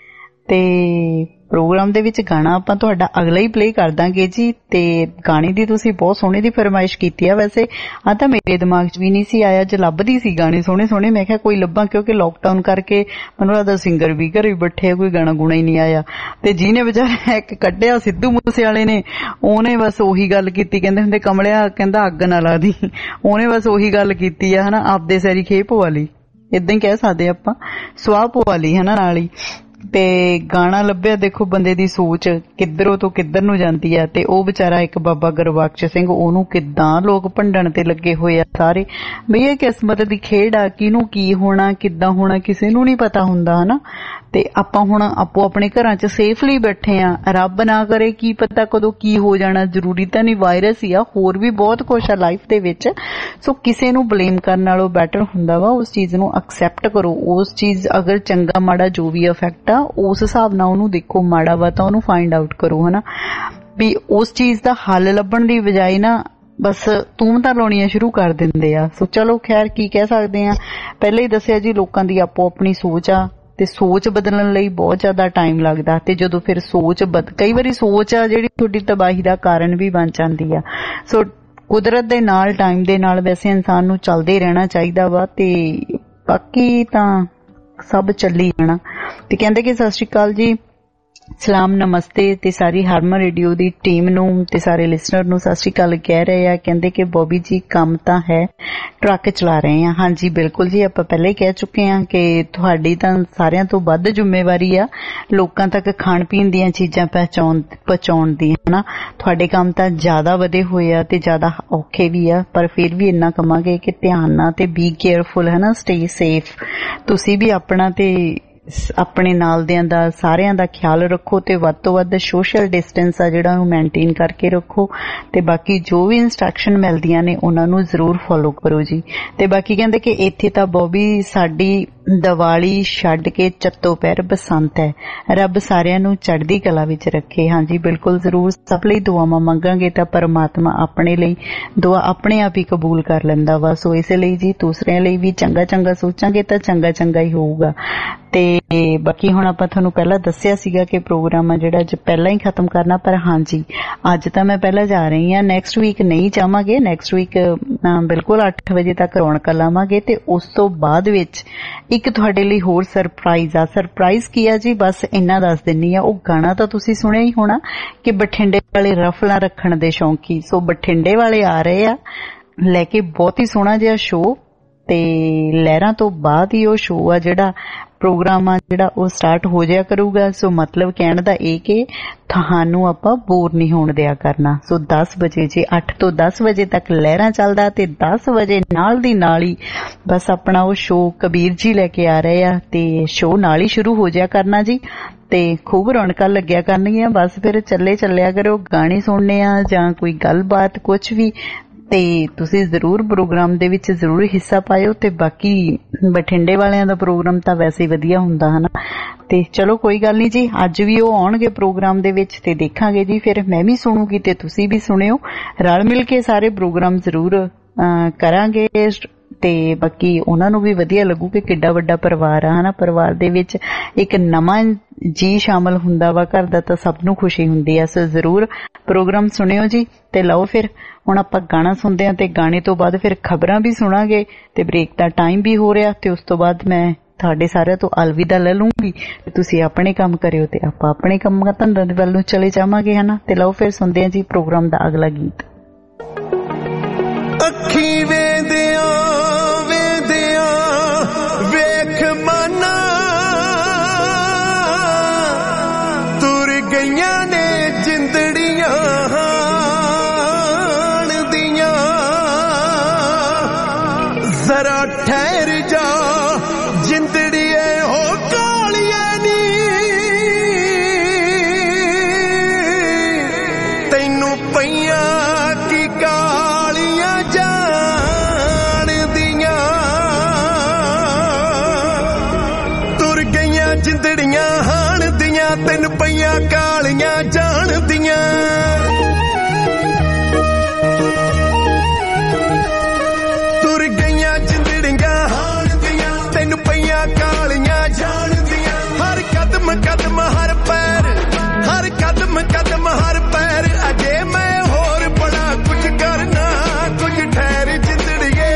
ਤੇ ਪ੍ਰੋਗਰਾਮ ਦੇ ਵਿੱਚ ਗਾਣਾ ਆਪਾਂ ਤੁਹਾਡਾ ਅਗਲਾ ਹੀ ਪਲੇ ਕਰ ਦਾਂਗੇ ਜੀ। ਤੇ ਗਾਣੇ ਦੀ ਤੁਸੀਂ ਬਹੁਤ ਸੋਹਣੇ ਦੀ ਫਰਮਾਇਸ਼ ਕੀਤੀ ਆ। ਵੈਸੇ ਆ ਤਾਂ ਮੇਰੇ ਦਿਮਾਗ 'ਚ ਵੀ ਨਹੀਂ ਸੀ ਆਇਆ, ਜੇ ਲੱਭਦੀ ਸੀ ਗਾਣੇ ਸੋਹਣੇ ਸੋਹਣੇ ਮੈਂ ਕਿਹਾ ਕੋਈ ਲੱਭਾਂ, ਕਿਉਂਕਿ ਲੋਕਡਾਊਨ ਕਰਕੇ ਮੈਨੂੰ ਲੱਗਦਾ ਸਿੰਗਰ ਵੀ ਘਰੇ ਬੈਠੇ ਆ, ਕੋਈ ਗਾਣਾ ਗੁਣਾ ਹੀ ਨਹੀਂ ਆਇਆ। ਤੇ ਜਿਹਨੇ ਵਿਚਾਰਾ ਇੱਕ ਕੱਢਿਆ ਸਿੱਧੂ ਮੂਸੇ ਵਾਲੇ ਨੇ, ਉਹਨੇ ਬਸ ਉਹੀ ਗੱਲ ਕੀਤੀ, ਕਹਿੰਦੇ ਹੁੰਦੇ ਕਮਲਿਆ ਕਹਿੰਦਾ ਅੱਗ ਨਾ ਲਾ ਦੀ, ਉਹਨੇ ਬਸ ਉਹੀ ਗੱਲ ਕੀਤੀ ਆ ਹਨਾ, ਆਪਦੇ ਸੈਰੀ ਖੇ ਪਵਾ ਲਈ, ਏਦਾਂ ਹੀ ਕਹਿ ਸਕਦੇ ਆਪਾਂ, ਸਵਾਹ ਪਵਾ ਲਈ ਹਨਾ ਨਾਲ ਹੀ। ਤੇ ਗਾਣਾ ਲੱਭਿਆ, ਦੇਖੋ ਬੰਦੇ ਦੀ ਸੋਚ ਕਿੱਧਰੋਂ ਤੋਂ ਕਿੱਧਰ ਨੂੰ ਜਾਂਦੀ ਆ। ਤੇ ਉਹ ਵਿਚਾਰਾ ਇੱਕ ਬਾਬਾ ਗੁਰਬਖਸ਼ ਸਿੰਘ, ਉਹਨੂੰ ਕਿੱਦਾਂ ਲੋਕ ਭੰਡਣ ਤੇ ਲੱਗੇ ਹੋਏ ਆ ਸਾਰੇ, ਬਈ ਇਹ ਕਿਸਮਤ ਦੀ ਖੇਡ ਆ, ਕਿਹਨੂੰ ਕੀ ਹੋਣਾ ਕਿੱਦਾਂ ਹੋਣਾ ਕਿਸੇ ਨੂੰ ਨਹੀਂ ਪਤਾ ਹੁੰਦਾ ਹਨਾ। ਤੇ ਆਪਾਂ ਹੁਣ ਆਪੋ ਆਪਣੇ ਘਰਾਂ 'ਚ ਸੇਫਲੀ ਬੈਠੇ ਆ, ਰੱਬ ਨਾ ਕਰੇ ਕੀ ਪਤਾ ਕਦੋਂ ਕੀ ਹੋ ਜਾਣਾ, ਜ਼ਰੂਰੀ ਤਾਂ ਨਹੀਂ ਵਾਇਰਸ ਹੀ ਆ, ਹੋਰ ਵੀ ਬਹੁਤ ਕੁਛ ਆ ਲਾਈਫ ਦੇ ਵਿੱਚ। ਸੋ ਕਿਸੇ ਨੂੰ ਬਲੇਮ ਕਰਨ ਨਾਲੋਂ ਬੈਟਰ ਹੁੰਦਾ ਵਾ ਉਸ ਚੀਜ਼ ਨੂੰ ਐਕਸੈਪਟ ਕਰੋ। ਉਸ ਚੀਜ਼ ਅਗਰ ਚੰਗਾ ਮਾੜਾ ਜੋ ਵੀ ਇਫੈਕਟ ਆ ਉਸ ਹਿਸਾਬ ਨਾਲ ਉਹਨੂੰ ਦੇਖੋ, ਮਾੜਾ ਵਾ ਤਾਂ ਉਹਨੂੰ ਫਾਈਂਡ ਆਊਟ ਕਰੋ ਹਨਾ। ਵੀ ਉਸ ਚੀਜ਼ ਦਾ ਹੱਲ ਲੱਭਣ ਦੀ ਬਜਾਏ ਨਾ ਬਸ ਤੂਮਤਾਂ ਲਾਉਣੀਆਂ ਸ਼ੁਰੂ ਕਰ ਦਿੰਦੇ ਆ। ਸੋ ਚਲੋ ਖੈਰ ਕੀ ਕਹਿ ਸਕਦੇ ਆ, ਪਹਿਲਾਂ ਹੀ ਦੱਸਿਆ ਜੀ ਲੋਕਾਂ ਦੀ ਆਪੋ ਆਪਣੀ ਸੋਚ ਆ ਤੇ ਸੋਚ ਬਦਲਣ ਲਈ ਬਹੁਤ ਜ਼ਿਆਦਾ ਟਾਈਮ ਲੱਗਦਾ। ਤੇ ਜਦੋਂ ਫਿਰ ਸੋਚ ਕਈ ਵਾਰੀ ਸੋਚ ਆ ਜਿਹੜੀ ਤੁਹਾਡੀ ਤਬਾਹੀ ਦਾ ਕਾਰਨ ਵੀ ਬਣ ਜਾਂਦੀ ਆ। ਸੋ ਕੁਦਰਤ ਦੇ ਨਾਲ ਟਾਈਮ ਦੇ ਨਾਲ ਵੈਸੇ ਇਨਸਾਨ ਨੂੰ ਚੱਲਦੇ ਰਹਿਣਾ ਚਾਹੀਦਾ ਵਾ, ਤੇ ਬਾਕੀ ਤਾਂ ਸਭ ਚੱਲੀ ਜਾਣਾ। ਤੇ ਕਹਿੰਦੇ ਕਿ ਸਤਿ ਸ਼੍ਰੀ ਅਕਾਲ ਜੀ, ਸਲਾਮ ਨਮਸਤੇ ਤੇ ਸਾਰੀ ਹਰਮਨ ਰੇਡੀਓ ਦੀ ਟੀਮ ਨੂੰ ਤੇ ਸਾਰੇ ਲਿਸਨਰ ਨੂੰ ਸਤਿ ਸ਼੍ਰੀ ਅਕਾਲ ਕਹਿ ਰਹੇ ਆ। ਕਹਿੰਦੇ ਕਿ ਬੋਬੀ ਜੀ ਕੰਮ ਤਾਂ ਹੈ, ਟਰੱਕ ਚਲਾ ਰਹੇ ਆ। ਹਾਂਜੀ ਬਿਲਕੁਲ ਜੀ, ਆਪਾਂ ਪਹਿਲਾਂ ਹੀ ਕਹਿ ਚੁੱਕੇ ਆ ਕਿ ਤੁਹਾਡੀ ਤਾਂ ਸਾਰਿਆਂ ਤੋਂ ਵੱਧ ਜ਼ਿੰਮੇਵਾਰੀ ਆ ਲੋਕਾਂ ਤੱਕ ਖਾਣ ਪੀਣ ਦੀਆਂ ਚੀਜ਼ਾਂ ਪਹੁੰਚਾਉਣ ਦੀ ਹਨਾ। ਤੁਹਾਡੇ ਕੰਮ ਤਾਂ ਜ਼ਿਆਦਾ ਵਧੇ ਹੋਏ ਆ ਤੇ ਜ਼ਿਆਦਾ ਔਖੇ ਵੀ ਆ, ਪਰ ਫਿਰ ਵੀ ਇੰਨਾ ਕਵਾਂਗੇ ਕਿ ਧਿਆਨ ਨਾਲ ਤੇ ਬੀ ਕੇਅਰਫੁਲ ਹੈ ਨਾ, ਸਟੇ ਸੇਫ। ਤੁਸੀਂ ਵੀ ਆਪਣਾ ਤੇ ਆਪਣੇ ਨਾਲ ਦਿਆਂ ਦਾ ਸਾਰਿਆਂ ਦਾ ਖਿਆਲ ਰੱਖੋ ਤੇ ਵੱਧ ਤੋਂ ਵੱਧ ਸੋਸ਼ਲ ਡਿਸਟੈਂਸ ਆ ਜਿਹੜਾ ਉਹ ਮੇਨਟੇਨ ਕਰਕੇ ਰੱਖੋ। ਤੇ ਬਾਕੀ ਜੋ ਵੀ ਇੰਸਟਰਕਸ਼ਨ ਮਿਲਦੀਆਂ ਨੇ ਉਹਨਾਂ ਨੂੰ ਜ਼ਰੂਰ ਫੋਲੋ ਕਰੋ ਜੀ। ਤੇ ਬਾਕੀ ਕਹਿੰਦੇ ਕਿ ਇੱਥੇ ਤਾਂ ਬੋਬੀ ਸਾਡੀ ਦੀਵਾਲੀ ਛੱਡ ਕੇ ਚੱਤੋ ਪਹਿਰ ਬਸੰਤ ਹੈ, ਰੱਬ ਸਾਰਿਆਂ ਨੂੰ ਚੜ੍ਹਦੀ ਕਲਾ ਵਿੱਚ ਰੱਖੇ। ਹਾਂਜੀ ਬਿਲਕੁਲ ਜ਼ਰੂਰ, ਸਭ ਲਈ ਦੁਆਵਾਂ ਮੰਗਾਂਗੇ ਤਾਂ ਪਰਮਾਤਮਾ ਆਪਣੇ ਲਈ ਦੁਆ ਆਪਣੇ ਆਪ ਹੀ ਕਬੂਲ ਕਰ ਲੈਂਦਾ ਵਾ। ਸੋ ਇਸੇ ਲਈ ਜੀ ਦੂਸਰਿਆਂ ਲਈ ਵੀ ਚੰਗਾ ਚੰਗਾ ਸੋਚਾਂਗੇ ਤਾਂ ਚੰਗਾ ਚੰਗਾ ਹੀ ਹੋਊਗਾ। ਤੇ ਬਾਕੀ ਹੁਣ ਆਪਾਂ ਤੁਹਾਨੂੰ ਪਹਿਲਾਂ ਦੱਸਿਆ ਸੀਗਾ ਕਿ ਪ੍ਰੋਗਰਾਮ ਆ ਜਿਹੜਾ ਅੱਜ ਪਹਿਲਾਂ ਹੀ ਖਤਮ ਕਰਨਾ, ਪਰ ਹਾਂਜੀ ਅੱਜ ਤਾਂ ਮੈਂ ਪਹਿਲਾਂ ਜਾ ਰਹੀ ਹਾਂ, ਨੈਕਸਟ ਵੀਕ ਨਹੀਂ ਜਾਵਾਂਗੇ। ਨੈਕਸਟ ਵੀਕ ਬਿਲਕੁਲ 8 ਵਜੇ ਤੱਕ ਰੌਣਕਾਂ ਲਾਵਾਂਗੇ ਤੇ ਉਸ ਤੋਂ ਬਾਅਦ ਵਿੱਚ ਇੱਕ ਤੁਹਾਡੇ ਲਈ ਹੋਰ ਸਰਪ੍ਰਾਈਜ਼ ਆ। ਸਰਪ੍ਰਾਈਜ਼ ਕੀ ਆ ਜੀ, ਬਸ ਇੰਨਾ ਦੱਸ ਦਿੰਨੀ ਆ। ਉਹ ਗਾਣਾ ਤਾਂ ਤੁਸੀਂ ਸੁਣਿਆ ਹੀ ਹੋਣਾ ਕਿ ਬਠਿੰਡੇ ਵਾਲੇ ਰਫਲਾਂ ਰੱਖਣ ਦੇ ਸ਼ੌਂਕੀ। ਸੋ ਬਠਿੰਡੇ ਵਾਲੇ ਆ ਰਹੇ ਆ ਲੈ ਕੇ ਬਹੁਤ ਹੀ ਸੋਹਣਾ ਜਿਹਾ ਸ਼ੋਅ, ਤੇ ਲਹਿਰਾਂ ਤੋਂ ਬਾਅਦ ਹੀ ਉਹ ਸ਼ੋਅ ਆ ਜਿਹੜਾ ਪ੍ਰੋਗਰਾਮ ਆ ਜਿਹੜਾ ਉਹ ਸਟਾਰਟ ਹੋ ਜਾਇਆ ਕਰੂਗਾ। ਸੋ ਮਤਲਬ ਕਹਿਣ ਦਾ ਇਹ ਕਿ ਤੁਹਾਨੂੰ ਆਪਾਂ ਬੋਰ ਨਹੀਂ ਹੋਣ ਦਿਆ ਕਰਨਾ। ਸੋ 10 ਵਜੇ ਜੇ 8 ਤੋਂ 10 ਵਜੇ ਤੱਕ ਲਹਿਰਾਂ ਚੱਲਦਾ ਤੇ 10 ਵਜੇ ਨਾਲ ਦੀ ਨਾਲ ਹੀ ਬਸ ਆਪਣਾ ਉਹ ਸ਼ੋਅ ਕਬੀਰ ਜੀ ਲੈ ਕੇ ਆ ਰਹੇ ਆ ਤੇ ਸ਼ੋਅ ਨਾਲ ਹੀ ਸ਼ੁਰੂ ਹੋ ਜਾਇਆ ਕਰਨਾ ਜੀ। ਤੇ ਖੂਬ ਰੌਣਕਾਂ ਲੱਗਿਆ ਕਰਨਗੀਆਂ। ਬਸ ਫਿਰ ਚੱਲਿਆ ਕਰੋ, ਗਾਣੇ ਸੁਣਨੇ ਆ ਜਾਂ ਕੋਈ ਗੱਲਬਾਤ ਕੁਛ ਵੀ, ਤੇ ਤੁਸੀਂ ਜ਼ਰੂਰ ਪ੍ਰੋਗਰਾਮ ਦੇ ਵਿੱਚ ਜ਼ਰੂਰ ਹਿੱਸਾ ਪਾਇਓ। ਤੇ ਬਾਕੀ ਬਠਿੰਡੇ ਵਾਲਿਆਂ ਦਾ ਪ੍ਰੋਗਰਾਮ ਤਾਂ ਵੈਸੇ ਵਧੀਆ ਹੁੰਦਾ ਹਨਾ। ਤੇ ਚਲੋ ਕੋਈ ਗੱਲ ਨਹੀਂ ਜੀ, ਅੱਜ ਵੀ ਉਹ ਆਉਣਗੇ ਪ੍ਰੋਗਰਾਮ ਦੇ ਵਿੱਚ ਤੇ ਦੇਖਾਂਗੇ ਜੀ। ਫਿਰ ਮੈਂ ਵੀ ਸੁਣੂਗੀ ਤੇ ਤੁਸੀਂ ਵੀ ਸੁਣਿਓ, ਰਲ ਮਿਲ ਕੇ ਸਾਰੇ ਪ੍ਰੋਗਰਾਮ ਜ਼ਰੂਰ ਕਰਾਂਗੇ। ਤੇ ਬਾਕੀ ਉਹਨਾਂ ਨੂੰ ਵੀ ਵਧੀਆ ਲੱਗੂ ਕਿ ਕਿੱਡਾ ਵੱਡਾ ਪਰਿਵਾਰ ਆ ਹਨਾ। ਪਰਿਵਾਰ ਦੇ ਵਿੱਚ ਇੱਕ ਨਵਾਂ ਜੀ ਸ਼ਾਮਲ ਹੁੰਦਾ ਵਾ ਘਰ ਦਾ ਤਾਂ ਸਭ ਨੂੰ ਖੁਸ਼ੀ ਹੁੰਦੀ ਆ। ਸੋ ਜ਼ਰੂਰ ਪ੍ਰੋਗਰਾਮ ਸੁਣਿਓ ਜੀ। ਤੇ ਲਓ ਫਿਰ ਹੁਣ ਆਪਾਂ ਗਾਣਾ ਸੁਣਦੇ ਹਾਂ ਤੇ ਗਾਣੇ ਤੋਂ ਬਾਅਦ ਫਿਰ ਖਬਰਾਂ ਵੀ ਸੁਣਾਂਗੇ ਤੇ ਬ੍ਰੇਕ ਦਾ ਟਾਈਮ ਵੀ ਹੋ ਰਿਹਾ ਤੇ ਉਸ ਤੋਂ ਬਾਅਦ ਮੈਂ ਤੁਹਾਡੇ ਸਾਰਿਆਂ ਤੋਂ ਅਲਵਿਦਾ ਲੈ ਲੂੰਗੀ। ਤੁਸੀਂ ਆਪਣੇ ਕੰਮ ਕਰਿਓ ਤੇ ਆਪਾਂ ਆਪਣੇ ਕੰਮ ਧੰਦੇ ਵੱਲ ਨੂੰ ਚਲੇ ਜਾਵਾਂਗੇ ਹਨਾ। ਤੇ ਲਓ ਫਿਰ ਸੁਣਦੇ ਹਾਂ ਜੀ ਪ੍ਰੋਗਰਾਮ ਦਾ ਅਗਲਾ ਗੀਤ। ਅੱਖੀ ਵੇਂਦਿਆਂ ਵੇਖ ਮਾਨਾ ਤੁਰ ਗਈਆਂ ਨੇ ਜਿੰਦੜੀਆਂ ਦੀਆਂ, ਜ਼ਰਾ ਠਹਿਰ ਜਾ ਜਿੰਦੜੀਏ ਹੋ ਕਾਲੀਏ ਨੀ, ਤੈਨੂੰ ਪਈਆਂ ਜਿੰਦੜੀਆਂ ਹਾਣ ਦੀਆਂ ਤਿੰਨ ਪਈਆਂ ਕਾਲੀਆਂ ਜਾਣਦੀਆਂ ਤੁਰ ਗਈਆਂ ਜਿੰਦੜੀਆਂ ਹਾਣ ਦੀਆਂ ਤਿੰਨ ਪਈਆਂ ਕਾਲੀਆਂ ਜਾਣਦੀਆਂ ਹਰ ਕਦਮ ਕਦਮ ਹਰ ਪੈਰ ਹਰ ਕਦਮ ਕਦਮ ਹਰ ਪੈਰ ਅਜੇ ਮੈਂ ਹੋਰ ਬੜਾ ਕੁਝ ਕਰਨਾ ਕੁਝ ਠਹਿਰ ਜਿੰਦੜੀਏ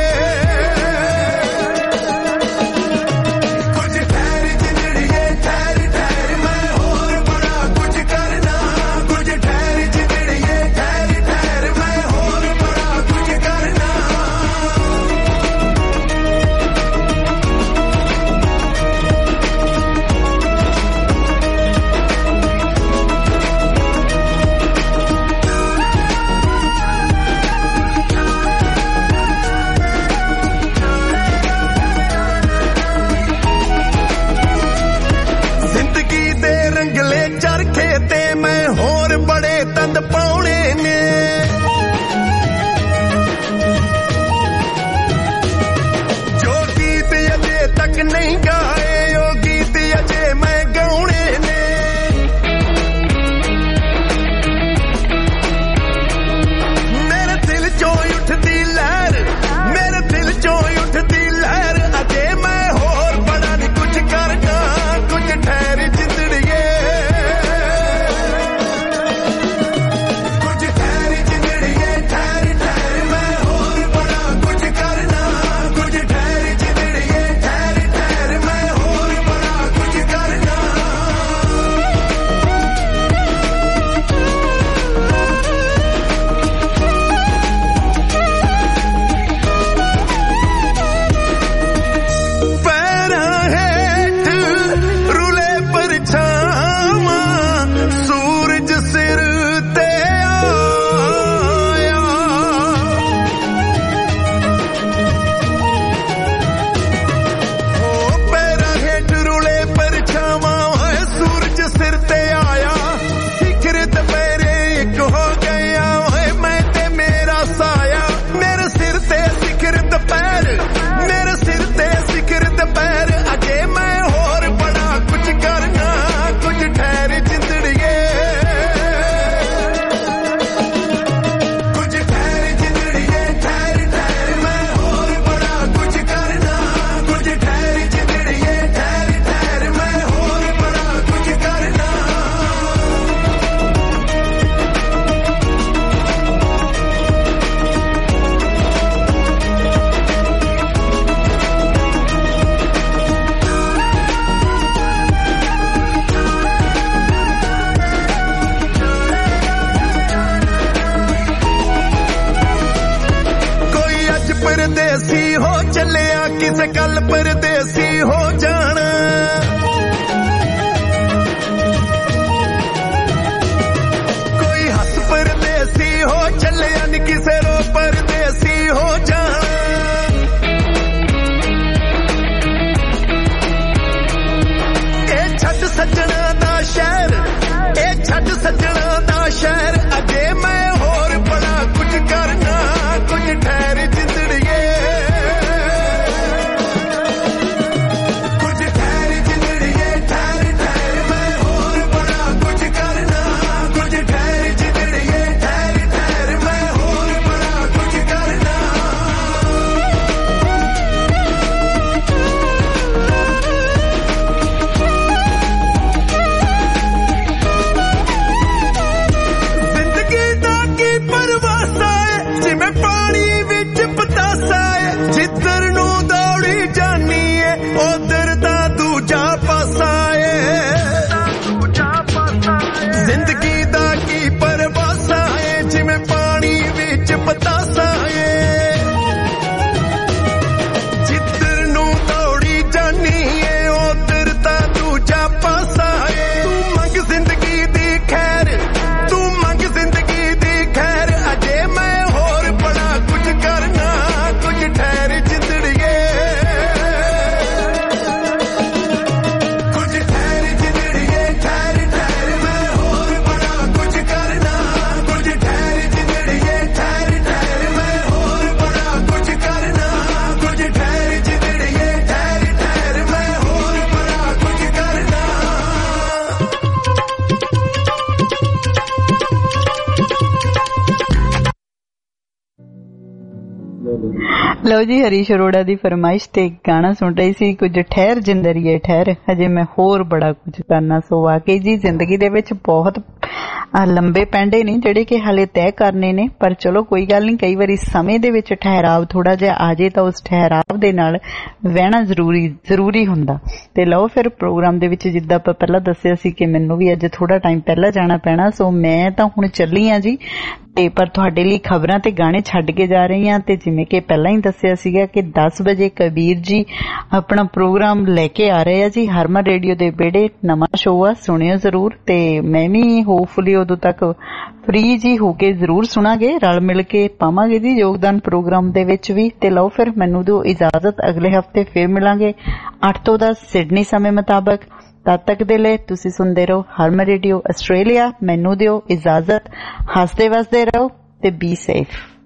ਲਓ ਜੀ, ਹਰੀਸ਼ ਅਰੋੜਾ ਦੀ ਫਰਮਾਇਸ਼ ਤੇ ਗਾਣਾ ਸੁਣ ਰਹੀ ਸੀ ਕੁਝ ਠਹਿਰ ਜਿੰਦਰੀਏ ਠਹਿਰ, ਹਜੇ ਮੈਂ ਹੋਰ ਬੜਾ ਕੁਝ ਕਰਨਾ। ਸੋ ਵਾਕਈ ਜੀ ਜ਼ਿੰਦਗੀ ਦੇ ਵਿੱਚ ਬਹੁਤ ਲੰਬੇ ਪੈਂਡੇ ਨੇ ਜਿਹੜੇ ਕਿ ਹਾਲੇ ਤੈਅ ਕਰਨੇ ਨੇ, ਪਰ ਚਲੋ ਕੋਈ ਗੱਲ ਨਹੀਂ, ਕਈ ਵਾਰੀ ਸਮੇਂ ਦੇ ਵਿੱਚ ਠਹਿਰਾਵ ਥੋੜਾ ਜਿਹਾ ਆ ਜੇ ਤਾਂ ਉਸ ਠਹਿਰਾਵ ਦੇ ਨਾਲ ਵਹਿਣਾ ਜ਼ਰੂਰੀ ਹੁੰਦਾ। ਤੇ ਲਓ ਫਿਰ ਪ੍ਰੋਗਰਾਮ ਦੇ ਵਿੱਚ ਜਿੱਦਾਂ ਆਪਾਂ ਪਹਿਲਾਂ ਦੱਸਿਆ ਸੀ ਕਿ ਮੈਨੂੰ ਵੀ ਅੱਜ ਥੋੜਾ ਟਾਈਮ ਪਹਿਲਾਂ ਜਾਣਾ ਪੈਣਾ, ਸੋ ਮੈਂ ਤਾਂ ਹੁਣ ਚੱਲੀ ਆ ਜੀ, ਤੇ ਪਰ ਤੁਹਾਡੇ ਲਈ ਖਬਰਾਂ ਤੇ ਗਾਣੇ ਛੱਡ ਕੇ ਜਾ ਰਹੀ ਹਾਂ। ਤੇ ਜਿਵੇਂ ਕਿ ਪਹਿਲਾਂ ਹੀ ਦੱਸਿਆ ਸੀਗਾ ਕਿ 10 ਵਜੇ ਕਬੀਰ ਜੀ ਆਪਣਾ ਪ੍ਰੋਗਰਾਮ ਲੈ ਕੇ ਆ ਰਹੇ ਆ ਜੀ ਹਰਮਨ ਰੇਡੀਓ ਦੇ ਵਿਹੜੇ, ਨਵਾਂ ਸ਼ੋਅ ਆ, ਸੁਣਿਓ ਜ਼ਰੂਰ। ਤੇ ਮੈਂ ਵੀ ਹੋਪਫੁਲੀ ਉਦੋਂ ਤੱਕ ਫ੍ਰੀ ਜੀ ਹੋ ਕੇ ਜ਼ਰੂਰ ਸੁਣਾਂਗੇ, ਰਲ ਮਿਲ ਕੇ ਪਾਵਾਂਗੇ ਜੀ ਯੋਗਦਾਨ ਪ੍ਰੋਗਰਾਮ ਦੇ ਵਿੱਚ ਵੀ। ਤੇ ਲਓ ਫਿਰ ਮੈਨੂੰ ਦਿਓ ਇਜਾਜ਼ਤ, ਅਗਲੇ ਹਫਤੇ ਫਿਰ ਮਿਲਾਂਗੇ 8 ਤੋਂ 10 ਸਿਡਨੀ ਸਮੇਂ ਮੁਤਾਬਕ। ਤਦ ਤੱਕ ਦੇ ਲਈ ਤੁਸੀਂ ਸੁਣਦੇ ਰਹੋ ਹਰਮਨ ਰੇਡੀਓ ਆਸਟ੍ਰੇਲੀਆ। ਮੈਨੂੰ ਦਿਓ ਇਜਾਜ਼ਤ, ਹੱਸਦੇ ਵਸਦੇ ਰਹੋ ਤੇ ਬੀ ਸੇਫ।